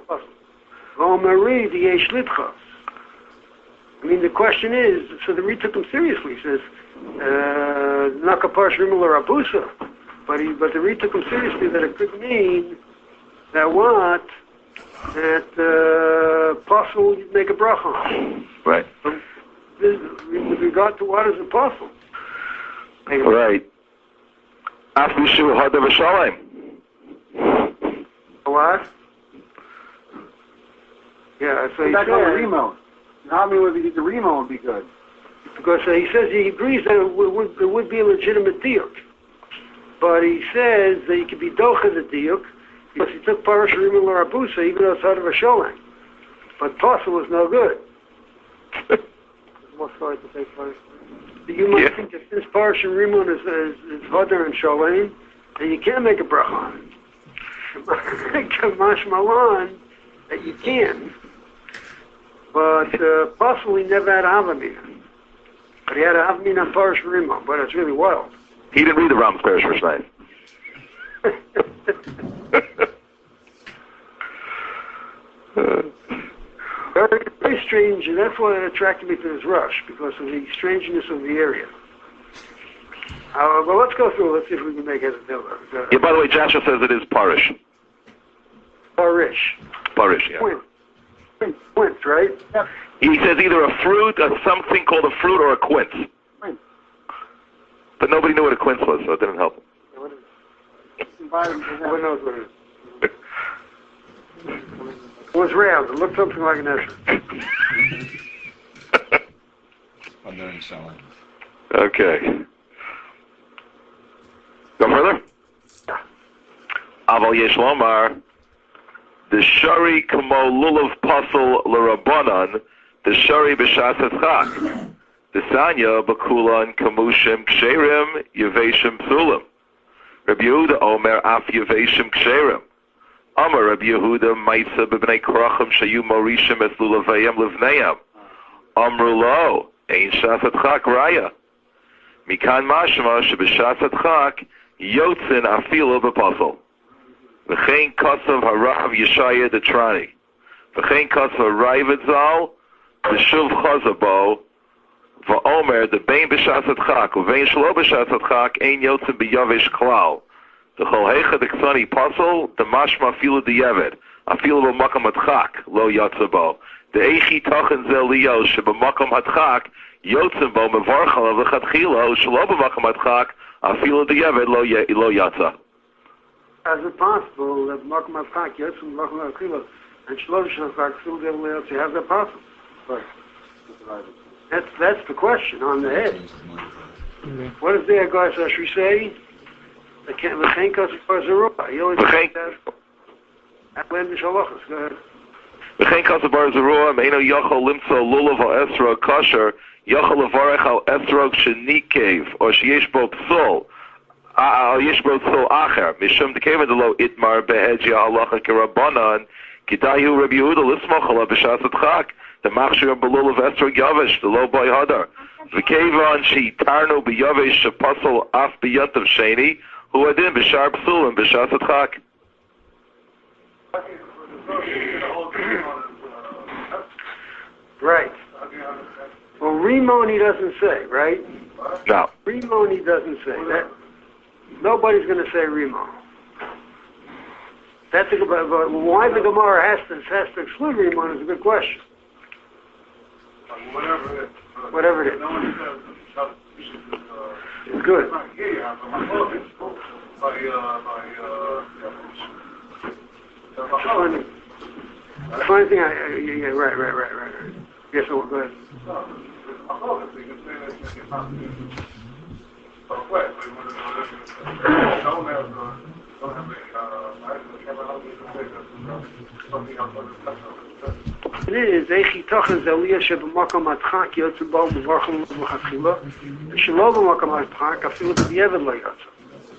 I mean, the question is, so the Reed took him seriously. He says, Nakaparsh Rimel or Abusa. But the Reed took him seriously that it could mean that what? That possible you'd make a bracha.
Right.
With regard to what is the possible?
Right. After Yeshua Hadav Shalom.
What? Yeah, so he
that's
said...
on the Rimon. How many would be the Rimon would be good?
Because he says he agrees that it would be a legitimate diuk. But he says that he could be docha the diuk because he took Parash Rimon or Abusa even though it's out of a Sholem. But possible is no good.
More sorry to take Parash.
You might think that since Parash Rimon is Hadar and Sholem, then you can't make a bracha on it. Kamash Malan that you can. But possibly never had Avamina. But he had an Avamina on Parash Rimon, but it's really wild.
He didn't read the Rambam's Parish Mishnayos.
Very, very strange, and that's what attracted me to this rush, because of the strangeness of the area. Well, let's go through. Let's see if we can make it a Diller.
Yeah, by the way, Joshua says it is Parish.
Parish.
Parish, yeah.
Quince, right?
Yep.
He says either a fruit, something called a fruit, or a quince. But nobody knew what a quince was, so it didn't help.
Nobody knows what it is. It was round. It looked something like an esrog.
Okay. Go further? Aval Yesh Lomar, the Shari Kamo Lulav Pasal L'Rabbanan, the Shari B'Shas Etzchak, the Sanya B'Kulan Kamushim Ksherim Yeveshim Psulim. Rabbi Yehuda Omer Af Yeveshim Ksherim. Amar Rabbi Yehuda Maitza B'Bnei Krachim Shayu Morishim Es Lulavayim Livneim. Amru Lo, Ein Shas Etzchak Raya. Mikan Mashma Sheb'Shas Etzchak Yotzin Afilo B'Pasal. V'chein Kasav Harav Yeshaya Detrani. V'chein Kasav Raivad Zal V'shuv Chazabo V'omer the Bein B'Shas Etzchak U'vein Shlo B'Shas Etzchak Ein Yotzin B'Yavish Klal. The Chol Heicha D'Ksani Pasal the Mashma Afilo D'Yeved Afilo B'Makam Etzchak Lo Yatzabo. The Eichi Tochen Zel Liyos Sheb'Makam Etzchak Yotzin Bo Mevarchal V'Chatchilo Shlo B'Makam Etzchak Afilo D'Yeved Lo Yatza.
As it possible that Makam Etzchak Yotzin B'Makam Etzchilo and Shlo B'Shas Etzchak you have that possible? That's the question on the head. What does the Agas Ashri say? The Chen Kos Zerua. He always says that. Atlan B'Shalachas. Go ahead.
V'chein Kasabar Zerua Meino Yochel Limtzo Lulav Al Esrog Kosher Yochel Levarech Al Esrog Shenikev or Sheyesh Bo Psul Al Yesh Bo Psul Acher Mishum Dekeven Delo Itmar Behedji Halacha Kerabanan Kidayu Rabbi Yehuda Lismoch Alav B'Shas Etzchak the Machshir Belulav Esrog Yavish the Lo Boy Hadar V'keivan she'itarnu b'yavesh shepasol af b'yotav sheni, hu adin b'shar psulim b'shas adchak.
Right. Well, Rimoni doesn't say, right?
No.
Rimoni doesn't say that. Nobody's going to say Rimon. That's a good. But why the Gemara has to exclude Rimon is a good question. Whatever it is. It's good. Funny thing, yeah, right. Yes, so go ahead. It is Eichi Tochen Zaliyah Shebemakam Atchak Yotzu Bo Mevarchim L'Machachila Shelo Bemakam Atchak Afilu B'Yevad Lo Yotzu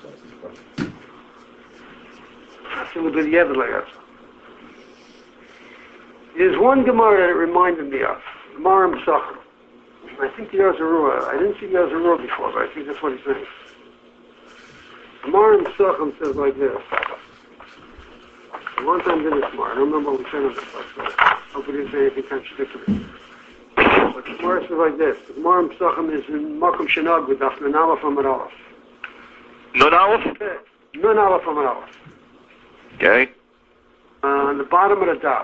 There's one Gemara that it reminded me of, Gemara M'Sachim. I think the Yazarua. I didn't see the Yazarua before, but I think that's what he's saying. Gemara M'Sachim says like this. A long time in this Gemara. I don't remember what we said on this last night. I hope we didn't say anything contradictory. But the Gemara says like this. The Gemara M'Sachim is in Makom Shenag with Daf Nun Aleph Amud Aleph.
Nun Aleph?
Nun Aleph Amud Aleph.
Okay.
On the bottom of the Daf.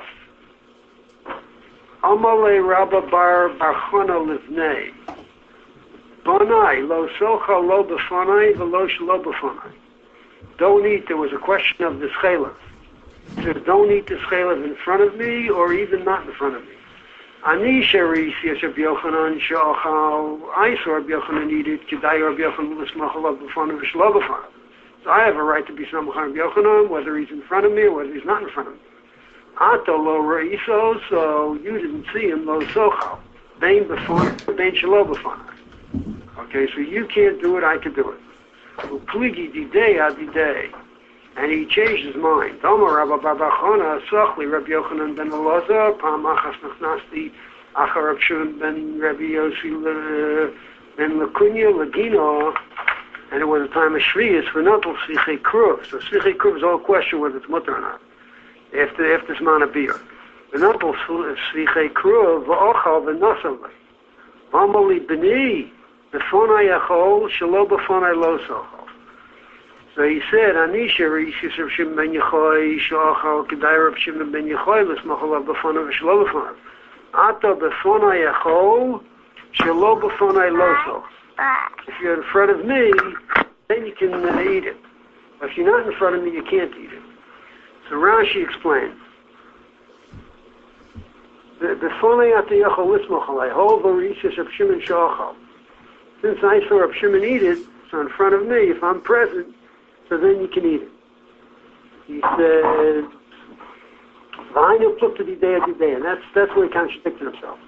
Amalei Rabba Bar Chana Livnei. Bonai Lo Socha Lo B'Fanai V'Lo Shelo B'Fanai. Don't eat. There was a question of the schelev. It says, don't eat the schelev in front of me or even not in front of me. Ani Sheri Sias Rabbi Yochanan Sha'achal. I saw Rabbi Yochanan eat it. Kedai Rabbi Yochanan L'Smach Lo B'Fanai V'Shelo B'Fanai. So I have a right to be Samach Rabbi Yochanan, whether he's in front of me or whether he's not in front of me. Ato lo reiso, so you didn't see him, lo sochal. Bain b'fonai, bain shelo b'fonai. Okay, so you can't do it, I can do it. Upligi didei adidei. And he changed his mind. Domer Rabba Bar Chana, sochli Rabbi Yochanan ben Elazar, pam achas nachnasti, achar Rab Shimon ben Rabbi Yossi ben Lakunya, Lagino, and it was a time of Shrius for Natal Svichei Kruv. So Svichei Kruv is all question whether it's mutter or not. After this man of beer. The Natal Svichei Kruv, v'ochal v'nosavli. Amali b'ni, b'fonai achol, shelo b'fonai lo sochal. So he said, Anisha Rishis Rav Shimon ben Yochai, sh'ochal kedai Rav Shimon ben Yochai, l'smachol b'fonai v'shelo b'fonai. Ato b'fonai achol, shelo b'fonai lo sochal. If you're in front of me, then you can eat it. But if you're not in front of me, you can't eat it. So Rashi explains. Since I saw Rab Shimon eat it, so in front of me, if I'm present, so then you can eat it. He said, and that's where he contradicted himself.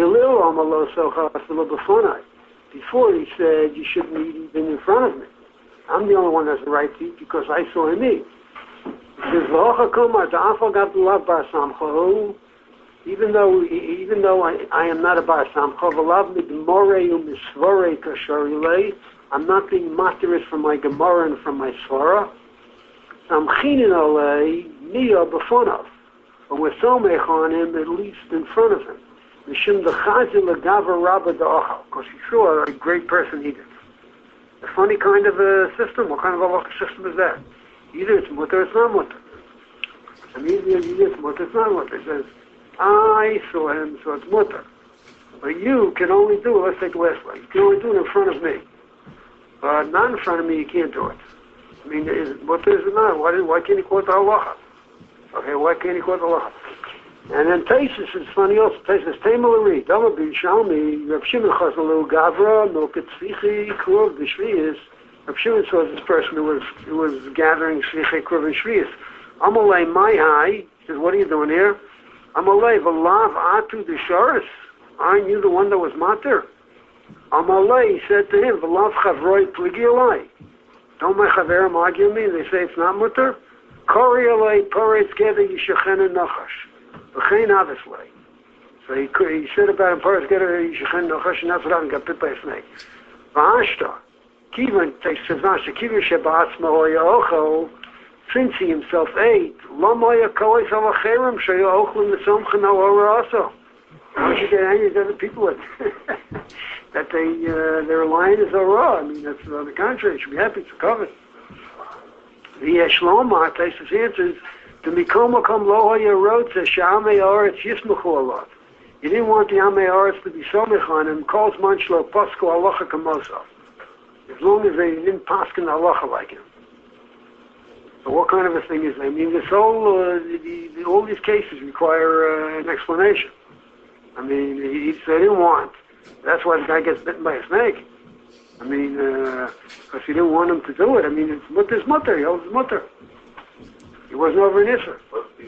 Before he said you shouldn't eat even in front of me. I'm the only one that has the right to eat because I saw him eat. He says, even though I am not a bar samcha, I'm not being matirus from my gemara and from my svara. But we're somech on him, at least in front of him. Because he saw a great person eat it. A funny kind of a system. What kind of a system is that? Either it's mutter or it's not mutter. I mean, either it's mutter or it's not mutter. It says, I saw him, so it's mutter. But you can only do it, let's take the last one. You can only do it in front of me. But not in front of me, you can't do it. I mean, is it mutter or is it not? Why can't you quote the halacha? Okay, why can't you quote the halacha? And then Taisus is funny also. Taisus, Taimel Dama bin Shalmi, Rav Shimon Chazalu Gavra, Milket Tzvichi, Kruv, the Shvius. Rav Shimon saw this person who was gathering Tzvichi, Kruv, and Shvius. Amalei Maihai, he says, what are you doing here? Amalei Valav Atu Desharis. Aren't you the one that was mater? Amalei, he said to him, Valav Chavroi Pligi Alai. Don't my Chaverim argue me? They say it's not mutter. Kori Alai Poretz Geda Yishachena Nachash. So So he said about him, Paras Getter, he should no chashin nafra and got bit by a snake. V'ashta, Kivan takes Shazasha, Kivan Shebatz Mahoya Ocho, since he himself ate, Lamoya Kois Alacherim, Shaya Ochlin the Somchano Ora also. How should you get any of the other people that their line is Ora? I mean, that's on the contrary, you should be happy to cover it. The Shloma, Taisus answers, the Mikoma Kom Lohoya wrote, Sha'amei Oretz Yismuchu Alot. He didn't want the Amei Oretz to be Somech on him, calls Manchlo Posko Alocha Kamoso. As long as they didn't paskin halacha like him. So what kind of a thing is that? I mean, this whole, all these cases require an explanation. I mean, they didn't want. That's why the guy gets bitten by a snake. I mean, because he didn't want him to do it. I mean, it's his mutter. He owes his mutter. He wasn't over an Isser.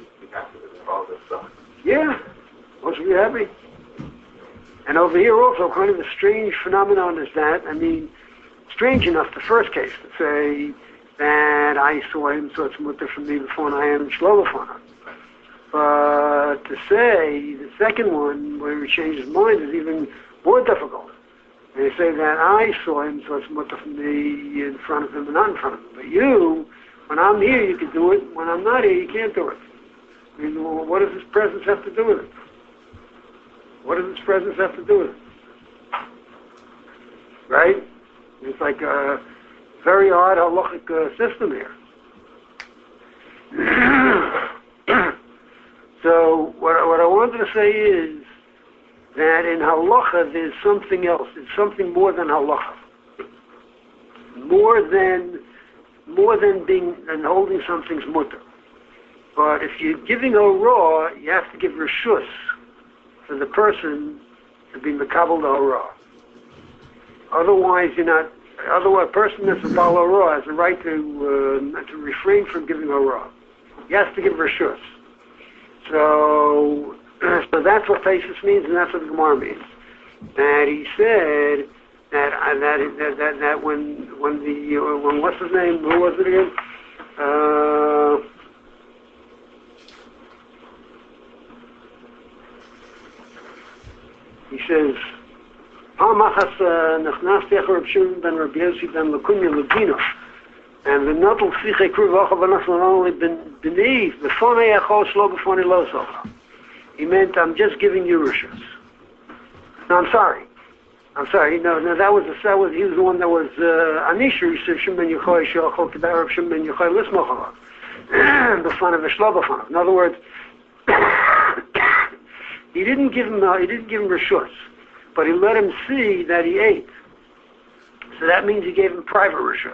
Yeah, supposed to be happy. And over here also, kind of a strange phenomenon is that, I mean, strange enough, the first case, to say that I saw him, so it's mutter from me before I am shlo b'fanav. But to say the second one, where he changed his mind, is even more difficult. And they say that I saw him, so it's mutter from me in front of him and not in front of him. But you, when I'm here, you can do it. When I'm not here, you can't do it. I mean, well, what does his presence have to do with it? What does his presence have to do with it? Right? It's like a very odd halachic system here. So what I wanted to say is that in halacha there's something else. It's something more than halacha. More than holding something's mutter. But if you're giving a raw, you have to give reshus for the person to be mekabel the raw. Otherwise, a person that's a Baal Hora has a right to refrain from giving a raw. He has to give reshus. So that's what Taisus means, and that's what the Gemara means. That he said that when what's his name? Who was it again? He says, and the Natal Siche Kruvacha Vanaslan only beneath the Fonei Achol Shlo B'Fonei Lo Socha. He meant, I'm just giving you rishus. No, I'm sorry. No, that was he was the one that was Anisha Yisur Ben Yechoy Shachol Kedar Shem Ben Yechoy Lismocha. B'Fonei V'Shlo B'Fonei. In other words, he didn't give him rishus, but he let him see that he ate. So that means he gave him private rishus.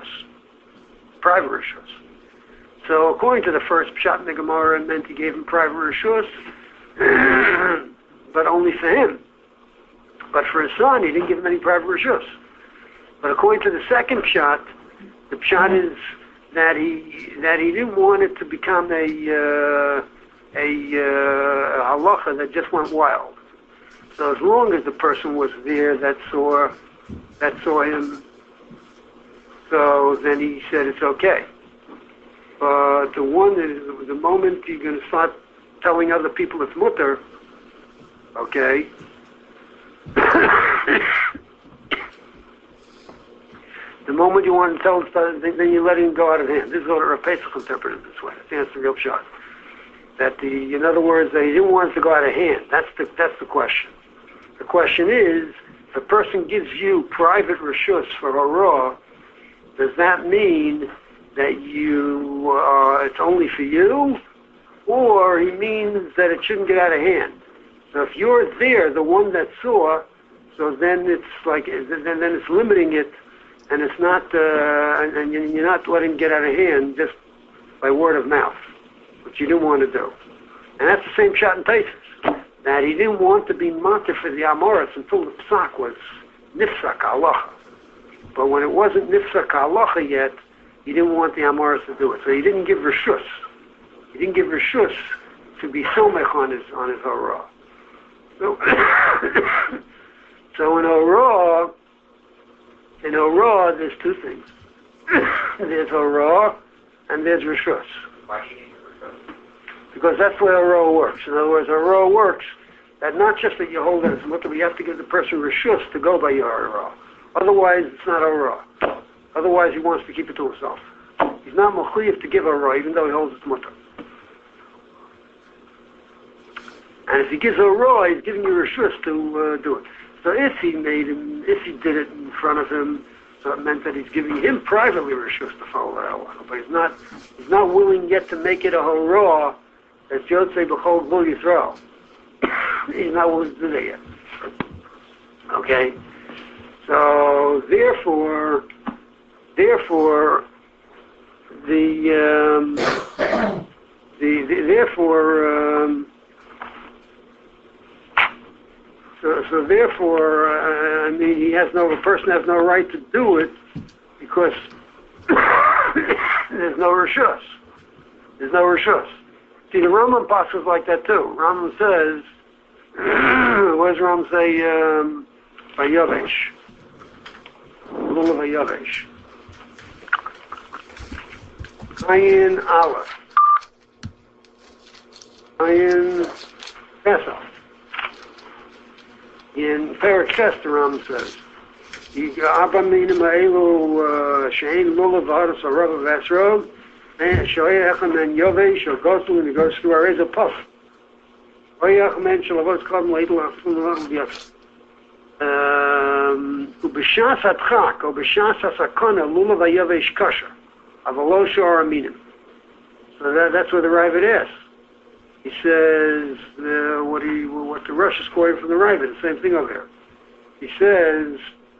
So according to the first pshat in the Gemara, it meant he gave him private rishus, but only for him. But for his son, he didn't give him any private rishus. But according to the second pshat, the pshat is that he didn't want it to become a halacha that just went wild. So as long as the person was there that saw him, so then he said it's okay. But the moment you're going to start telling other people it's mutter, okay. The moment you want to tell him, then you're letting him go out of hand. This is what Rav Pesach interpreted this way. That's the real shot. That in other words, that he didn't want it to go out of hand. That's the question. The question is, if a person gives you private reshus for a raw, does that mean that it's only for you, or he means that it shouldn't get out of hand? So if you're there, the one that saw, so then it's like then it's limiting it, and it's not and you're not letting it get out of hand just by word of mouth, which you didn't want to do. And that's the same shot in Taisus, that he didn't want to be matir for the Amoritz until the psak was nifsak halacha. But when it wasn't nifsak halacha yet, he didn't want the Amoritz to do it. So he didn't give reshus. He didn't give reshus to be somech on his hora. So in hora, there's two things. There's hora and there's reshus. Because that's the way hora works. In other words, hora works that not just that you hold it as mutter, but you have to give the person reshus to go by your hara. Otherwise, it's not hara. Otherwise, he wants to keep it to himself. He's not mechuyev to give hara, even though he holds it mutter. And if he gives hara, he's giving you reshus to do it. So if he did it in front of him, so it meant that he's giving him privately reshus to follow the halacha. But he's not willing yet to make it a hara, as Yotzei b'chol Gvul Yisrael. He's not willing to do that yet. Okay? So, therefore, I mean, the person has no right to do it because there's no reshus. There's no reshus. See, the Rambam passes like that too. Rambam says, what does Rambam say? Vayavesh. Lulav Vayavesh. Ayin Aleph. Ayin Pesach. In Perek Ches, the Rambam says, Abba minim ha'elu she'ein lulav v'hadas ha'rav v'esrog, shoyach men yovesh or gosu, and he goes through our Reza Puff. Shoyach men shalavos klam leidel ha'fun l'yaf. Ubishas ha'tchak, or bishas ha'sakona, lulav ha'yovesh kasher, avalo sho'ar aminim. So that's what the Ravid asks. He says, what the Rosh is quoting from the Ravid, the same thing over here. He says,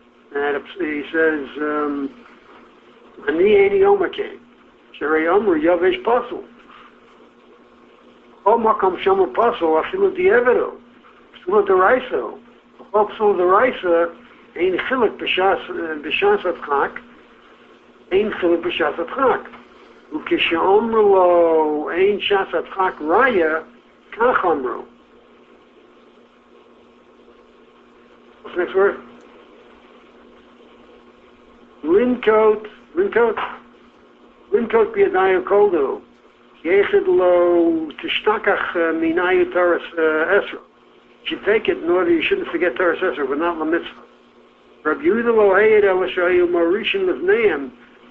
Ani Eini Omakeh, Sherei Omru Yavesh Pasul. O Makam Shomer Pasul, Afilu Dievedo, Psul Deraiso. O Psul Deraisa, Ein Chilik B'Shas Atchak, Ein Chilik B'Shas Atchak. Ukishaomru lo ein shas atchak raya kach amru. What's the next word? Linkot biyadayu koldu. Yechid lo tishtakach minayu Taras Esra. You should take it in order, you shouldn't forget Taras Esra, but not la mitzvah. Rabbi Yehuda lo hayed elashayu marishin levneim.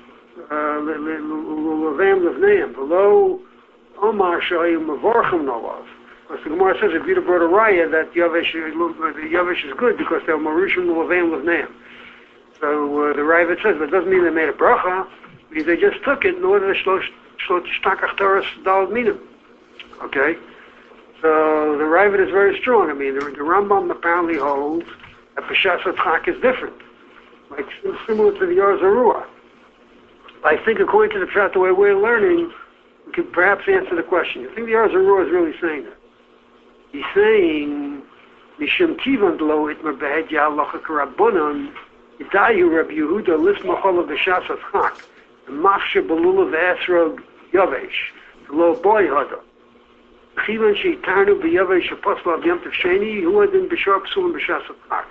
Levam levneim. Below Omar shayu mavorchim nolav. Because the Gemara says if you'd have brought a raya that Yavesh is good because they're marushim levam levneim. So the Ravid says, but it doesn't mean they made a bracha. It means they just took it in order to shlo shtakach Taras dalad minim. Okay? So the Ravid is very strong. I mean, the Rambam apparently holds that B'Shas Atchak is different. Like similar to the Or Zarua. I think according to the Pshat, the way we're learning, we could perhaps answer the question. You think the Or Zarua is really saying that? He's saying, Mishum Kivan Lo Itmer Behed Ya'alacha Karabunan, Itayu Rabbi Yehuda Lismachol B'Shas Atchak, Machshe Belula V'Esrog Yavesh, Lo Boy Hada. Chivan Sheitarnu B'Yavesh Apostle of Yom Tov Sheni, Huadin B'Shor Psulim B'Shas Atchak.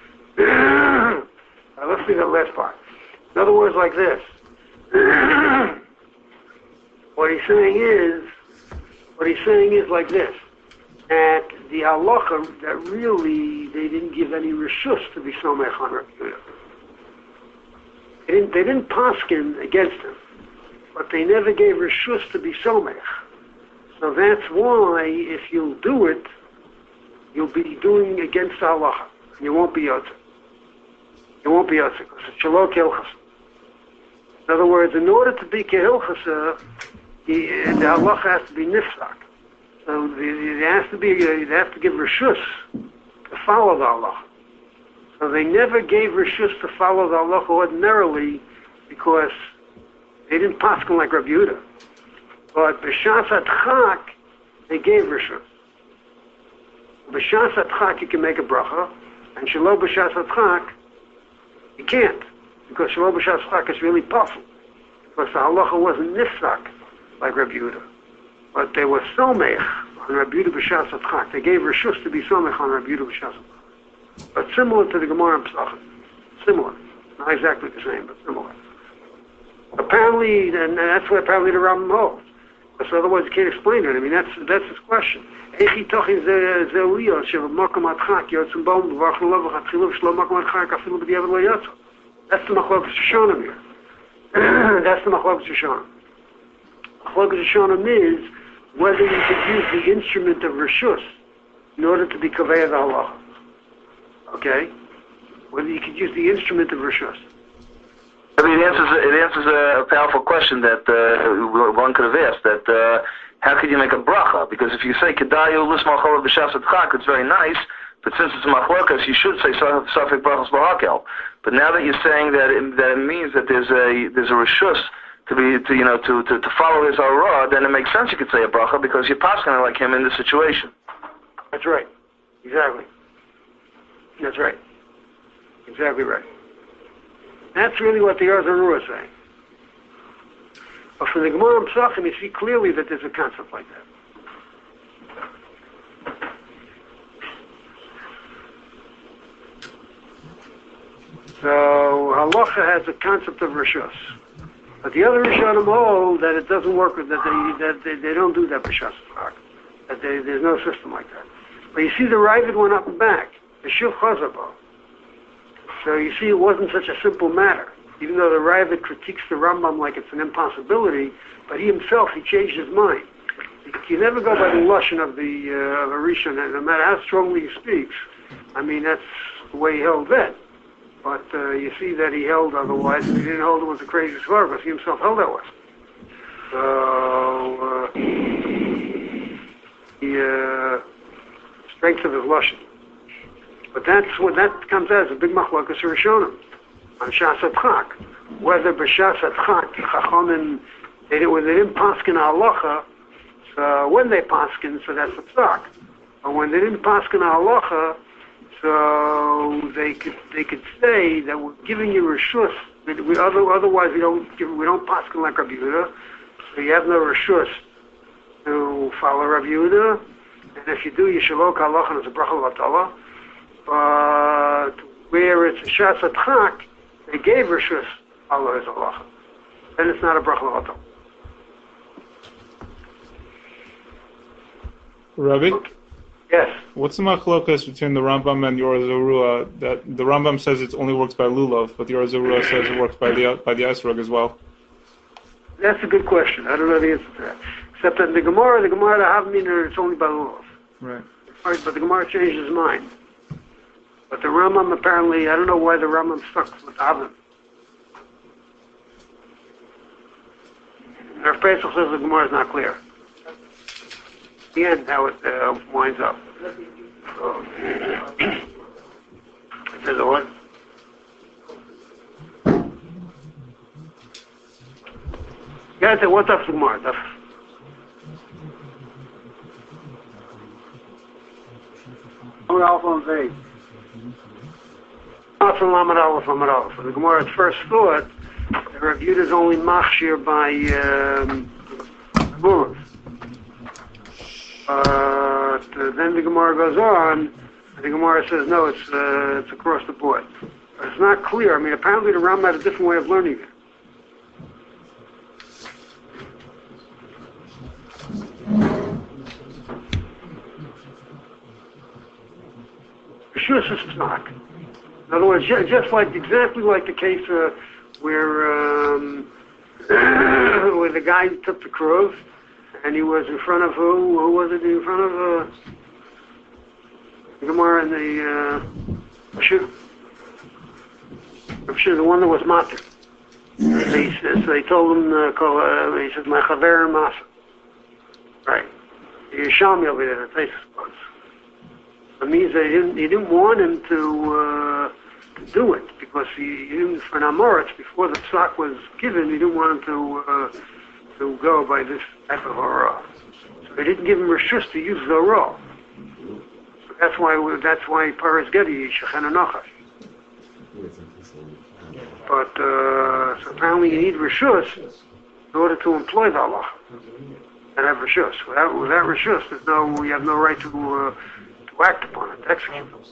Now let's see that last part. In other words, like this. What he's saying is like this, that the halacha, that really they didn't give any reshus to be somech on Rabbi Yehuda. They didn't paskin against him, but they never gave reshus to be somech. So that's why if you'll do it, you'll be doing against the halacha. You won't be yotze. You won't be yotze because it's shalok hilchas. In other words, in order to be kehilchasa, the halacha has to be nifsak. So they have to give reshus to follow the halacha. So they never gave reshus to follow the halacha ordinarily because they didn't paskin like Rabbi Yehuda. But b'shas atchak, they gave reshus. B'shas atchak you can make a bracha, and shelo b'shas atchak you can't. Because Shalom B'Shas Atchak is really possible. Because the halacha wasn't nifsak like Rabbi Yehuda. But they were somech on Rabbi Yehuda B'Shas Atchak. They gave reshus to be somech on Rabbi Yehuda B'Shas Atchak. But similar to the Gemara in Pesachim. Similar. Not exactly the same, but similar. Apparently, and that's what apparently the Rambam holds. Because otherwise you can't explain it. I mean, that's his question. That's the Machlokes Rishonim here. That's the Machlokes Rishonim. Machlokes Rishonim is whether you could use the instrument of Rishus in order to be Kaveh the Halacha. Okay? Whether you could use the instrument of Rishus.
I mean, it answers a powerful question that one could have asked, that how could you make a bracha? Because if you say Kedayu Lismal Cholav B'Shas Adchak, it's very nice, but since it's a Machlokas, you should say Safek Brachos B'Hakel. But now that you're saying that it means that there's a Rishus to follow his Aurah, then it makes sense you could say a bracha because you're passing like him in this situation.
That's right. Exactly. That's right. Exactly right. That's really what the Arzarua is saying. But from the Gemara Pesachim, you see clearly that there's a concept like that. So Halacha has a concept of Rishus. But the other Rishonim hold that it doesn't work, that they don't do that B'Shas Tzchak. That there's no system like that. But you see the Ravid went up and back. The Shul Chazabo. So you see, it wasn't such a simple matter. Even though the Ravid critiques the Rambam like it's an impossibility, but he himself, he changed his mind. You never go by the Lashon of a Rishon, and no matter how strongly he speaks. I mean, that's the way he held then. But you see that he held otherwise. If he didn't hold it was a crazy svar, because he himself held that way. So, the strength of his Lashon. But that comes out as a big machlokas Rishonim on Shas Adchak. Whether b'Shas Adchak, Chachamim, they didn't paskin halacha, so when they paskin, so that's a psak. But when they didn't paskin halacha, so they could say that we're giving you reshus. Otherwise we don't paskin like Rabbi Yehuda, so you have no reshus to follow Rabbi Yehuda. And if you do, you shalok halacha and it's a bracha l'vatala. But where it's a Shas Adchak, they gave Rishus Allah is Allah. Then it's not a bracha l'vatala.
Rabbi?
Yes.
What's the machlokas between the Rambam and the Arzarua? That the Rambam says it only works by lulav, but the Arzarua says it works by the esrog as well.
That's a good question. I don't know the answer to that. Except that in the Gemara the Havminer, it's only by lulav.
Right.
But the Gemara changed his mind. But the Rambam apparently, I don't know why the Rambam stuck with Avim. Rav Pesach says the Gemara is not clear. The end, how it winds up. It says what? Yeah, what's up, Gemara?
Alpha and Vav.
From Lamed Aleph, Lamed Aleph. The Gemara at first thought that Rav Yehuda is only machshir by lulav. Then the Gemara goes on, and the Gemara says no, it's across the board. But it's not clear. I mean, apparently the Rambam had a different way of learning it. Rishus is tznak. In other words, just exactly like the case where the guy took the krov, and he was in front of who? Who was it in front of? The Gemara and the the one that was matir. So they told him, he says, "My chaver masa." Right. Yerushalmi over there, the Taisus was. It means he didn't want him to do it because he didn't, for an Amoritz, before the psak was given, he didn't want him to go by this type of hora. So they didn't give him reshus to use the hora. So that's why Paras Gedi Shechen Nachash. But so apparently you need reshus in order to employ the Allah and have reshus. Without reshus, you have no right to act upon it, execute it.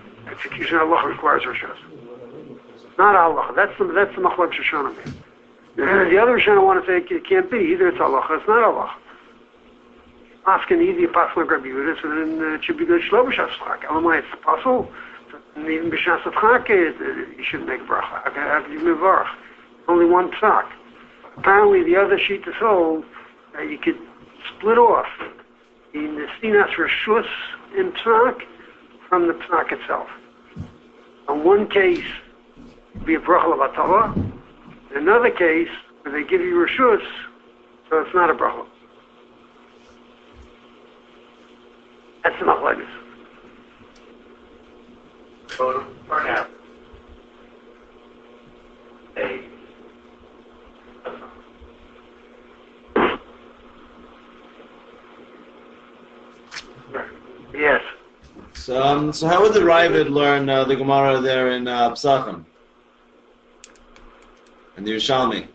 Execution of Allah requires rishus. Not Allah. That's the machlok Shoshana. The other Rishonim want to say it can't be. Either it's halacha, it's not halacha. Asking either Pasuk like Rabbi Yehuda, so then it should be good shlo b'shas chak. Elamai, it's possible. And even b'shas chak, you shouldn't make bracha. How could you mivarach? Only one psak. Apparently, the other sheet is hold that you could split off in the sinas reshus in psak from the psak itself. In one case, it'd be a bracha levatala. In another case, where they give you reshus, so it's not a bracha. That's the machlokes.
So to turn out,
Yes.
So how would the Ravid learn the Gemara there in Psachim? And the Yerushalmi?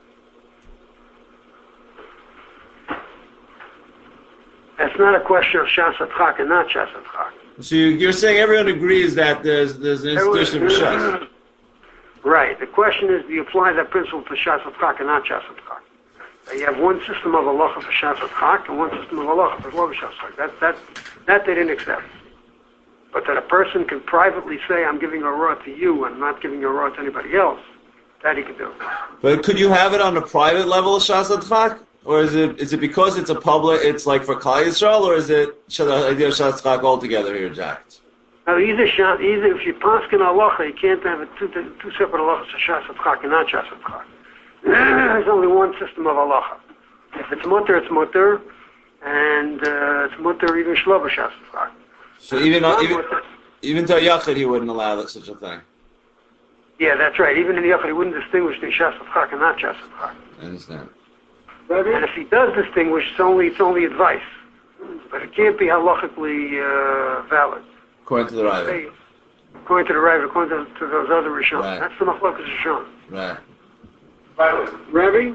That's not a question of Shas Atchak and not Shas Atchak.
So you're saying everyone agrees that there's an institution of Shas?
Right. The question is, do you apply that principle to Shas Atchak and not Shas Atchak? You have one system of halacha for Shas Atchak and one system of halacha for Shas Atchak. That they didn't accept. But that a person can privately say, I'm giving a raw to you and not giving a raw to anybody else, that he can do.
But could you have it on a private level of Shas Atchak? Or is it because it's a public, it's like for Klal Yisrael, or is it the idea of Shas Atchak altogether here, Jack?
Now, either if you paskin halacha, you can't have two separate halachas for Shas Atchak and not Shas Atchak. There's only one system of halacha. If it's mutter, it's mutter, and it's mutter even shlo b'Shas Atchak.
So even to a Yachid, he wouldn't allow such a thing?
Yeah, that's right. Even in the Yachid, he wouldn't distinguish between Shas Atchak and not Shas Atchak.
I understand.
And if he does distinguish, it's only advice. But it can't be halachically valid.
According to the Ravid.
According to the Ravid, according to those other Rishonim.
Right.
That's the machlokes Rishonim.
Right.
Rabbi?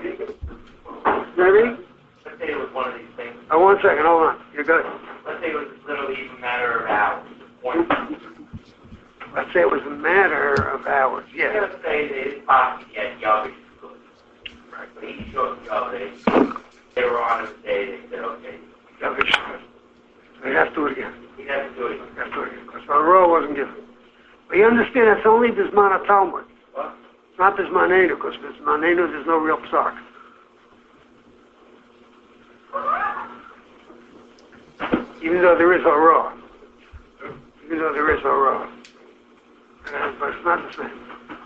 Let's say it was one of these things.
One second, hold on. You're good.
Let's say it was literally a matter of hours.
Let's say it was a matter of hours, yes.
Let's say that it's possible to get Yavish good. Right. But he showed Yavish. They were on his day, they said, okay.
Yavish good. He'd have to do it again.
He'd have to do it again.
Because the raw wasn't given. But you understand, that's only Bisman Talmud.
What?
It's not Bismanenu, because Bismanenu, there's no real psak. Even though there is a raw. But it's not the same.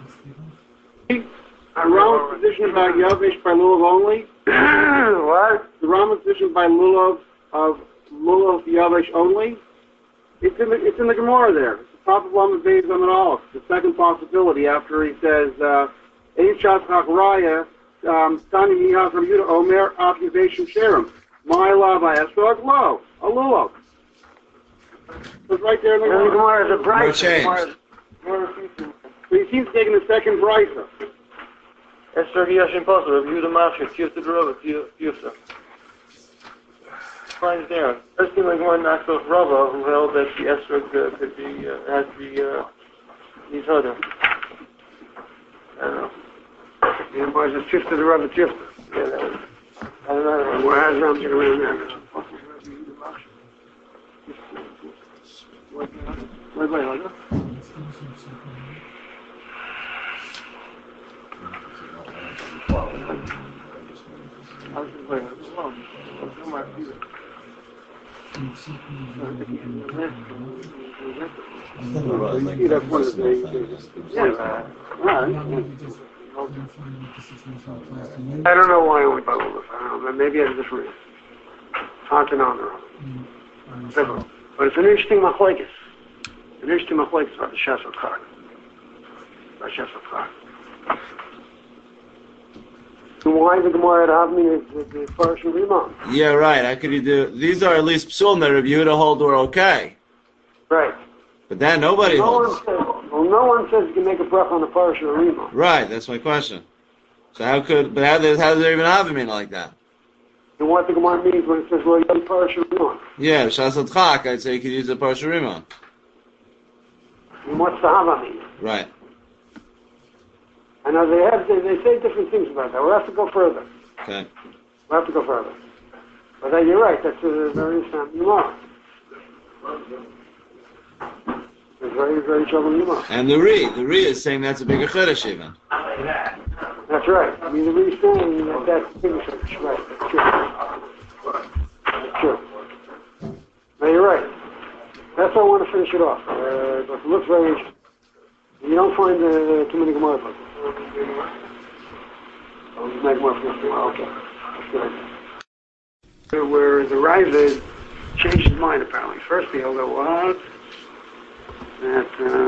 The Rambam's position about Yavish by Lulav only?
What?
The Rambam's position by Lulav Yavish only? It's in the Gemara there. It's the top of Lamed Beis Amud Aleph. The second possibility after he says, Ein Shas Hakraya, Tani Yihaz Rabbi Yehuda Omer Accusation Sherem. My love, I esrog lo, a Lulav. It's right there in the
Gemara is a bright.
No change.
So he seems taking the second brisa.
Esther Yashin Pastor, Rabbi Yehuda Mashir, Tifta Drova, Tifta. Find it there. First thing like one knocks off Rava, who held that the Esther could be, has to be, Yishoda. I don't know.
Yeah, boys, it's Tifta the Rava Tifta.
Yeah, that was, I don't know.
Where has Ram taken around there?
Wait.
I don't know why I went by all this. I don't know. Maybe I just read it. It's hard to know on their own. But it's an interesting machlokes. An interesting machlokes about the Shas Atchak. So why the Gemara have me the Parish of Imam?
Yeah, right. How could you do? These are at least psulim that Rabbi Yehuda hold were okay.
Right.
But then nobody holds.
No one says you can make a bracha on the Parish of Imam.
Right. That's my question. So how does there even have a meaning like that?
And what the Gemara means when it says, well, you're the Parish of Imam.
Yeah, Shas Atchak, I'd say you could use the Parsha Rimon.
And what's the Hava mean?
Right.
I know they say different things about that. We'll have to go further.
Okay.
We'll have to go further. But you're right, that's a very sound Gemara. It's very, very troubling Gemara.
And the Ri is saying that's a bigger Chiddush even.
That's right. I mean, the Ri is saying that that's a bigger Chiddush. Right, that's true. No, you're right. That's how I want to finish it off. But it looks very interesting. You don't find too many Gemara books. Oh, you make more from tomorrow. Okay. That's good. Where the Ravid changed his mind, apparently. First he held out what? That,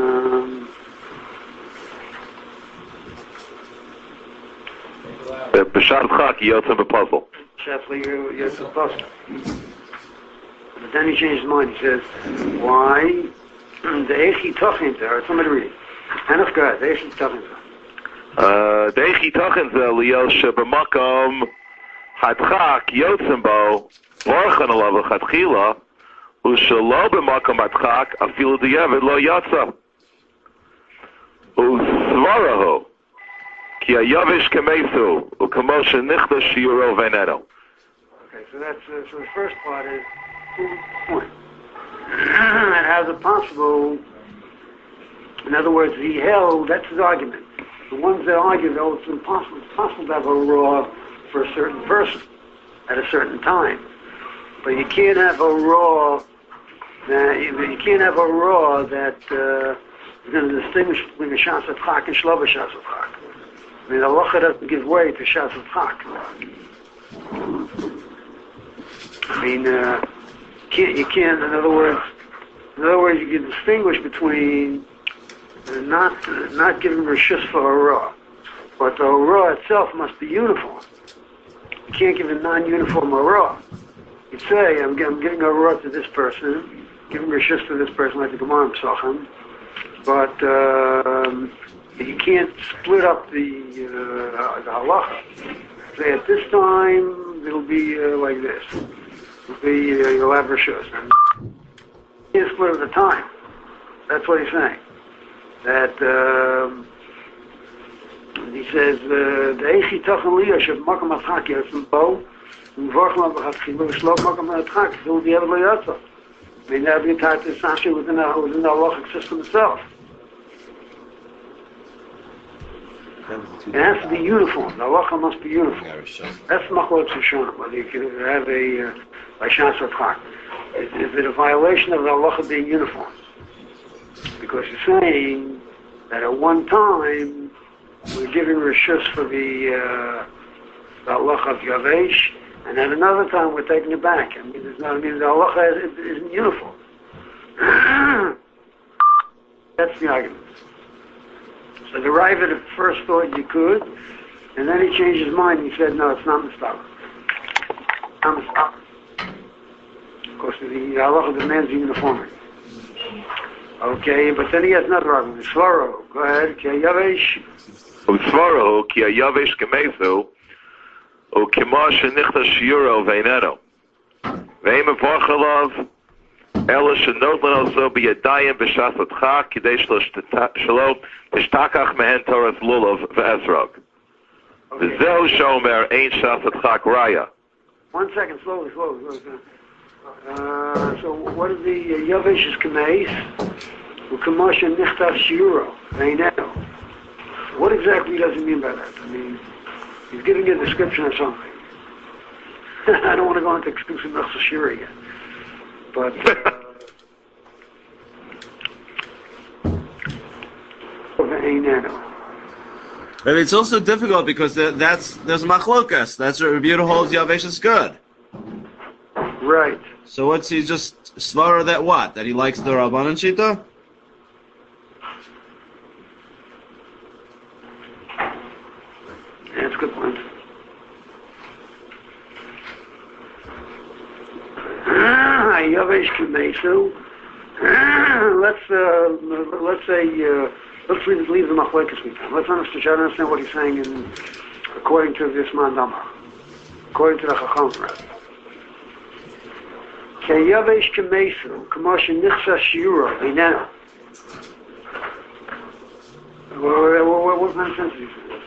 B'Shat Chak, Yotzim B'Puzzle.
Yotzim B'Puzzle. But then he changed his mind. He says, why? The Eichi Tochin there, somebody read. Enough God, the Eichi Tochin there.
The Eichi Tochin there, Liel Shebamakom Hadchak Yotzim Bo, Vorchan Alav Chadchila, Ushalo B'Makom Hadchak, Afilu Diyevid Lo Yatsa. Usvarahu, Ki Ayavish Kemesu, Ukamosha Nichta Shiuro Veneno.
Okay, so that's, so the first part is, point. And how's it possible? In other words, he held, that's his argument. The ones that argue, though, it's possible to have a raw for a certain person at a certain time. But you can't have a raw that is going to distinguish between the Shas of Chak and Shlo B'Shas of Chak. I mean, the halacha doesn't give way to Shas of Chak. I mean, you can't. In other words, you can distinguish between not giving reshus for a raw, but the raw itself must be uniform. You can't give a non-uniform a raw. You say, I'm giving a raw to this person, giving reshus to this person, like the Gemara in Pesachim, but you can't split up the halacha. Say at this time it'll be like this. You'll have reshus. And you can't split at the time. That's what he's saying. That he says the Eichi Tochin Liya Shev Makam Atchak Yotzim Bo Uvorchim Abachatchilu Shlo Makam Atchak Zul Diyev Lo Yatsa. I mean, that would be tied to Sashi within the halachic system itself. It has to be uniform. The halacha must be uniform. That's Machlok Shishon. Whether you can have a by Shas or Chak. Is it a violation of the halacha being uniform? Because you're saying that at one time we're giving reshus for the halacha of Yavesh, and at another time we're taking it back. I mean, the halacha isn't uniform. That's the argument. So the Ravid at first thought you could, and then he changed his mind and he said, no, it's not Mustaba. Not Mustaba. Of course, the halacha demands uniformity. Okay, but then he has another argument. Svaro, go ahead. Ki Yavesh.
Svaro, Ki Yavesh Kemesu, Ukima Shenichta Shiuro Veineno. Veim Vorchalav, Ela Shenot Lenoso B'Yadayim B'Shas Atchak, Kidei Shlo Tishtakach Mehen Torah Lulav V'Esrog. V'Zeu Shomer Ein Shas Atchak Raya.
1 second, slowly. So what is the Yavesh is Kemeis? Ukamasha Nichtav Shiuro Veineno. What exactly does he mean by that? I mean, he's giving a description of something. I don't want to go into exclusive Nechsa Shira again. But
and it's also difficult because there's machlokas. That's what Rabbi Yehuda holds Yavesh is good.
Right.
So what's he just svara that what? That he likes the Rabbanan Shita?
That's a good point. Yavesh Kemesu. Let's leave the machlekes we can. Let's try to understand what he's saying according to this mandama, according to the Chacham. Ki Yavesh Kemesu, Kamo Shenichsa Shiuro Veineno. What kind of sense is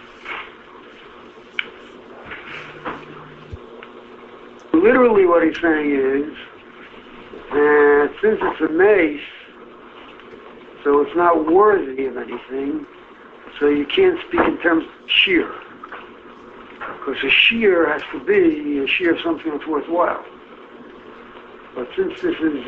it? Literally what he's saying is that since it's a mace, so it's not worthy of anything, so you can't speak in terms of shear. Because a shear has to be a shear of something that's worthwhile. But since this is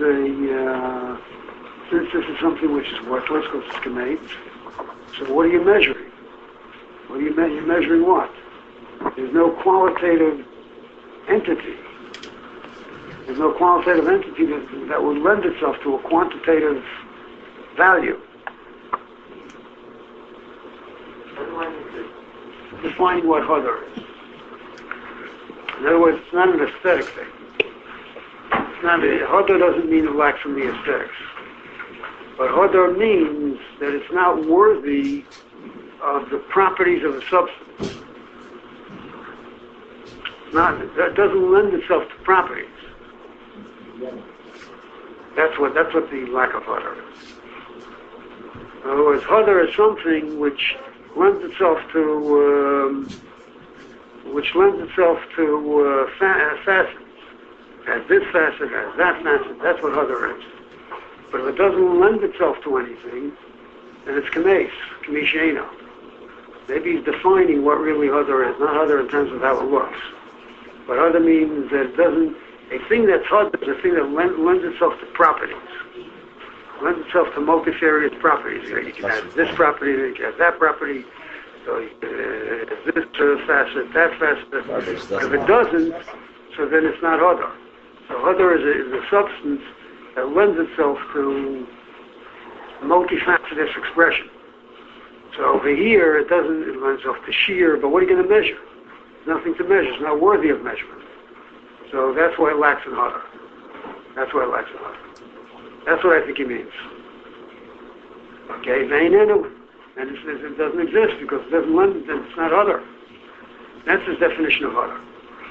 something which is worthless because it's kameit, so what are you measuring? What are you measuring? You're measuring what? There's no qualitative entity. There's no qualitative entity that would lend itself to a quantitative value. Defining what hadar is. In other words, it's not an aesthetic thing. Hadar doesn't mean it lacks from the aesthetics. But hadar means that it's not worthy of the properties of the substance. That doesn't lend itself to properties. That's what the lack of hadar is. In other words, hadar is something which lends itself to facets. Has this facet, has that facet. That's what hadar is. But if it doesn't lend itself to anything, then it's kamesh she'eno. Maybe he's defining what really hadar is, not hadar in terms of how it looks. But hadar means that it doesn't. A thing that's hadar is a thing that lends itself to properties. Lends itself to multifarious properties. You can have this property, you can have that property. So this facet, that facet. But if it doesn't, so then it's not hadar. So hadar is a substance that lends itself to multifaceted expression. So over here, it lends itself to shear, but what are you going to measure? There's nothing to measure. It's not worthy of measurement. So that's why it lacks in hadar. That's why it lacks in hadar. That's what I think he means. Okay, veinenu. And it doesn't exist because it doesn't lend, it's not hadar. That's his definition of hadar.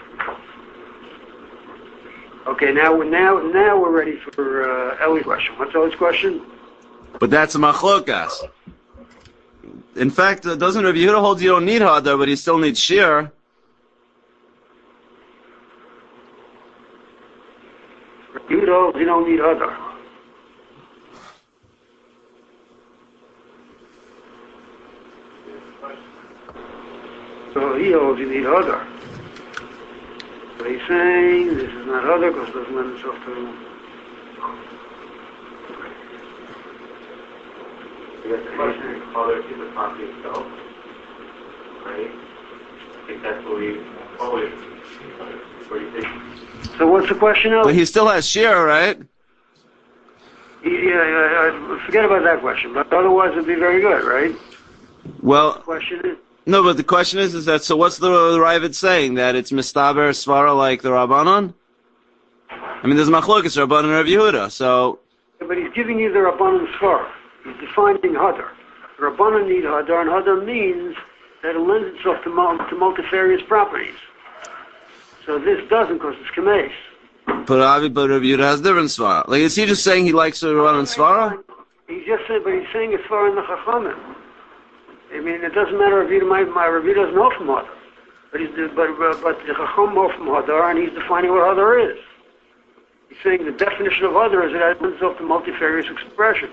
Okay, now we're ready for Ellie's question. What's Ellie's question?
But that's a machlokas. In fact, doesn't Rabbi Yehuda hold you don't need hadar, but you still need shear?
Rabbi Yehuda holds you don't need hadar. So he holds you need hadar. So he's saying this is not hadar because it doesn't lend itself to.
Because the question is hadar is the property itself, right? I think that's what we always. What do you think?
So what's the question now?
But he still has shear, right?
Yeah, forget about that question. But otherwise, it'd be very good, right?
Well,
the question is.
No, but the question is that, so what's the Ravid saying? That it's mistaber svara like the Rabbanon? I mean, there's machlokas Rabbanon and Rav Yehuda, so.
Yeah, but he's giving you the Rabbanon svara. He's defining hadar. The Rabbanon need hadar, and hadar means that it lends itself to multifarious properties. So this doesn't because it's kamesh.
But Rav Yehuda has different svara. Like, is he just saying he likes the Rabbanon svara?
He's just saying, but he's saying it's svara in the Chachamim. I mean, it doesn't matter if my review doesn't know from hadar, but the Chacham know from hadar, and he's defining what hadar is. He's saying the definition of hadar is that it lends itself to multifarious expression.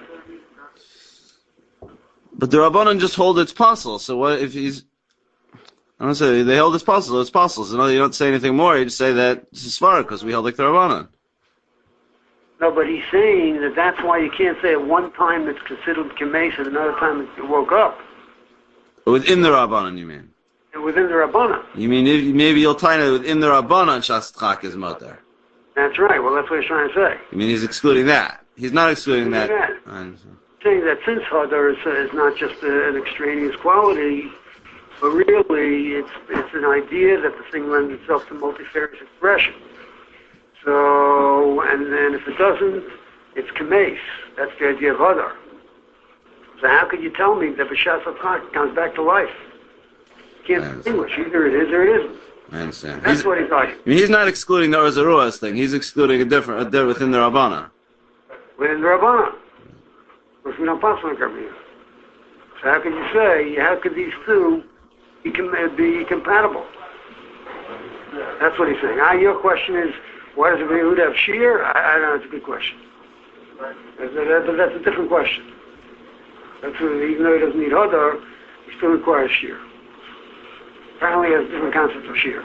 But the Rabbanon just hold its puzzle. So what if he's? I don't say they hold its puzzle. It's puzzle. So no, you don't say anything more. You just say that this is svara because we held like the Rabbanon.
No, but he's saying that that's why you can't say at one time it's considered kamesh and another time it woke up.
Within the Rabbanon, you mean?
And within the Rabbanon.
You mean maybe you'll tie it within the Rabbanon Shastchak is mutter.
That's right. Well, that's what he's trying to say.
You mean he's excluding that? He's not excluding that.
Saying that since hadar is not just an extraneous quality, but really it's an idea that the thing lends itself to multifarious expression. So, and then if it doesn't, it's kamesh. That's the idea of hadar. So how could you tell me that b'shas hatzchak comes back to life? You can't distinguish. Either it is or it isn't.
I understand.
That's what he's arguing.
I mean, he's not excluding the Orzaruas thing. He's excluding a different within the Rabbana.
Within the Rabbana. Because we don't pass on Karmiyah. So how could you say, how could these two be compatible? That's what he's saying. Your question is, why does a Yehuda have shear? I don't know, it's a good question. But that's a different question. Even though he doesn't need Hadar, he still requires shear. Apparently he has different concepts of shear.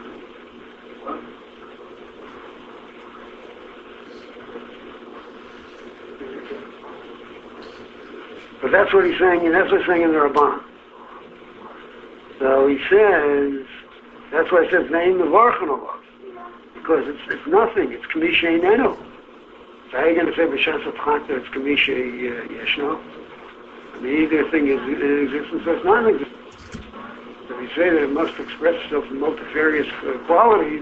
But that's what he's saying, and that's what he's saying in the Rabban. So he says, that's why he says, name the Varchanolov. Because it's nothing, it's Kamisha Einenu. So how are you going to say B'Shas HaTchak that it's Kamisha Yeshno? I mean, either thing is in existence or it's not in existence. So if you say that it must express itself in multifarious qualities,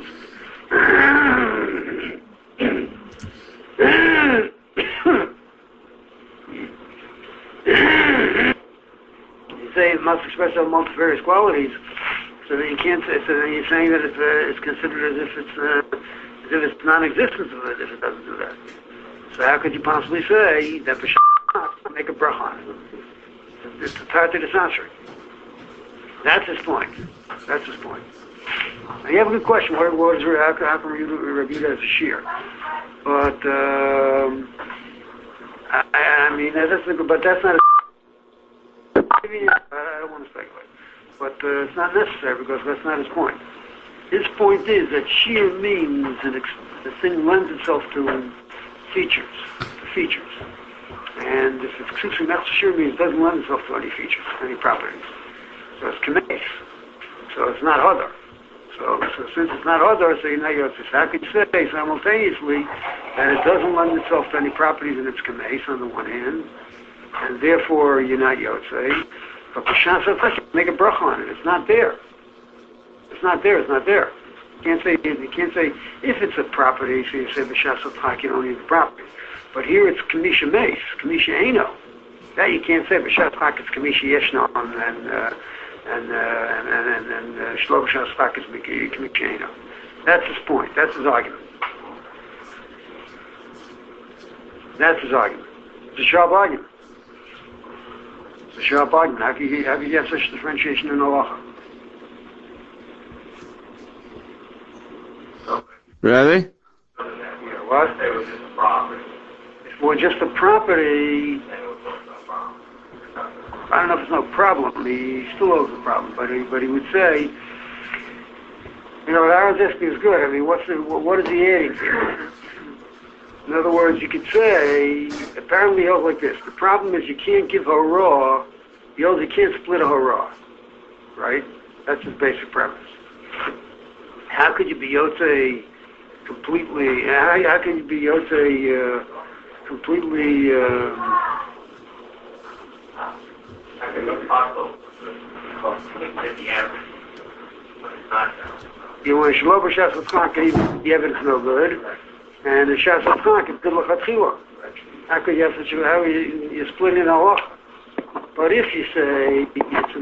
you say it must express itself in multifarious qualities, so then you can't say. So then you're saying that it's considered as if it's non-existence of it if it doesn't do that. So how could you possibly say that b'shas make a bracha? It's the Tartar Desasri. That's his point. That's his point. Now you have a good question. How come Rabbi Yehuda has a shear? But I mean that's but that's not. I don't want to speculate. But it's not necessary because that's not his point. His point is that shear means that the thing lends itself to features. And if it's exclusively not shear means it doesn't lend itself to any features, any properties. So it's kameis. So it's not hadar. So since it's not hadar, so you're not yotzis. How could you say simultaneously that it doesn't lend itself to any properties and it's kameis on the one hand, and therefore you're not yotzei? But b'shas HaTchak, make a bracha on it. It's not there. It's not there. You can't say if it's a property, so you say b'shas HaTchak, you don't need the property. But here it's kamisha meis, kamisha eino. That you can't say b'shas HaTchak, it's kamisha yeshno, and shlo b'shas HaTchak is kamisha eino. That's his point. That's his argument. It's a sharp argument. How can you have such differentiation in halacha?
Really?
Yeah, what? If it were just a property, I don't know if it's no problem. He still owes a problem, but he would say, you know, Arazisky is good. I mean, what is he adding here? In other words, you could say, apparently he holds like this. The problem is you can't give hurrah, he holds you can't split a hurrah. Right? That's his basic premise. How could you be yotzei completely, how can you be yotzei completely,
I think it's possible at the average, but it's not.
You want to shlo b'shas HaTchak, the evidence no good. And the Shas HaTchak is good l'chatchila. How could you have such how you split in halacha? But if you say it's a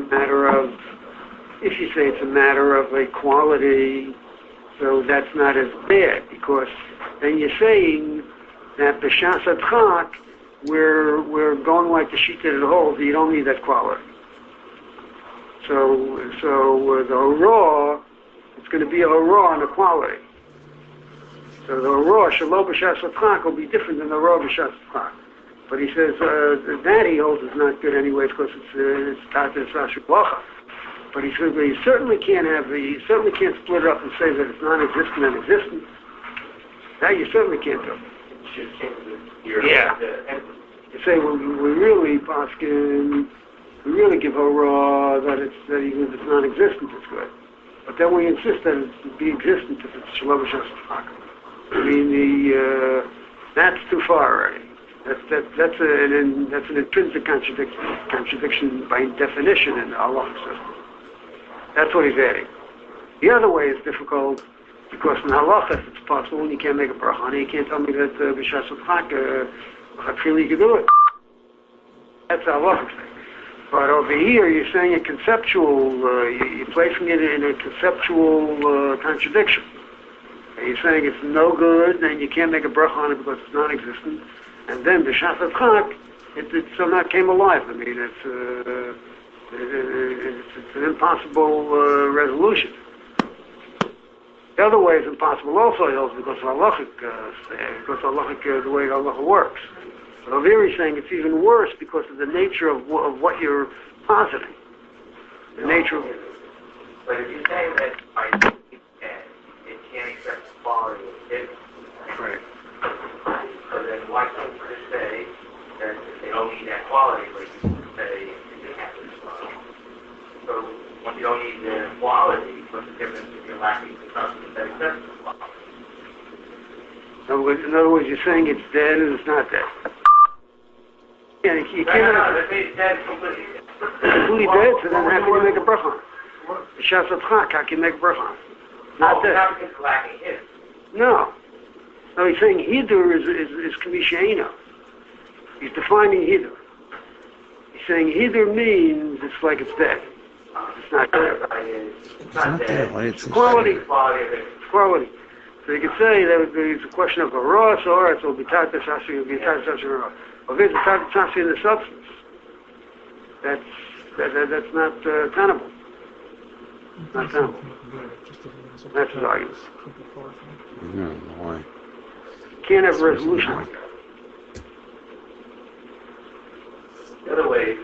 matter of a quality, so that's not as bad because then you're saying that the Shas HaTchak we're going like the sheet that it holds. You don't need that quality. So the hurrah, it's going to be a hurrah on the quality. So the hurrah, shelo b'shas HaTchak, will be different than the hurrah b'shas HaTchak. But he says that he holds is not good anyway because it's Tata Sasha Blacha. But he says that you certainly can't split it up and say that it's non-existent and existent. That you certainly can't do. Yeah. You say we really paskin, we really give hurrah that even if it's non-existent, it's good. But then we insist that it be existent if it's shelo b'shas HaTchak. I mean, that's too far already. That's an intrinsic contradiction by definition in the halachic system. That's what he's adding. The other way is difficult because in halacha, if it's possible, and you can't make a bracha on it, you can't tell me that b'shas HaTchak, you can do it. That's a halachic thing. But over here, you're saying a conceptual. You're placing it in a conceptual contradiction. You're saying it's no good, and you can't make a bracha on it because it's non-existent. And then the Shas HaTchak, it somehow came alive. I mean, It's an impossible resolution. The other way is impossible also, because of halachic, the way halacha works. But over here he's saying it's even worse because of the nature of what you're positing. The nature of...
But if you're saying that it can't accept the quality of it,
right.
So then why can't you just say that they don't need that quality, like you say it has this quality? So when you don't need the quality, what's the difference if you're lacking the substance that accepts the quality?
In other words, you're saying it's dead and it's not dead. Yeah, you can't...
No, it's dead completely.
Completely dead, so then how can you make a bracha? The Shas Tzchak, how can you make a bracha? Not dead.
Not because it's lacking his.
No. No, he's saying Hidur is Kamishaina. He's defining Hidur. He's saying Hidur means it's like it's dead. It's not dead.
It's not dead. Why it's
Quality. It's quality. So you could say that it's a question of a raw, or it will be Tata Sasi, it will be Tata Sasi raw. Or if it's Tata Sasi in the substance, that's not tenable. Not tenable. That's his argument.
No, why?
Can't have a resolution like that.
The other way,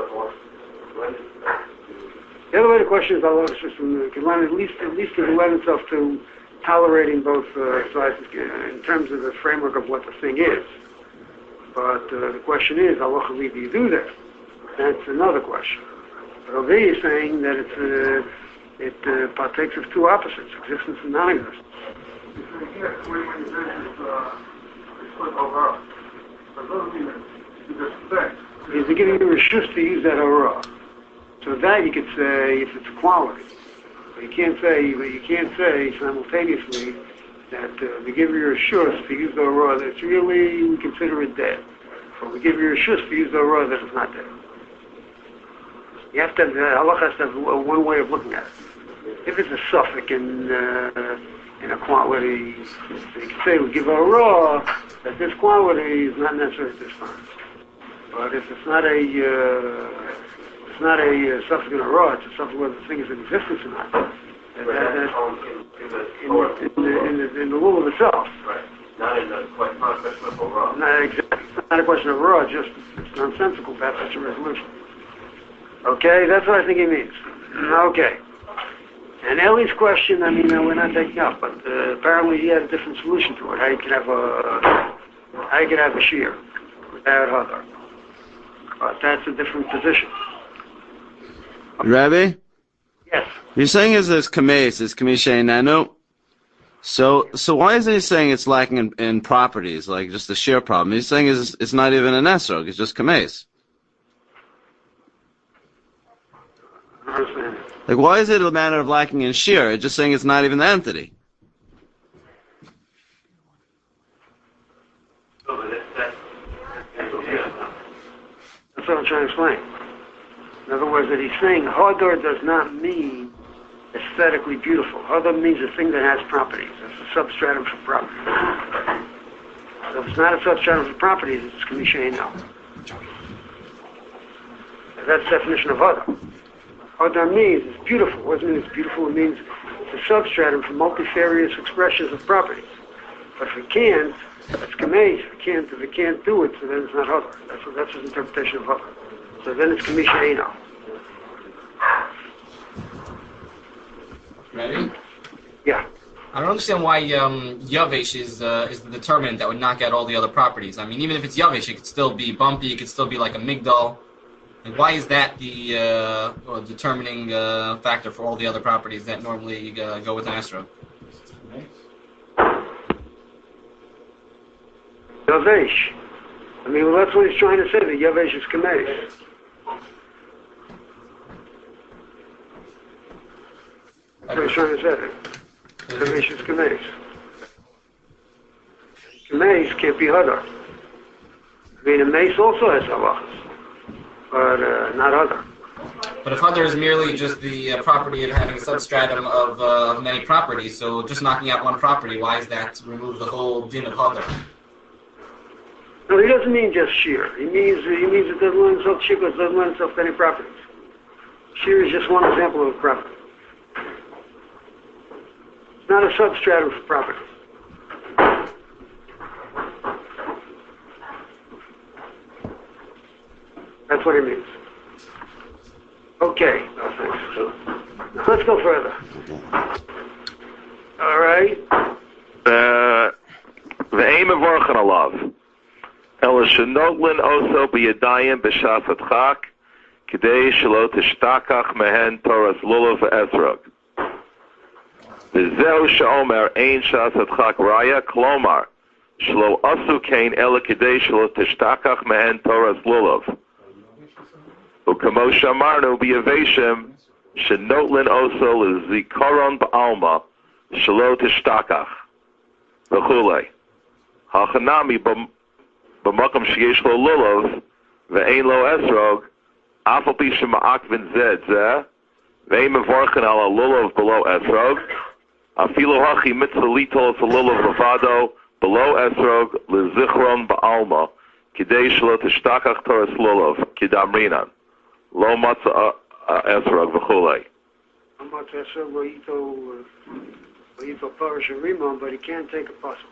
the question is, Allah system can lend, at least it can lend itself to tolerating both sides in terms of the framework of what the thing is. But the question is, Allah do you do that? That's another question. But over here is saying that it partakes of two opposites, existence and non-existence.
Yes, when you say it's put over, but doesn't mean it's disrespect.
He's giving you a reshus to use that aura. So that you could say if it's a quality. But you can't say simultaneously that we give you a reshus to use the aura that's really, we consider it dead. Or we give you a reshus to use the aura that is not dead. You have to have, Allah has to have one way of looking at it. If it's a suffix in a quality, so you can say we give a raw that this quality is not necessarily this time. But if it's not a suffix in a raw, it's a suffix whether the thing is in existence or not. In the rule of itself.
Right. Not a question of a raw.
Not exactly. It's not a question of raw. Just it's nonsensical to have such a resolution. Okay, that's what I think he means. Okay. And Ellie's question, we're not taking up, but apparently he had a different solution to it. How you can have a shear without Hadar. But that's a different position.
Rabbi?
Yes.
You're saying is this kameis, is kamishay nanu? So why isn't he saying it's lacking in properties, like just the shear problem? He's saying it's not even an esrog, it's just kameis.
I understand.
Like, why is it a matter of lacking in shear? It's just saying it's not even the entity.
That's what I'm trying to explain. In other words, that he's saying Hadar does not mean aesthetically beautiful. Hadar means a thing that has properties. It's a substratum for properties. So if it's not a substratum for properties, it's Kamishay now. That's the definition of Hadar. Hadar means it's beautiful. What does it mean it's beautiful? It means it's a substratum for multifarious expressions of properties. But if it can't, that's Kamesh. If it can't do it, so then it's not Hadar. That's his interpretation of Hadar. So then it's Kamisha Eino.
Ready?
Yeah.
I don't understand why Yavesh is the determinant that would knock out all the other properties. I mean, even if it's Yavesh, it could still be bumpy. It could still be like a migdal. And why is that the determining factor for all the other properties that normally go with an Astro?
Yavesh. That's what he's trying to say, that Yavesh is Kamesh. That's what he's trying to say. Kamesh is Kamesh. Kamesh can't be Hadar. A mace also has halachas, but not Hadar.
But if Hadar is merely just the property of having a substratum of many properties, so just knocking out one property, why is that to remove the whole din of Hadar?
No, he doesn't mean just shear. He means it doesn't lend itself to shikos, doesn't lend itself to any properties. Shear is just one example of a property. It's not a substratum for property. That's what it means. Okay. No, thanks. Let's go further. All right.
The aim of Orchan Alav. Ela shenotlin oso b'yadayim b'shas adchak k'dei shelo tishtakach mehen Toras Lulav v'Esrog. V'zeu she'omer ein shas adchak raya klomar shelo asu kein ela k'dei shelo tishtakach mehen Toras Lulav. Ukamo shamarnu b'yaveshim shenotlin oso l'zikaron b'alma shelo tishtakach v'chulei. Hachanami b'makam sheyesh lo lulav ve'ein lo esrog afal pi shema'akvin zed zeh ve'ein mevorchen ala lulav below esrog afilu hachi mitzvah litol to lulav levado below esrog lezichron ba'alma kidei shelo tishtakach Toras Lulav kidamrinan lo matzah esrog v'chulei.
Matzah esrog lo yito parish and rimon, but he can't take a possible.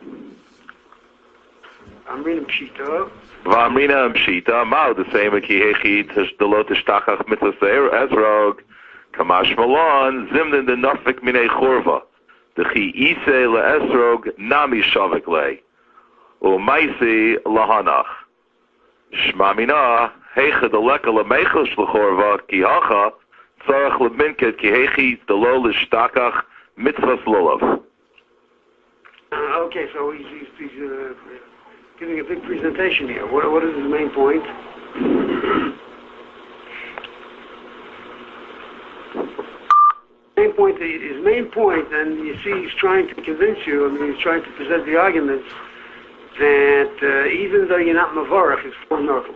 Amrina Pshita.
V'amrina Pshita, Mao, the same as Kihechi, Tishdalo Tishtachach Mitzvah Ezrog, Kamash Malon, Zimden the Nafik Minei Chorva, the Chi Ise Le Nami Shavik Le, Umaisi Lahanach. Shmamina, Hecha the Leka Lemechel Shlechorva, Kihacha, Tzarach Leminket, Kihechi, Dalo Lishtakach, Mitzvah Lulav.
Okay, so he's giving a big presentation here. What is his main point? His main point, and you see he's trying to convince you, he's trying to present the argument that even though you're not Mavarech, it's full normal.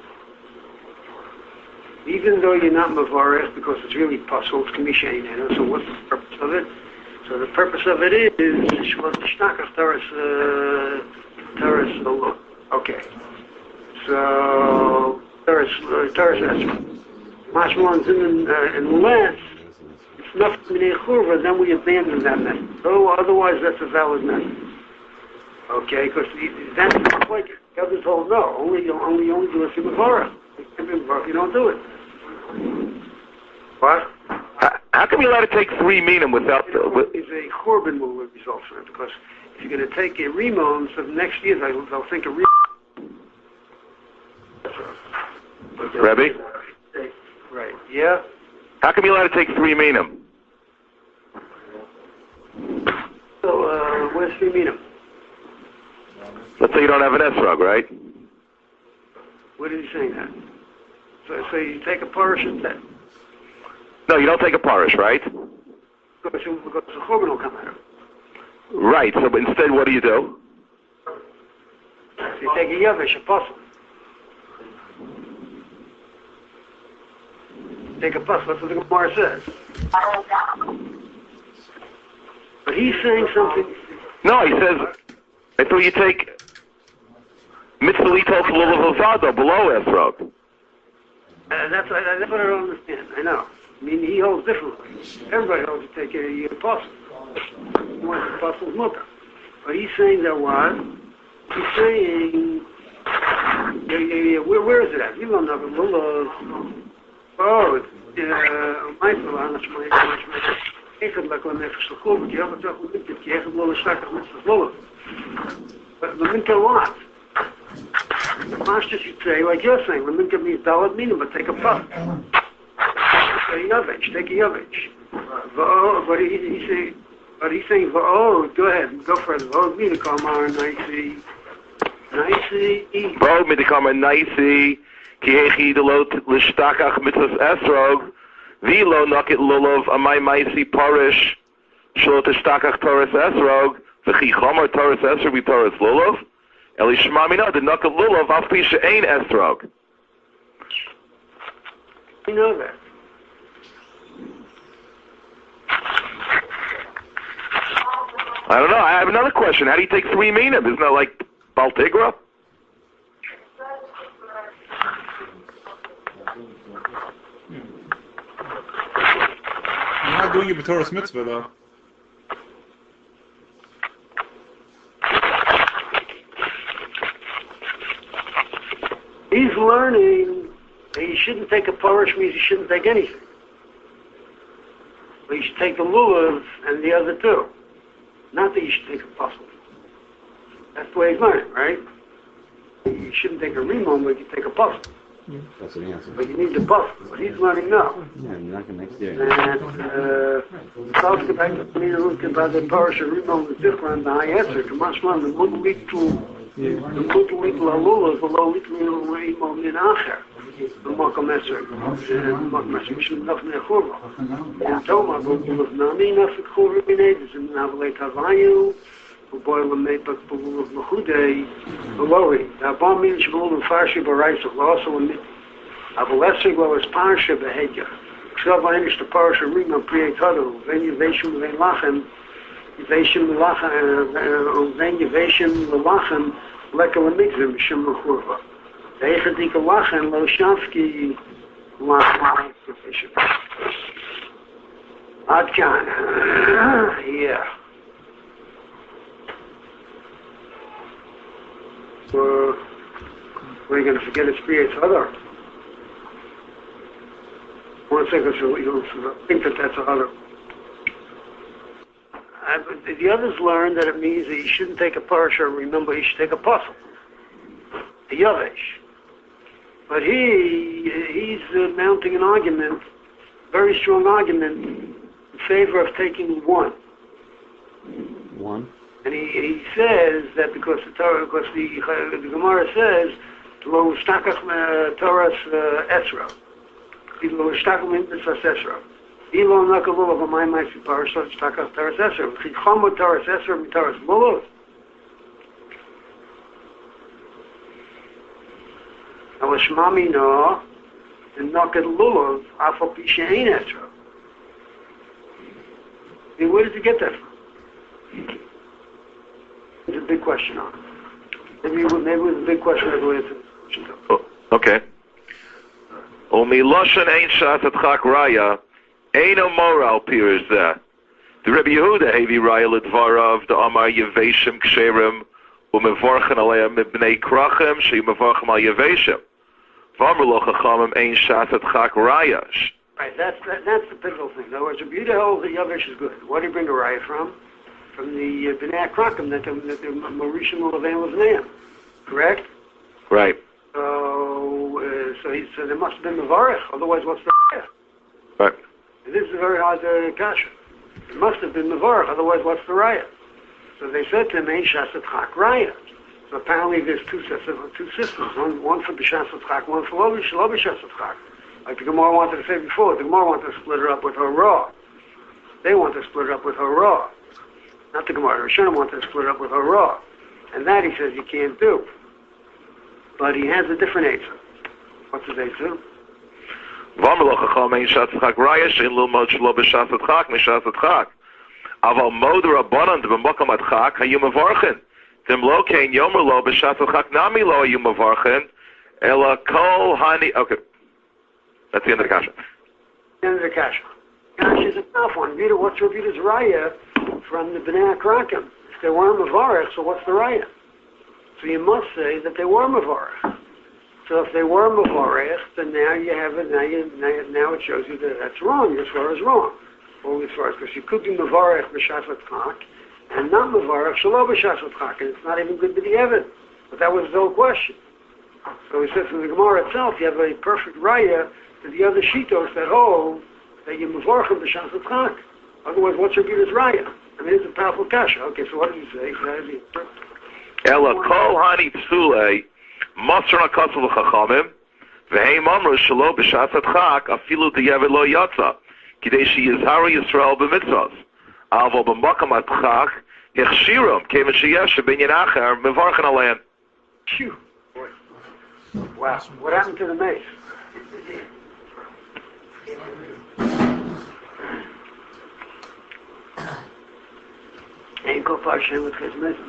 Even though you're not Mavarech, because it's really possible, it's Kamisha, so what's the purpose of it? So the purpose of it is Toras Lulav. Okay. So Toras Esrog. Mashmalon in less. It's not Minei Churva. Then we abandon that method. So otherwise, that's a valid method. Okay, because then it's like the others told no. Only do it for Mavarah. You don't do it. What?
How can we let it take 3 minim without the...
It's a Churban will result from it, because if you're going to take a Rimon, so next year they'll think a Rimon.
Rebbe?
Right, yeah?
How can we let it take 3 minim?
So, where's 3 minim?
Let's say you don't have an esrog, right?
Where did he say that? So you take a parish instead?
No, you don't take a parish, right?
Because the Churban will come out.
Right, so but instead what do?
So you take a Yavish, apostle. Take a puzzle, that's what the Gemara says. But he's saying something...
No, he says, I thought you take mitzvah litol to lulav levado below esrog.
That's what I don't understand, I know. He holds differently. Everybody holds to take a apostle. He wants the apostle's mutter. But he's saying that what? He's saying... Where is it at? You don't know. Oh, it's... But Laminka what? The master should say, like you're saying, Laminka means Dalet Minim, but take a puff. Take a Yavich. But he's saying, go ahead, go further. V'od midikamar naisi.
V'od midikamar naisi. Ki hechi delot l'shtakach mitzvahs esrog. V'lo nakit lulav amay maisi parish. Shlo t'shtakach Toras esrog. V'chi chomer Toras esrog v'Toras lulav. Eli shmamina de nakit lulav af pi she'ein esrog.
You know that.
I don't know. I have another question. How do you take 3 minim? Isn't that like Baltigra?
You're not doing it b'Torah's mitzvah, though.
He's learning that you shouldn't take a parish means you shouldn't take anything. But you should take the lulav and the other two. Not that you should take a puzzle. That's the way he's learning, right? You shouldn't take a rimon, but you take a puzzle.
That's the answer.
But you need the puzzle. But he's learning now.
Yeah, you're not going to next year.
And talking about the parish of rimon, the different, the high answer, the mashman, the mudulik to lulav, the low little rimon min acher. במקום 10, במקום 10, משום נפני חורבו. תומא, בולוב נעמי נפק חורבו ביני, זה נעבלי תוויו, ובוי למפק בולוב מחודי, ולורי. והבא מיל שבולוב פרשי ברייסך, לא עשו למיתי. אבל 10 כבר יש פרשה בהדיה. עכשיו אין יש לפרשה רימה פרי תדו, ואין יבשם ואין לחם, יבשם ואין יבשם ולחם, לקה למקווה משום לחורבו. Eigendike lachen, Loshavsky, lachen, Adkan, yeah. We're going to forget his spirit's other. One second, so you'll think that that's a other. The others learned that it means that you shouldn't take a parasha, remember you should take a puzzle. A yavesh. But he's mounting an argument, very strong argument, in favor of taking one.
One?
And he says that because the Gemara says, Lo stakach Torah's Esra. Lo stakach mitzvahs Esra. Ilo nakalulav amay ma'isi parashat stakach Torah's Esra. Chichamo Torah's Esra Torah's Lulav. אבל שמע מינו, נוקד לולov, אף על פי שאין אסרה. Where did you get that from? It's a big question on it. Maybe it was a big question that we answered.
Okay. ומלושן אין שעת הדחק ראיה, אינו מורה על פירוש זה. דרבי יהודה הביא ראיה לדבריו, דאמר יבשם כשרים, ומבורכן עליהם מבני כרחם, שיהיו מבורכם על יבשם. Right,
that's the pivotal thing. In other words, Rabbi Yehuda holds that Yavesh is good. Where do you bring a raya from? From the Bnei Krakim, that the Mauritian Lulavan was named. Correct?
Right.
So there must have been Mavarech, otherwise what's the raya?
Right.
And this is a very hard kasha. It must have been Mavarech, otherwise what's the raya? So they said to him, Ein Shasat Chak Raya. So apparently there's two systems, one for B'Shas Tzchak, one for Lo B'Shas Tzchak. Like the Gemara wanted to say before, the Gemara wanted to split her up with her raw. They want to split her up with her raw. Not the Gemara, the Rishonim wanted to split her up with her raw. And that he says you can't do. But he has a different answer. What's his answer?
Aval mod rabbanan b'makam adchak hayu mevarchen. Dem lo kein yomer lo b'shat adchak nami lo hayu mevarchen. Ela kol hani. Okay, that's the end of the kasha.
The end of the kasha. Kasha is a tough one. What's Ravita's raya from the Bnei Krakim? If they were mevarech, so what's the raya? So you must say that they were mevarech. So if they were mevarech, then now you have it. Now it shows you that that's wrong. Your svara is wrong. Only as far as because you could be mevarech b'shas v'tzchak and not mevarech shelo b'shas v'tzchak, and it's not even good to be evident. But that was the whole question. So he says in the Gemara itself, you have a perfect raya to the other shitos that hold that you mevarech b'shas v'tzchak. Otherwise, what's your Ravita's raya? I mean, it's a powerful kasha. Okay, so what did he say?
Ela kol hani psulei masr nakasul l'chachamim v'heim amru shelo b'shas v'tzchak afilu di'yevet lo yatsa. כדי שיזהרו ישראל במצוות. אבל במקום הדחק, הכשירם, כיוון שיש שבעניין אחר, מברכן עליהן.
Wow, what happened to the mace? Ain't go far shame with his mace.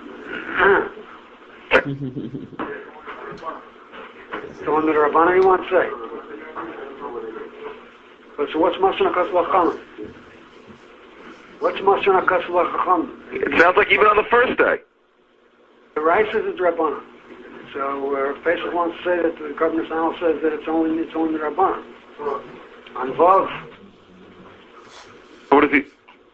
So what did the Rabbana want to say? So what's Masana Kasla Khalam? What's Moshe Kasula Chacham?
It sounds like even on the first day.
The rice is a Rabbanan. So Pesach wants to say that the Governor Sanal says that it's only the Rabbanan. On Vav.
What is he?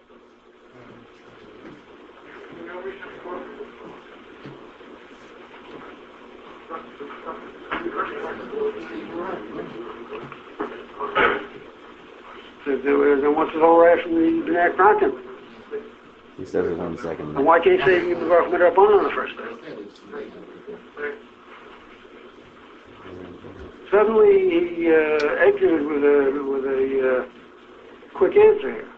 Then what's the whole raya from the B'nai Kraken?
He said it on the second.
And why can't you say you Baruch Midrabanan on the first day? Suddenly he exited with a quick answer here.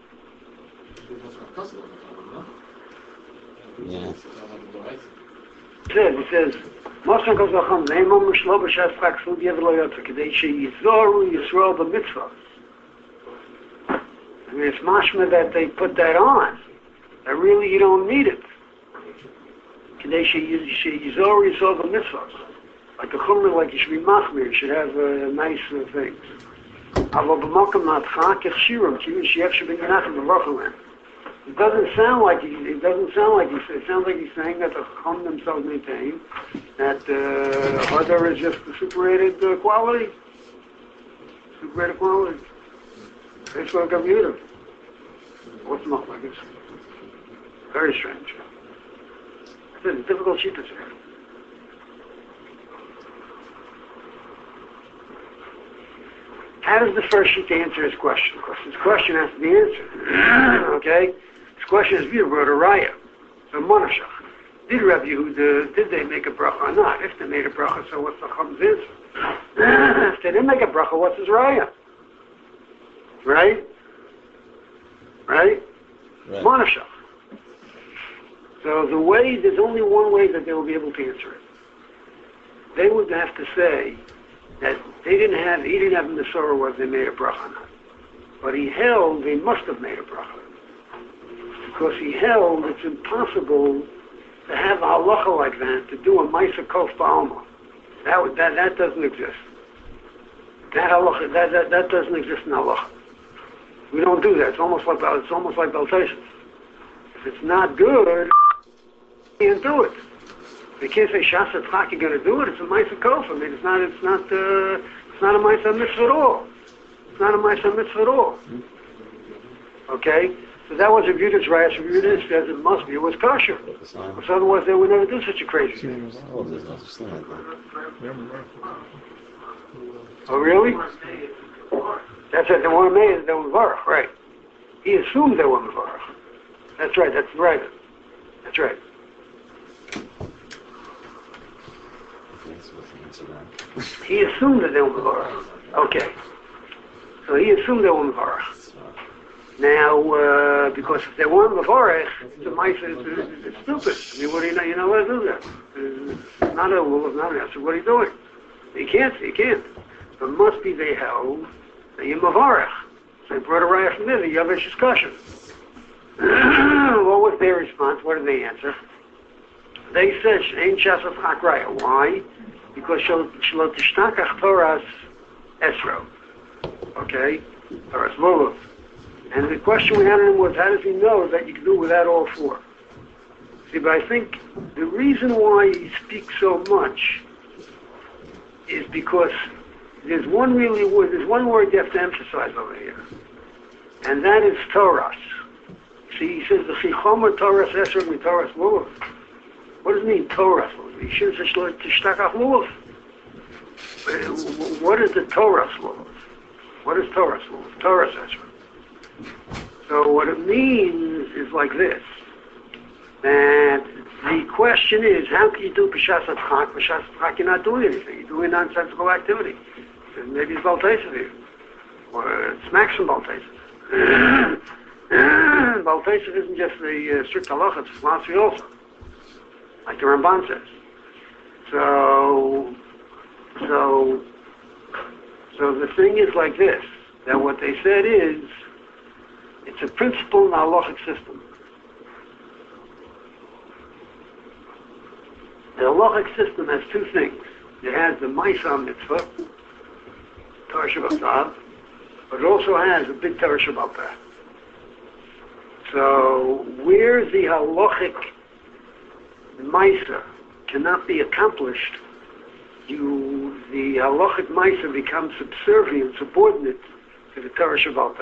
Yeah.
He says, Moshe Kazacham, Neimam Mishlo B'Shas Chak Sud Yevel Yotza, Kedei Sheyizoru Yisrael B'Mitzvah. I mean, it's mashma that they put that on. That really you don't need it. Kedei Sheyizoru Yisrael B'Mitzvah. Like a chumrah, like you should be machmir, you should have nice things. Alo b'makam natcha kechshiram, kivin sheyev shebin yanachim b'vachim. It doesn't sound like it sounds like he's saying that the chum themselves maintain that Hadar is just the superated quality. Superated quality. It's what I'm beautiful. What's not like this? Very strange. It's a difficult sheet to say. How does the first sheet answer his question? Because his question has to be answered. Okay? His question is, we brought a raya. So, Monashach. Did Rabbi Yehuda, did they make a bracha or not? If they made a bracha, so what's the Chum's answer? If they didn't make a bracha, what's his raya? Right? Monashach. So there's only one way that they will be able to answer it. They would have to say that he didn't have in the Torah whether they made a bracha or not. But he held they must have made a bracha. Because he held it's impossible to have a halacha like that, to do a Maisa Kof Ba'alma. That doesn't exist. That halacha, that doesn't exist in halacha. We don't do that. It's almost like Baltations. If it's not good, you can't do it. They can't say Shas Tzchak, you're going to do it. It's a Maisa Kof. I mean, it's not a Maisa Mitzvah at all. It's not a Maisa Mitzvah at all. Okay? So that was a Yudis Raya. So Yudis says it must be. It was kosher. Because otherwise they would never do such a crazy thing. Oh, really? That's it. They weren't made. They were Mevarach, right. He assumed they were Mevarach. That's right. That's right. That's right. He assumed that they were Mevarach. Okay. So he assumed they were Mevarach. Now, because if they weren't Mevarach, it's stupid. I mean, what do you know? You're not allowed to do that. It's not a rule of not so what are you doing? You can't. But must be they held that you're Mevarach. So they brought a raya from there, the Yavish discussion. What was their response? What did they answer? They said, Ain't Shasaf Hakraya. Why? Because Shalot Tishtakach Torah's Esro. Okay? Torah's Lulav. And the question we had on him was, how does he know that you can do without all four? See, but I think the reason why he speaks so much is because there's one word you have to emphasize over here. And that is Torah's. See, he says, the Chichomer Torah's Esro and Torah's Lulav. What does it mean, Torah's Lulav? He should have said, Tishtakach Lulav. What is the Torah's Lulav? What is Torah's Lulav? Torah's Esro. So what it means is like this, that the question is, how can you do B'Shas Tzchak? B'Shas Tzchak, you're not doing anything. You're doing nonsensical activity. And maybe it's Baltasis here. Or it's maximum Baltasis. Baltasis isn't just the strict halacha, it's philosophy also. Like the Ramban says. So the thing is like this, that what they said is, it's a principle in the halachic system. The halachic system has two things. It has the Maisa Mitzvah, Torah Shabbat, but it also has a big Torah Shabbat. So where the halachic Maisa cannot be accomplished, the halachic Maisa becomes subservient, subordinate to the Torah Shabbat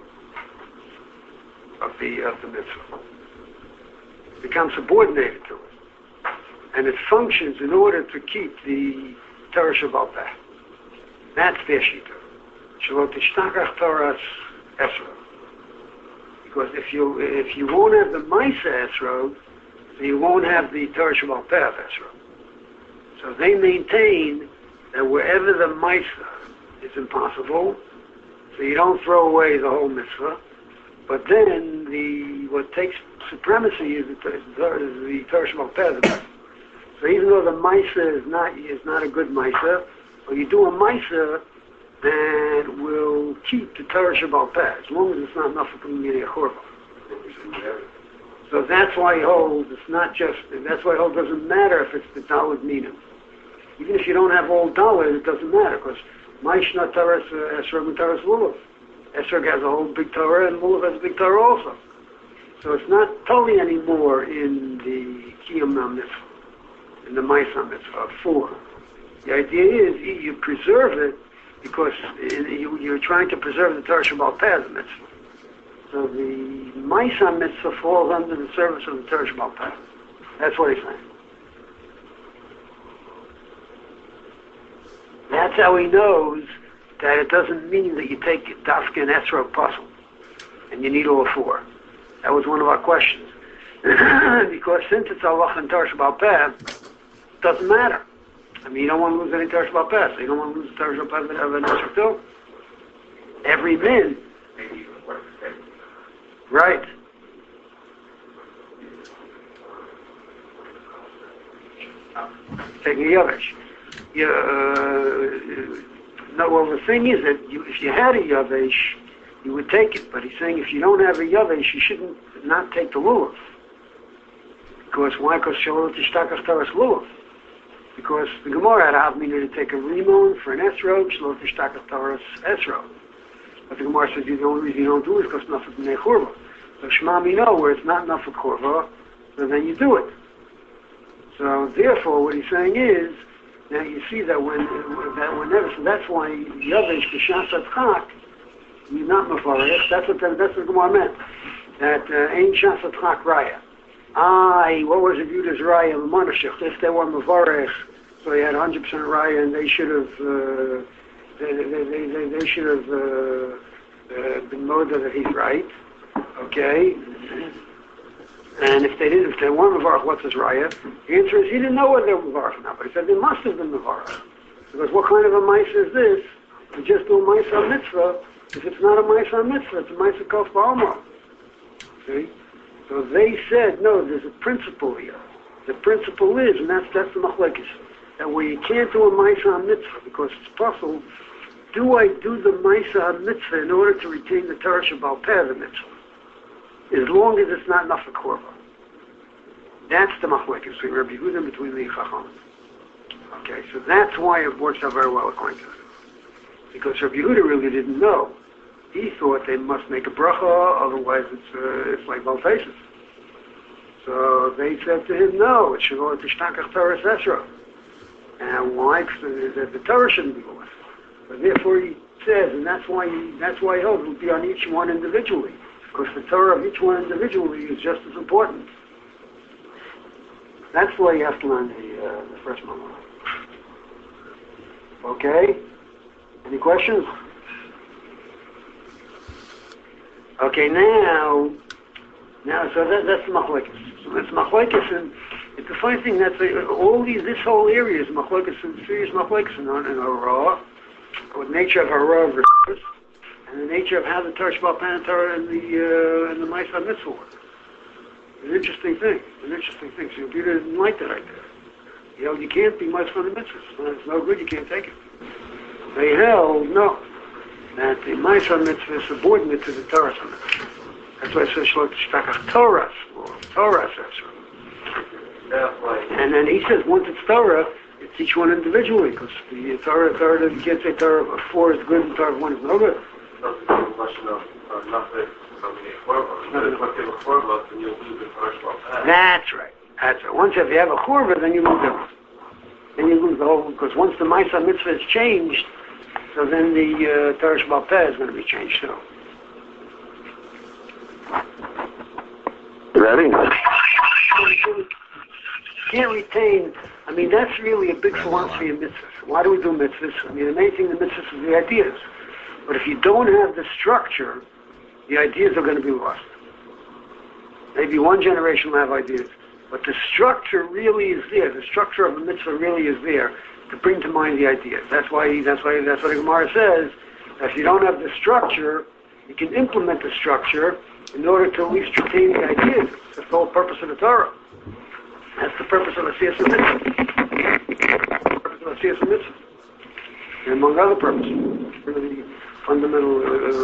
of the mitzvah. It becomes subordinated to it. And it functions in order to keep the Torah Shabbat. That's their shita. Shalot Tishtachach Torah's Esrog. Because if you won't have the Maisa Esrog, so you won't have the Torah Shabbat Esrog. So they maintain that wherever the Maisa is impossible, so you don't throw away the whole mitzvah, but then what takes supremacy is the Torah Shabbat. So even though the Maisa is not a good Maisa, well, you do a Maisa that will keep the Torah Shabbat as long as it's not enough for putting in a Chorba. So that's why he holds it's not just. That's why he holds it doesn't matter if it's the Daled Minim. Even if you don't have all Daled, it doesn't matter because Maishna Torah Esrog and Torah Lulav. Esrog has a whole big Torah and Lulav has a big Torah also. So it's not totally anymore in the Kiyam Mitzvah, in the Maisa Mitzvah 4. The idea is you preserve it because you're trying to preserve the Torah Shabbat Peh mitzvah. So the Maisa Mitzvah falls under the service of the Torah Shabbat Peh. That's what he's saying. That's how he knows that it doesn't mean that you take Dafka and Esrog puzzle and you need all 4. That was one of our questions. Because since it's Allah and Torah Shabbat Peh, it doesn't matter. I mean, you don't want to lose any Torah Shabbat Peh, so you don't want to lose the Torah Shabbat Peh of an Esrog too. Every min. Right. Taking Yavesh. No, well, the thing is that if you had a Yavesh, you would take it. But he's saying if you don't have a Yavesh, you shouldn't not take the Lulav. Because why? Because Shalot Tishtachach Torah's Lulav. Because the Gemara had Havmina to take a Rimon for an Esrog, Shalot Tishtachach Torah's Esrog. But the Gemara says the only reason you don't do it is because nothing B'nei Churva. So Shema Mino, where it's not enough for Churva, so then you do it. So therefore, what he's saying is, now you see that whenever, so that's why Yavesh B'Shas Adchak, you're not Mefarech, that's what the Gemara meant. That ain't Shas Adchak Raya. What was it viewed as Raya L'Monashich? If they were Mefarech, so they had 100% Raya, and they should have, they should have been moda that he's right. Okay? And if they weren't Mevarach, what's his Raya? The answer is he didn't know whether they were Mevarach or not, but he said they must have been Mevarach. Because what kind of a Maisa is this? You just do a Maisa Mitzvah. If it's not a Maisa Mitzvah, it's a Maisa Kof Ba'alma. See? So they said, no, there's a principle here. The principle is, and that's the Machlekes, that where you can't do a Maisa Mitzvah because it's possible, do I do the Maisa Mitzvah in order to retain the Torah Shabbat Peh the Mitzvah? As long as it's not enough for Korban. That's the Machlekes between Rabbi Yehuda and between the Chacham. Okay, so that's why it works out very well according to them. Because Rabbi Yehuda really didn't know. He thought they must make a bracha, otherwise it's like Baltesis. So they said to him, no, it should go to Tishtachach Torah Esrog. And why? Because the Torah shouldn't be lost. But therefore he says, and that's why he holds it will be on each one individually. Because the Torah of each one individually is just as important. That's why you have to learn the first Mamar. Okay? Any questions? Okay, now, so that's the Machlekes. So that's Machlekes, and it's the funny thing, that's this whole area is Machlekes, serious Machlekes in Hara, with nature of Hara versus, and the nature of how the Torah Shabbat Peh and Torah and the Maisa Mitzvah work. It's an interesting thing. So your Peter didn't like that idea. He held you can't be much from the mitzvahs. When it's no good, you can't take it. They held, no, that the Maisa Mitzvah is subordinate to the Torah Mitzvah. That's why it says Shalot Tishtachach Torah Esrog. And then he says once it's Torah, it's each one individually, because the Torah, you can't say Torah of 4 is good and Torah of 1 is no good.
Question of nothing
That's right. Once if you have a churba, then you lose everything. Then you lose the whole, because once the Ma'aseh Mitzvah is changed, so then the Torah Sheba'al Peh is going to be changed too.
Ready?
Can't retain, that's really a big philosophy of mitzvahs. Why do we do mitzvahs? The main thing in mitzvahs is the ideas. But if you don't have the structure, the ideas are going to be lost. Maybe one generation will have ideas. But the structure really is there. The structure of the mitzvah really is there to bring to mind the ideas. That's what the Gemara says. That if you don't have the structure, you can implement the structure in order to at least retain the ideas. That's the whole purpose of the Torah. That's the purpose of the Siyas Mitzvah. The purpose of the Siyas Mitzvah. And among other purposes. Really fundamental,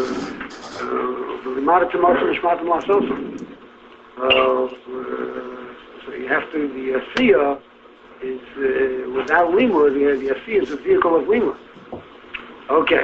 so you have to, the Asiyah is, without Lima, the Asiyah is a vehicle of Lima. Okay.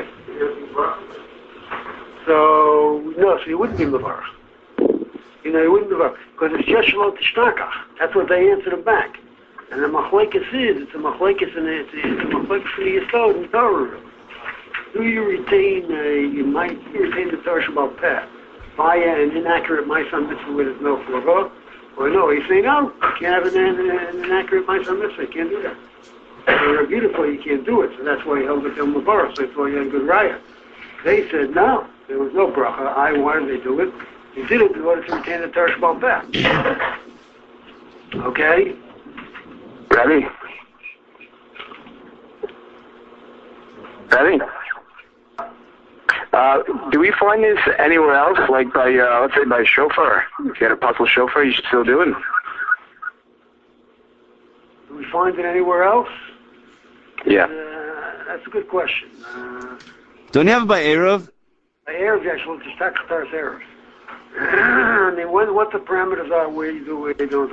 So you wouldn't be Mavarach. You wouldn't be Mavarach. Because it's just Shalot Tishnakach. That's what they answered back. And the Machlekes it's a Machlekes and it's a Machlekes for the Yisod and Torah. Do you retain the Torah Sheba'al Peh via an inaccurate Ma'aseh Mitzvah where there's no churba? Or no, you say no, you can't have an inaccurate Ma'aseh Mitzvah, you can't do that. So beautiful, you can't do it, so that's why he held it to Mavarach, so that's why you had a good raya. They said no, there was no bracha. Why did they do it? They did it in order to retain the Torah Sheba'al Peh. Okay?
Ready? Do we find this anywhere else, like by, let's say by shofar? If you had a apostle shofar, you should still do it?
Do we find it anywhere else?
Yeah.
That's a good question.
Don't you have it by Erev?
By Erev, actually, just Takataris Erev. What the parameters are, where you do, where you don't,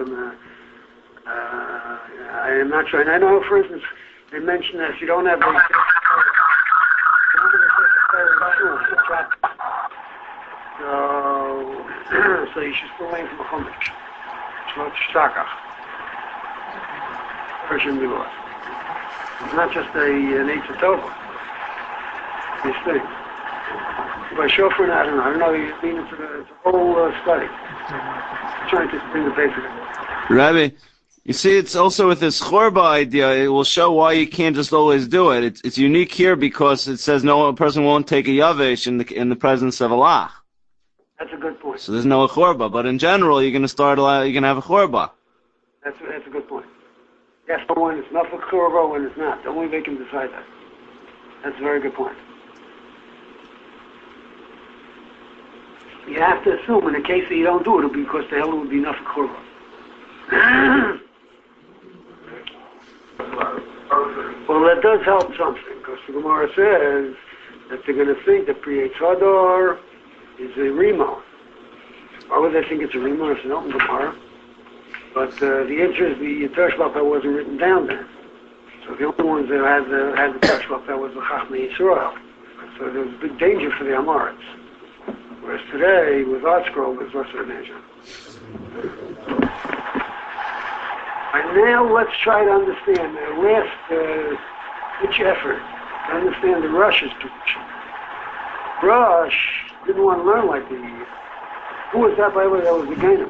I am not sure. And I know, for instance, they mentioned that if you don't have the so you should still aim for the Chumash. It's not Shtakach. It shouldn't be lost. It's not just an Eitzah Tova. These things. By shofar, I don't know. You mean it's a whole study. I'm trying to bring the basic.
Rabbi, you see, it's also with this chorba idea, it will show why you can't just always do it. It's unique here because it says a person won't take a yavesh in the presence of Allah.
That's a good point.
So there's no chorba, but in general, you're going to have a chorba.
That's a good point. Yes, but when it's not for chorba, when it's not, only they can decide that. That's a very good point. You have to assume in the case that you don't do it, it'll be because the hell it would be enough for chorba. Well, that does help something, because the Gemara says that they're going to think that Pri Eitz Hadar is a Rima. Why would they think it's a Rima? It's an open Gemara. But the answer is the Torah Sheba'al Peh wasn't written down there. So the only ones that had the Torah Sheba'al Peh was the Chachmei Yisrael. So there was a big danger for the Amorites. Whereas today, with Art Scroll, there's less of a danger. And now let's try to understand the last ditch effort to understand the Rush's position. Rush didn't want to learn like the who was that, by the way? That was the Gainim.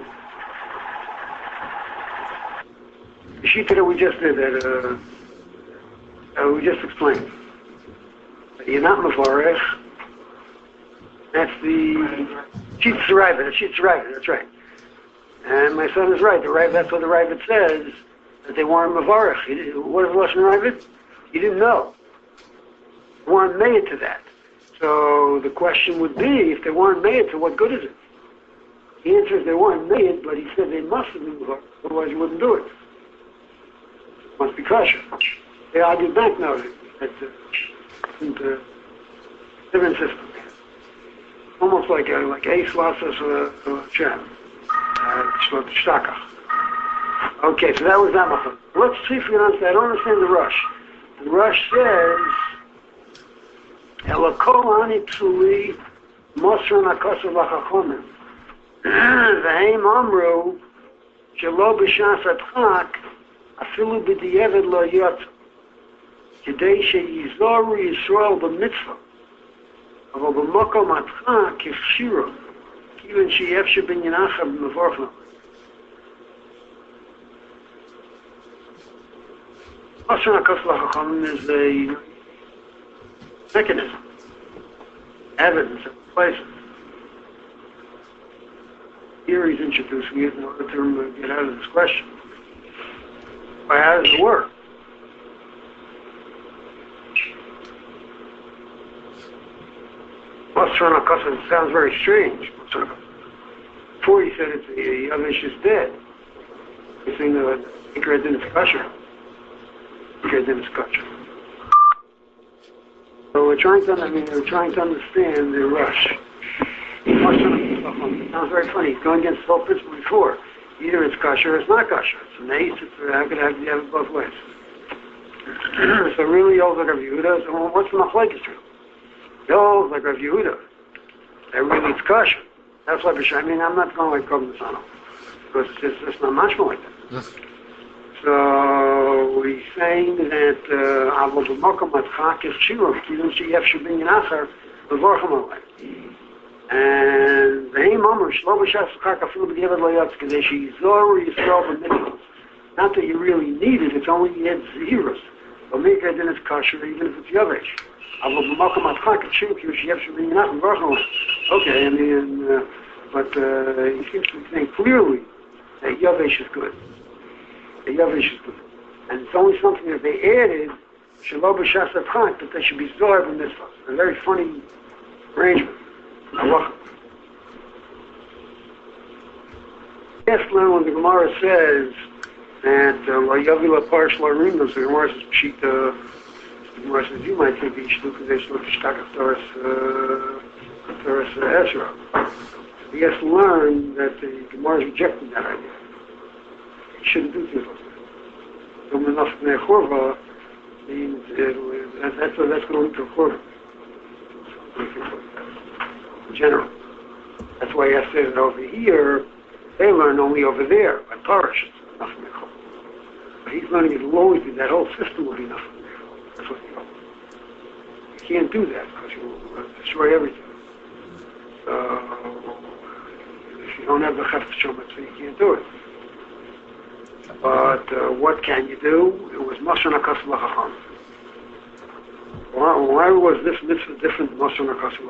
The Shita that we just did, that we just explained. You're not Mevarech. That's the Shit's Rabbit. That's right. And my son is right. That's what the Rabbit says, that they weren't Mevarech. What is Lashon Rabbit? He didn't know. They weren't made to that. So the question would be, if they weren't made, so what good is it? The answer is they weren't made, but he said they must have been Mevarech, otherwise you wouldn't do it. It must be kosher. They argued back now that the different system. Almost like Ace Lassos or Shem. Shtakach. Okay, so that was that method. Let's see if we can understand. I don't understand the Rush. The Rush says, Elakol Ani Psuli Mosron HaKosav LaChachomim. V'heim Amru, Shelo B'shas Adchak, Afilu B'di'evet Lo Yotz. Kedei Sheyizoru Yisrael B'mitzvah. אבל במקום הדחק ככשירו, כיוון שיאפשר בניינחם מבורכם. Mosron HaKosav LaChachomim is a mechanism, evidence of places. Here he's introducing it in order to get out of this question. Why, how does it work? Mosron HaKosav sounds very strange. Before he said it's the Yavish is dead. He's saying that Ikra Din is kosher. Ikra Din is kosher. So we're trying to understand the rush. Mosron HaKosav sounds very funny. He's going against the whole principle before. Either it's kosher or it's not kosher. It's an ace, how could you have it both ways? So really, all like Rav Yehuda, so what's the machlokes true? Yo, like Rav Yehuda, that really it's kosher. That's why I'm not going like Kov Nisano, because it's not much more like that. Yes. So he's saying that Avol B'Mokom Adchak is Shirov, Kidon Sheyef Shebin Acher Levorchem Alei. And V'heim Amr Shlo B'Shas Adchak Afilu B'Di'evet Lo Yotz Kedei Sheyizoru Yisrael B'Mitzvos. Not that you really need it; it's only you had zeros. But Mikra Din is kosher even if it's Yavesh. Okay, I mean, but he seems to be saying clearly that Yavesh is good. And it's only something that they added, Shelo B'Shas Adchak, that they should be Zohar in this. A very funny arrangement. Yes, when the Gemara says that Yavila Parsh Larindos, the Gemara says Pshita. The Gemara says, you might think that you should do because they should look at Shtaka Torah's Ezra. He has to learn that the Gemara has rejected that idea. He shouldn't do things like that. Dom Enough B'nei Chorva means that's going to lead to a Chorva. In general. That's why he has to say that over here, they learn only over there, by Parish, it's enough B'nei Chorva. But he's learning it'll always be, that whole system will be enough. That's what you can't do that because you will destroy everything. So if you don't have the Chefetz Shomer, so you can't do it. But what can you do? It was Mosron HaKosav LaChachomim. Why was this mitzvah different than Mosron HaKosav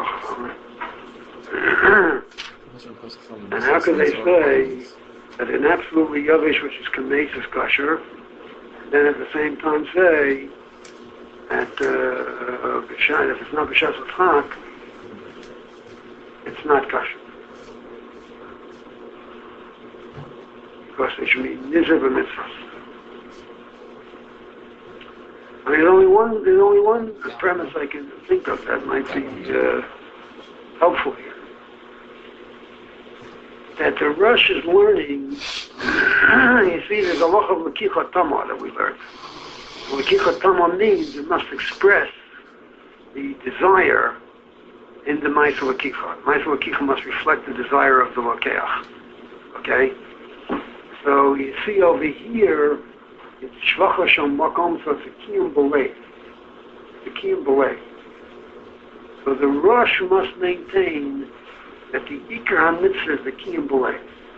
LaChachomim? And how can they say that an absolutely Yavish, which is Kameis, is kosher, and then at the same time say that if it's not B'Shas Adchak, it's not kosher. Because they should be Nizer B'Mitzvahs. I mean, there's only one premise I can think of that might be helpful here. That the Rosh is learning, you see, there's a lot of L'kichot Tamah that we learned. L'kichot Tamah means it must express the desire in the Ma'aseh L'kichot. Ma'aseh L'kichot must reflect the desire of the Lokeach. Okay? So you see over here, it's Shvacha Shom Makom, so it's a Kiyum B'Lev. The Kiyum B'Lev. So the Rosh must maintain that the Ikar HaMitzvah is the Kiyum B'Lev.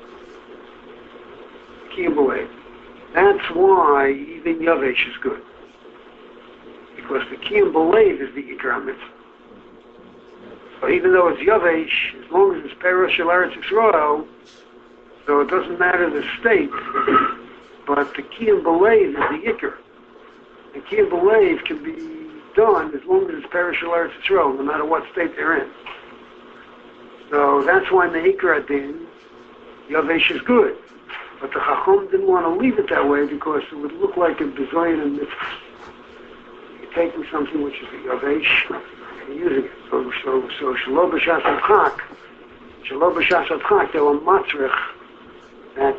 Kiyum B'Lev. That's why even Yavesh is good. Because the Kiyum B'Lev is the Ikar HaMitzvah. So even though it's Yavesh, as long as it's Perush Shel Eretz Yisrael, so it doesn't matter the state, but the Kiyum B'Lev is the Ikar. And Kiyum B'Lev can be done as long as it's Perush Shel Eretz Yisrael, no matter what state they're in. So that's why in the Ikar Adin, Yavesh is good. But the Chacham didn't want to leave it that way because it would look like a Bezoyan and Mitzvah. You're taking something which is a Yavesh and using it. So Shelo B'Shas Adchak, they were matzrich that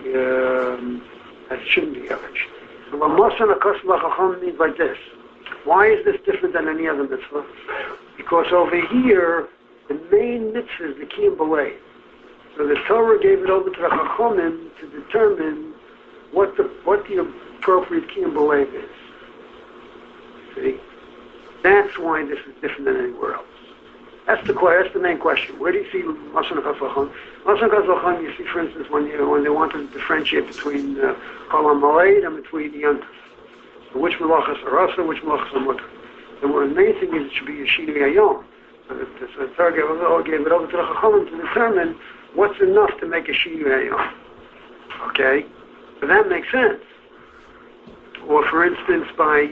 it shouldn't be Yavesh. So what Mosron HaKosav LaChachomim means like this. Why is this different than any other mitzvah? Because over here, the main mitzvah is the Kiyum B'Leiv. So the Torah gave it over to the Chachamim to determine what the appropriate Kiyum B'Leiv is. See? That's why this is different than anywhere else. That's the main question. Where do you see Lashon HaKos L'Chon? Lashon HaKos L'Chon, you see, for instance, when they want to differentiate between Chol HaMoed and between Yontif. So which Melachas are Rasa, which Melachas are Mutter. The main thing is it should be Yeshini Hayom. So the Torah gave it over to the Chachamim to determine what's enough to make a Shini Hayom. Okay? So that makes sense. Or for instance, by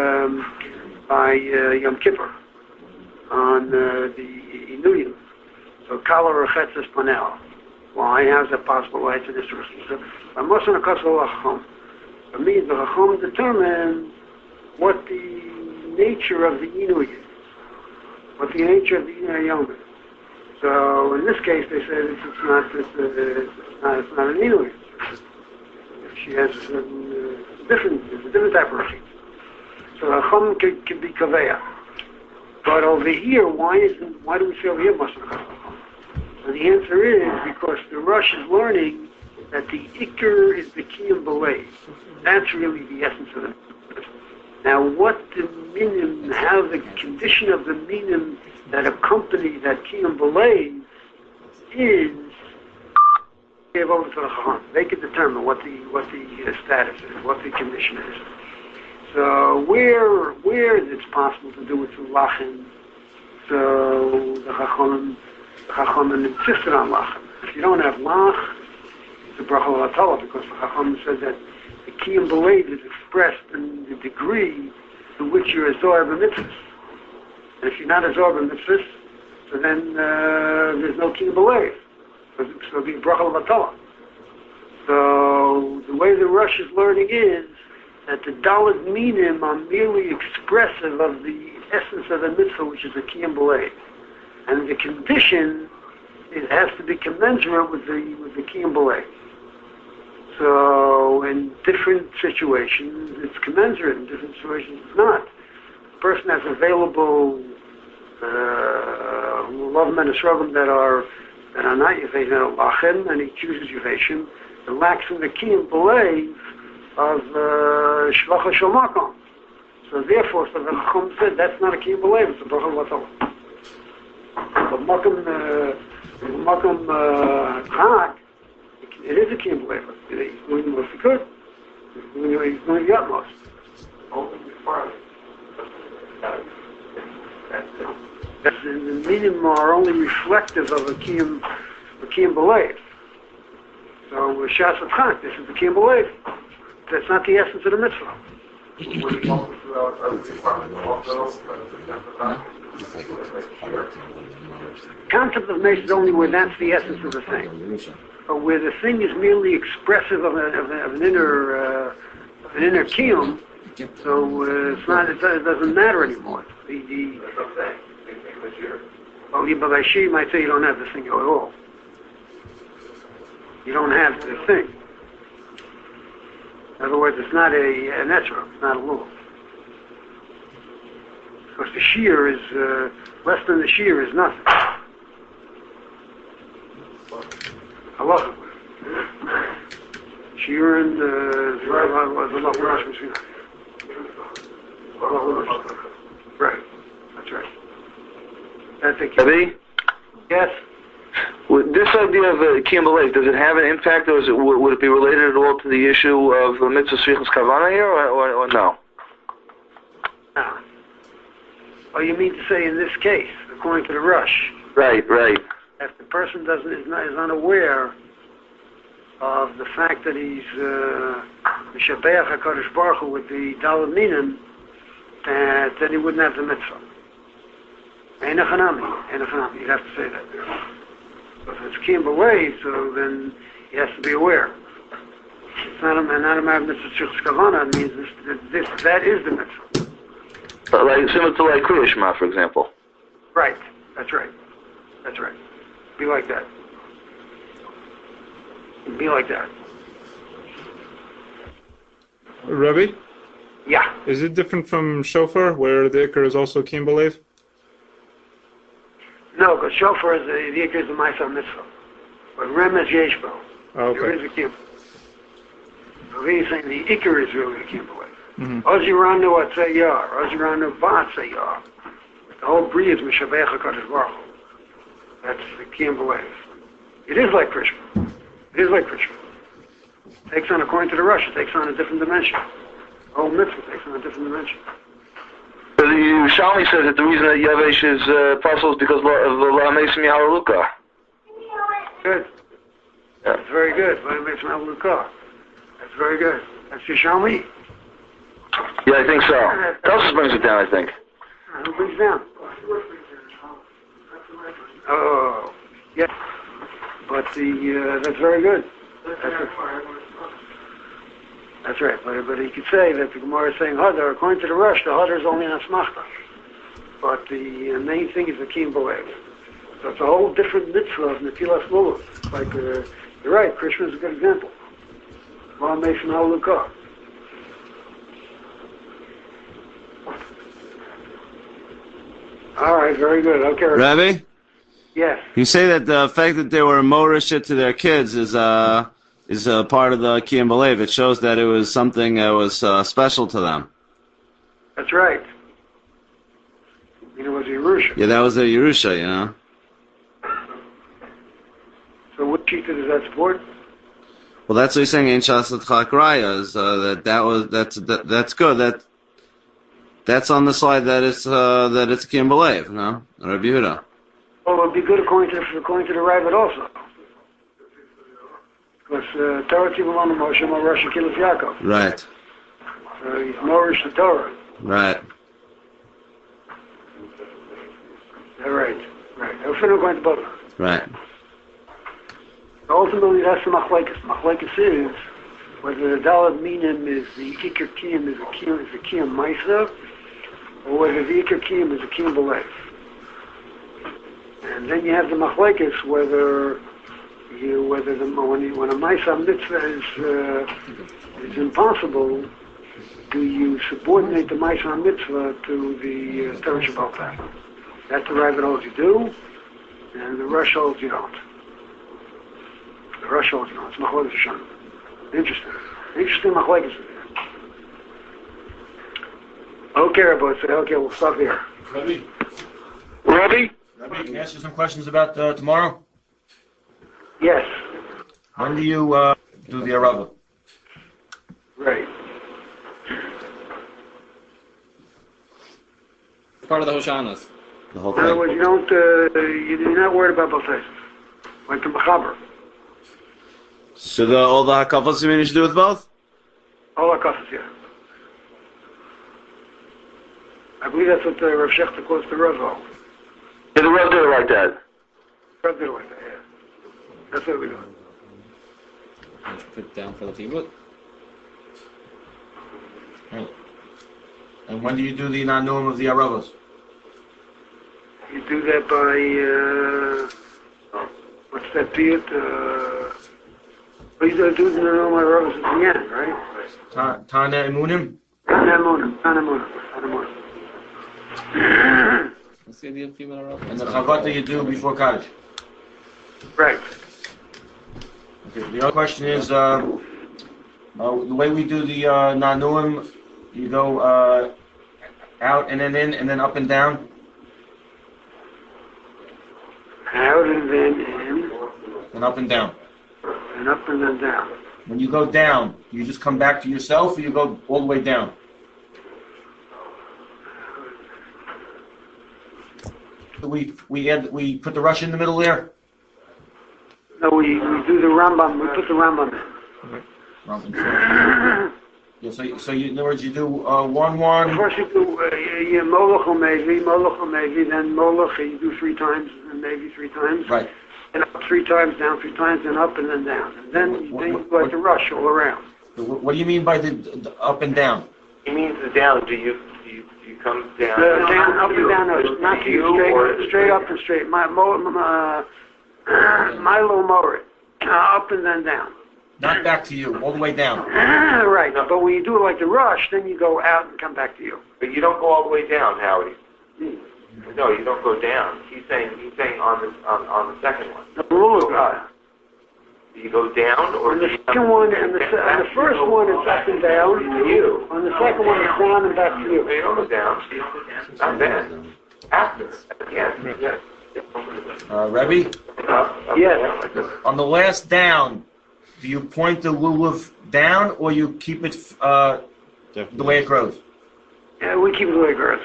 Yom Kippur, on the Inuyim. So Kala Rechetzes Panel. Why? How's that possible? Why it's an interesting. So Moshe Nakasol Lachom. It means the Chacham determines what the nature of the Inuyim is. What the nature of the Inuyim is. So in this case, they say it's not an Inuyim. She has a different type of sheet. So the Chacham can be Kaveya. But over here, why do we say over here Moshe Nakasol? And the answer is because the Rosh is learning that the Iker is the Kiyum B'Leiv. That's really the essence of it. Now, what the minim, how the condition of the minim that accompany that Kiyum B'Leiv is, gave over to the Chacham. They can determine what the status is, what the condition is. So where it's possible to do it through Lachem, so the Chachamim insisted on Lachem. If you don't have Lach, it's a Bracha L'Atala, because the Chachamim said that the Kiyum B'Leiv is expressed in the degree to which you're absorbed in mitzvahs. And if you're not absorbed in mitzvahs, so then there's no Kiyum B'Leiv. So it'll be Bracha L'Atala. So the way the Rosh is learning is that the Daled Minim are merely expressive of the essence of the mitzvah, which is the Kiyum B'Leiv. And the condition, it has to be commensurate with the Kiyum B'Leiv. So in different situations, it's commensurate. In different situations, it's not. The person has available love menesrogim that are not Yevashim, that are Lachem, and he chooses Yevashim. It lacks in the Kiyum B'Leiv of Shvacha Shel Makom. So therefore, so the Chacham said that's not a Kiyum B'Leiv, it's a Bracha L'Atala. But Makom Chak, it is a Kiyum B'Leiv. He's doing the most he could. He's doing the utmost. The minim are only reflective of a Kiyum B'Leiv. So Shas Chak, this is the Kiyum B'Leiv. That's not the essence of the mitzvah. Concept of mace is only where that's the essence of the thing. But where the thing is merely expressive of an inner kiyum, so it's not. It doesn't matter anymore. But by Shi, you might say you don't have the thing at all. You don't have the thing. In other words, it's not a netra, it's not a lulav. Because the shear is, less than the shear is nothing. Allah. Shear and the right, that's right. That's a key. Yes.
With this idea of Kiyum B'Leiv, does it have an impact, or would it be related at all to the issue of mitzvah shvichus kavana here, or no?
No. Oh, you mean to say in this case, according to the Rosh?
Right.
If the person is unaware of the fact that he's Mishabeach HaKadosh Baruch Hu with the Daled Minim, then he wouldn't have the mitzvah. Ein Hanami. You'd have to say that there. If it's Kiyum B'Leiv, so then he has to be aware. It's not a matter of mitzvah shvichus kavana. It means that is the mitzvah.
Like similar to like Kriya Shema, for example.
Right. That's right. Be like that.
Rabbi?
Yeah.
Is it different from shofar, where the ikar is also Kiyum B'Leiv?
No, because shofar is the ikar is the ma'aseh mitzvah. But rem is yeshbo.
Okay.
There is a kiyum. So he's saying the ikar is really a kiyum away.
Mm-hmm.
Oziranu atzayar, Oziranu ba'atzayar. The whole bri is mishabech HaKadosh Baruch Hu. That's the kiyum away. It is like Krishna. It is like Krishna. It takes on, according to the Rush, it takes on a different dimension. The whole mitzvah takes on a different dimension.
The Yerushalmi says that the reason that Yavesh is possible is because of the La'amesim Yahaluka.
Good.
Yeah.
That's very good. That's very good. That's Yerushalmi.
Yeah, I think so. Tosus brings it down, I think.
Who brings it down? Oh, yes. But that's very good. That's right. But you could say that the Gemara is saying Hadar. According to the Rush, the Hadar is only an Asmachta. But the main thing is the Kiyum B'Lev. So it's a whole different mitzvah of Netilas Lulav. Like, you're right, Krishna is a good example. Ma Meishon HaLukah. All right, very good. Okay.
Rabbi?
Yes.
You say that the fact that they were Morish to their kids is a part of the Kiyum B'Lev. It shows that it was something that was special to them.
That's right. It was Yerusha.
Yeah, that was a Yerusha, you know.
So what Shita does that support?
Well, that's what he's saying in Shasat Chakraya, is that's good. That's on the slide that it's Kiyum B'Lev, no? Rabbi Yehuda.
Well, it would be good according to the Rabbit also. Because Torah Tibulan Moshe Morosh Kilas Yaakov.
Right.
So he's Morish the Torah.
Right.
Right. I'll finish going to both.
Right.
Ultimately, that's the Machlekes. Machlekes is whether the Dalad Minim is the Iker Kiyum is a Kiyum Maisa, or whether the Iker Kiyum is a Kiyum B'Lev. And then you have the Machlekes whether when a Maisa Mitzvah is impossible, do you subordinate the Maisa Mitzvah to the Torah Shabbat Peh? That's the Rabbit holds you do, and the Rush holds you don't. The Rush holds you don't. It's Machlekes Hashem. Interesting Machlekes. Okay, Rabbi, okay, we'll stop here.
Rabbi,
Rabbi?
can I ask you some questions about tomorrow?
Yes.
When do you do the Arava?
Right.
Part of the Hoshanas.
The whole
In other
thing.
words, you're not worried about Baltais. Like the Mechaber.
So all the Hakafos you mean you should do with both?
All our coffers, yeah. I believe that's what Rav Shechter quotes the Rav.
Yeah, the Rav did it like that.
Rav did it like that, yeah. That's what we're doing.
Put it down for the people.
Right. And when do you do the Nanuim of the Aravos?
You do that by, what's that period? What you do the normal Aravos at the end, right?
Tana Emunim?
Tanamunah.
Let's see the female Arava.
And the Chavata you do before Kaddish.
Right.
Okay. The other question is, the way we do the Nanuim, you go out and then in and then up and down?
Out and then in.
And up and down.
And up and then down.
When you go down, you just come back to yourself or you go all the way down? We put the rush in the middle there?
No, we do the Rambam. We put the Rambam in.
Yeah, so you, in other words, you do 1-1.
First you do Moloch Mevi, then Moloch you do 3 times, and maybe 3 times.
Right.
And up 3 times, down 3 times, and up and then down. And then you go at the rush all around.
What do you mean by the up and down?
He means the down. Do you come down?
Down, up and down, no, not to you, straight up and straight. Milo Morit. Up and then down.
Not back to you, all the way down.
Right, but when you do it like the rush, then you go out and come back to you.
But you don't go all the way down, Howie.
No, you don't go down. He's saying on the second one.
The rule of
Do you go down or
on the second one, and the first one is up and down
to you?
On the second one, it's down and back to you.
No, you don't go down. Not then. After. Yes.
Rebbe?
Yes.
On the last down, do you point the lulav down or you keep it the way it grows?
Yeah, we keep it the way it grows.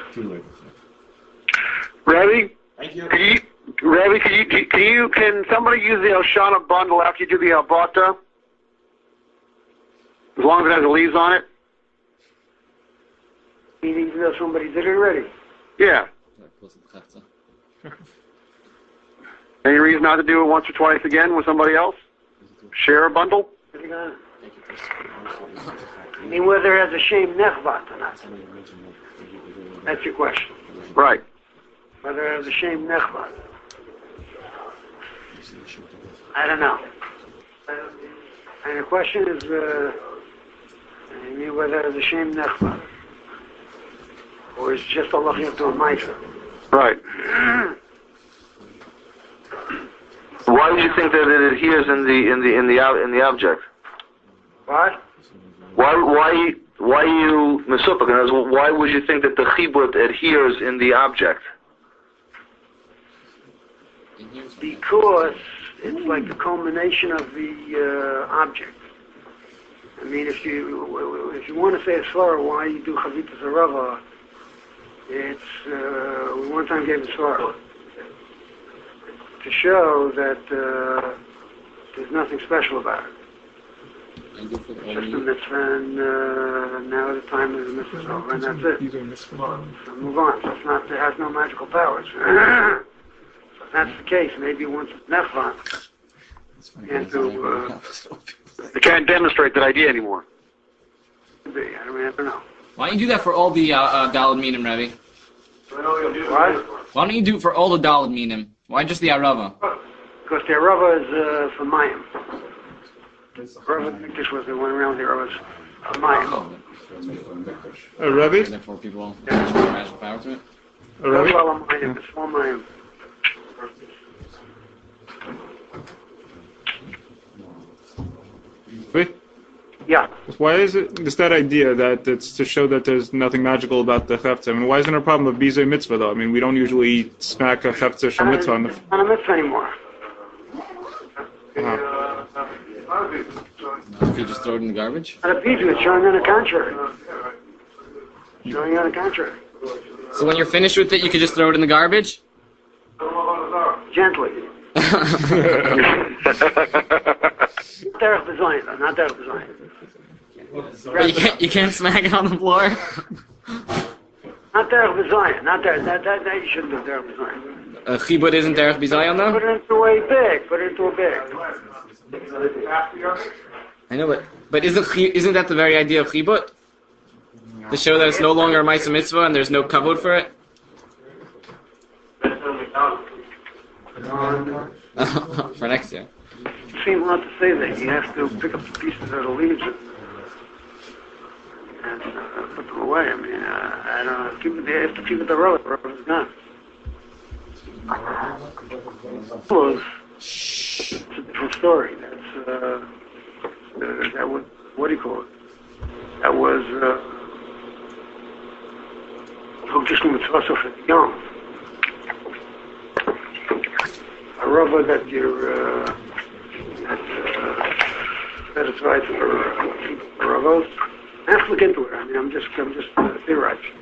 Rebbe?
Thank you.
Rebbe, can somebody use the Oshana bundle after you do the Albata? As long as it has the leaves on it?
Even though somebody did it already.
Yeah. Any reason not to do it once or twice again with somebody else? Share a bundle?
I mean, whether it has a shame nechvat or not. That's your question.
Right.
Whether it has a shame nechvat. I don't know. And the question is, whether it has a shame nechvat. Or is it just Allah to a mitzvah?
Right.
Why do you think that it adheres in the object?
What?
Why you mesupik? Why would you think that the chibut adheres in the object?
Because it's like the culmination of the object. I mean, if you want to say as far as why you do Chavita Zarava, it's we one time gave a svara to show that there's nothing special about it. It's just a mitzvah, and now the time is a mitzvah over, and that's it. So move on. So it's not, it has no magical powers. So if that's the case, maybe once it's nechvan,
they can't demonstrate that idea anymore.
I don't know.
Why don't you do that for all the Daled Minim, Rebbe?
What?
Why don't you do it for all the Daled Minim? Why just the Arava?
Because the Arava is for Mayim. Arava Mikdash was the one around there was Mayim.
Rebbe?
Therefore, people have magical power to it.
Rebbe?
Well, Mayim, it's small Mayim.
Rebbe?
Yeah.
Why is it just that idea that it's to show that there's nothing magical about the chefta? I mean, why isn't there a problem with bizei mitzvah though? I mean, we don't usually smack a chefta shel mitzvah on the.
Not a mitzvah anymore.
If you just throw it in the garbage?
Not a bizei, it's showing on the contrary. Showing on the contrary.
So when you're finished with it, you can just throw it in the garbage?
Gently. Derech b'zoyin, though, not derech b'zoyin.
But you can't smack it on the floor?
Not derech b'zoyin, not derech, that you shouldn't do derech b'zoyin.
Chibut isn't derech bizayon though?
Put it into a big,
I know, but isn't that the very idea of chibut? To show that it's no longer a ma'aseh mitzvah and there's no kavod for it? For next year.
You seem not to say that. You have to pick up the pieces of the leaves and put them away. I mean, I don't know. They have to keep it the road. The road is gone. It's a different story. That's that was, what do you call it? That was just mitzvah for the young. A rubber that you're satisfied for rubbers. I have to look into it. I mean, I'm just theorizing.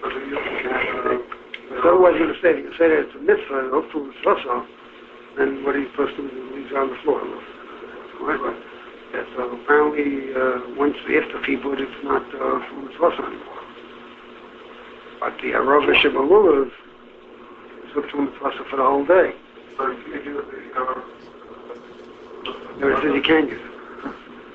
So otherwise you're going to say that it's a mitzvah, hopefully it's also, then what are you supposed to do? Leaves on the floor. Yeah, so apparently once after people, it's not from mitzvah anymore. But the Arava Shebalulav is hooked to mitzvah for the whole day. Never says you can use it.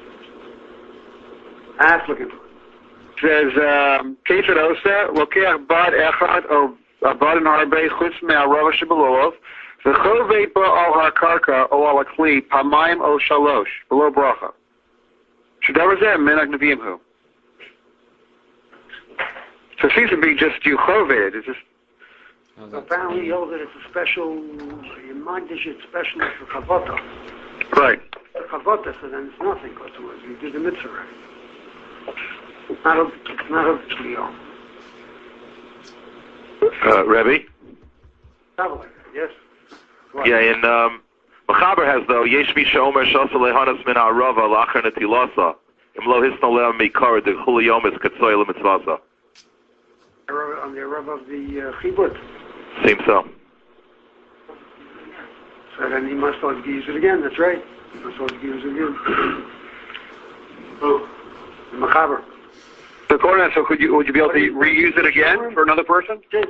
I have to look into it.
Says, Keifet Osa, Lokeach Bad Echad, or Bad and Harbe, Chutz Me'arava Shebalulav, V'chovei Ba Al HaKarka, O Al HaKli, Pamayim O Shalosh, below Bracha. Shadavar Zeh, Menach Nevi'im Hu. So it seems to be just you chovei it. It's just
How's
So
that?
apparently he holds that it's a special, Magdish specialist for Chavota.
Right.
Chavota, so then it's nothing, because you did the mitzvah right. It's not a Leo.
Rebbe?
Yes? What?
Yeah, in Mechaber has though Yesh Mi Shomer Shasa Lehanas Min Arava Lachar Netilasa Im Lo Hisno Lev Mikar De Chuli Yomis Ketzoy Lemitzvasa.
On the Arab of the Chibut.
Seems so.
So then he must have to use it again, that's right. He must have to use it again.
Oh.
The Mechaber.
So according to that, would you be able to reuse it again for another person?
He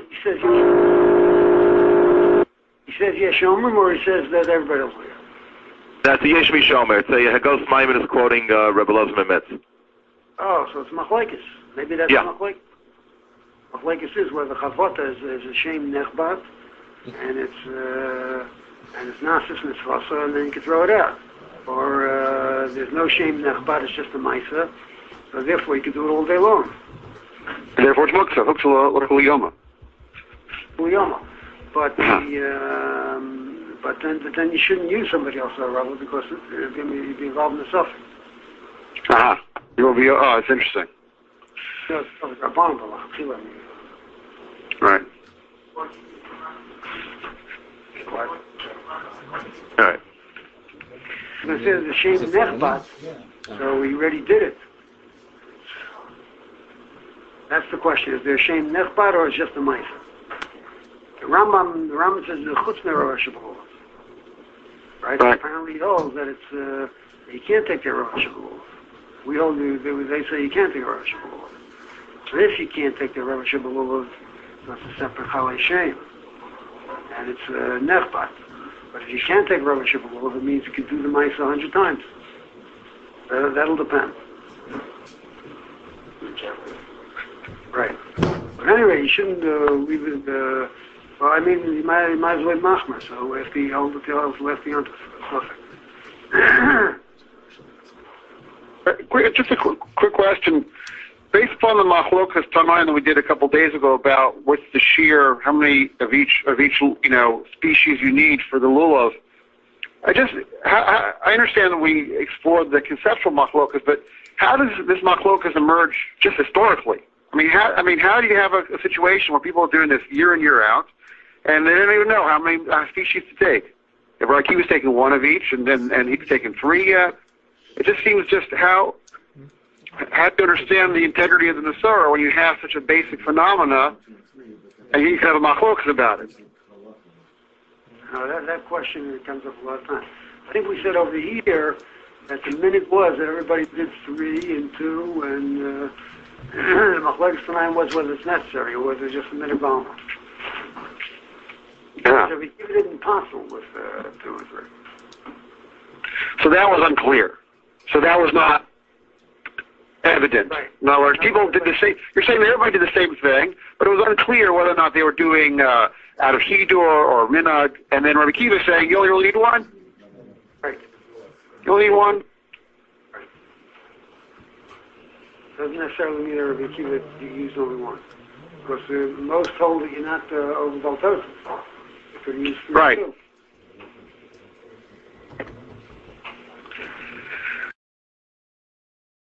says yes, Shomer, or he says that everybody else will.
That's a Yesh Mi Shomer. It's a Hagos Maimon is quoting Rebbe Lozman Metz.
Oh, so it's Machlekes. Maybe that's Machlekes. Machlekes is where the Chavota is a shame nechbat, and it's nasis mitzvasa, and then you can throw it out. Or there's no shame nechbat, it's just a maisa, so therefore you can do it all day long.
And therefore it's muktzah, huktzah l'chuliyoma.
L'chuliyoma. But then you shouldn't use somebody else's rubber because you'd be involved in the suffering.
You will be. Oh, it's interesting.
No, it's abominable.
Right.
All right.
So it says the shame nechbat, so he already did it. That's the question. Is there shame nechbat or is it just a maisa? The Rambam says the chutz me'rosh hab'chol. Right? Apparently he holds that it's you can't take the rosh hab'chol. We hold they say you can't take the rosh hab'chol. So if you can't take the rosh hab'chol, that's a separate chalei shame, and it's nechbat. But if you can't take rosh hab'chol, it means you can do the mice 100 times. That'll depend. Right. But anyway, you shouldn't leave it. Well, I mean, you might as well machmer. So if he holds it, left the onto
Just a quick question. Based upon the machlokas Tanaim that we did a couple days ago about what's the shear, how many of each species you need for the lulav, I understand that we explored the conceptual machlokas, but how does this machlokas emerge just historically? I mean, how do you have a situation where people are doing this year in, year out, and they don't even know how many species to take? If he was taking one of each, and he was taking three, it just seems just how to understand the integrity of the Nasara when you have such a basic phenomena, and you have a machlokas about it.
No, that question comes up a lot of times. I think we said over here that the minute was that everybody did 3 and 2, and the machlokes tonight was whether it's necessary or whether it's just a minute bomb.
Yeah.
So we keep it impossible with 2 and 3.
So that was unclear. So that was not evident.
Right.
In other words, people did the same. You're saying that everybody did the same thing, but it was unclear whether or not they were doing out of Hidur or Minag. And then Rabbi Kiva is saying, you only really need one?
Right.
You only need one?
Right. Doesn't necessarily mean Rabbi Kiva you use only one. Because most hold that you're not over Baltosis. You could use 3
right.
too.